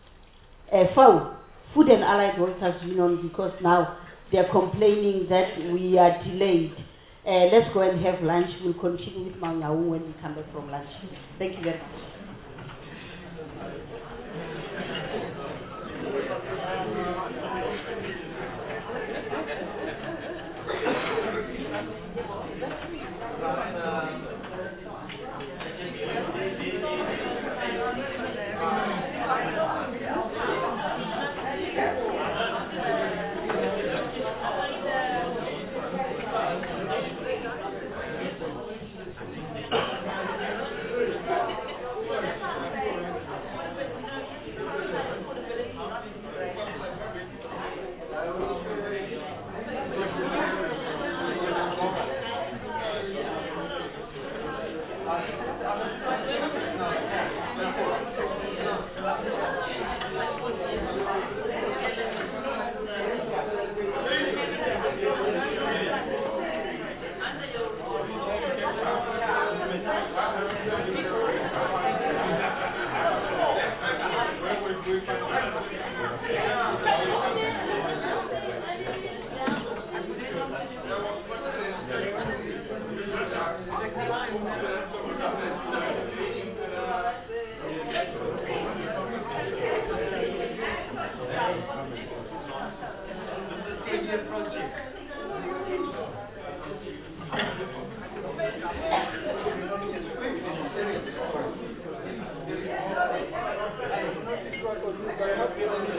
[SPEAKER 5] FAU, Food and Allied Workers Union, because now they are complaining that we are delayed. Let's go and have lunch. We'll continue with Mangaung when we come back from lunch. Thank you very much.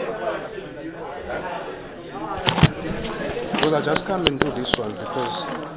[SPEAKER 16] Well, I just come and do this one because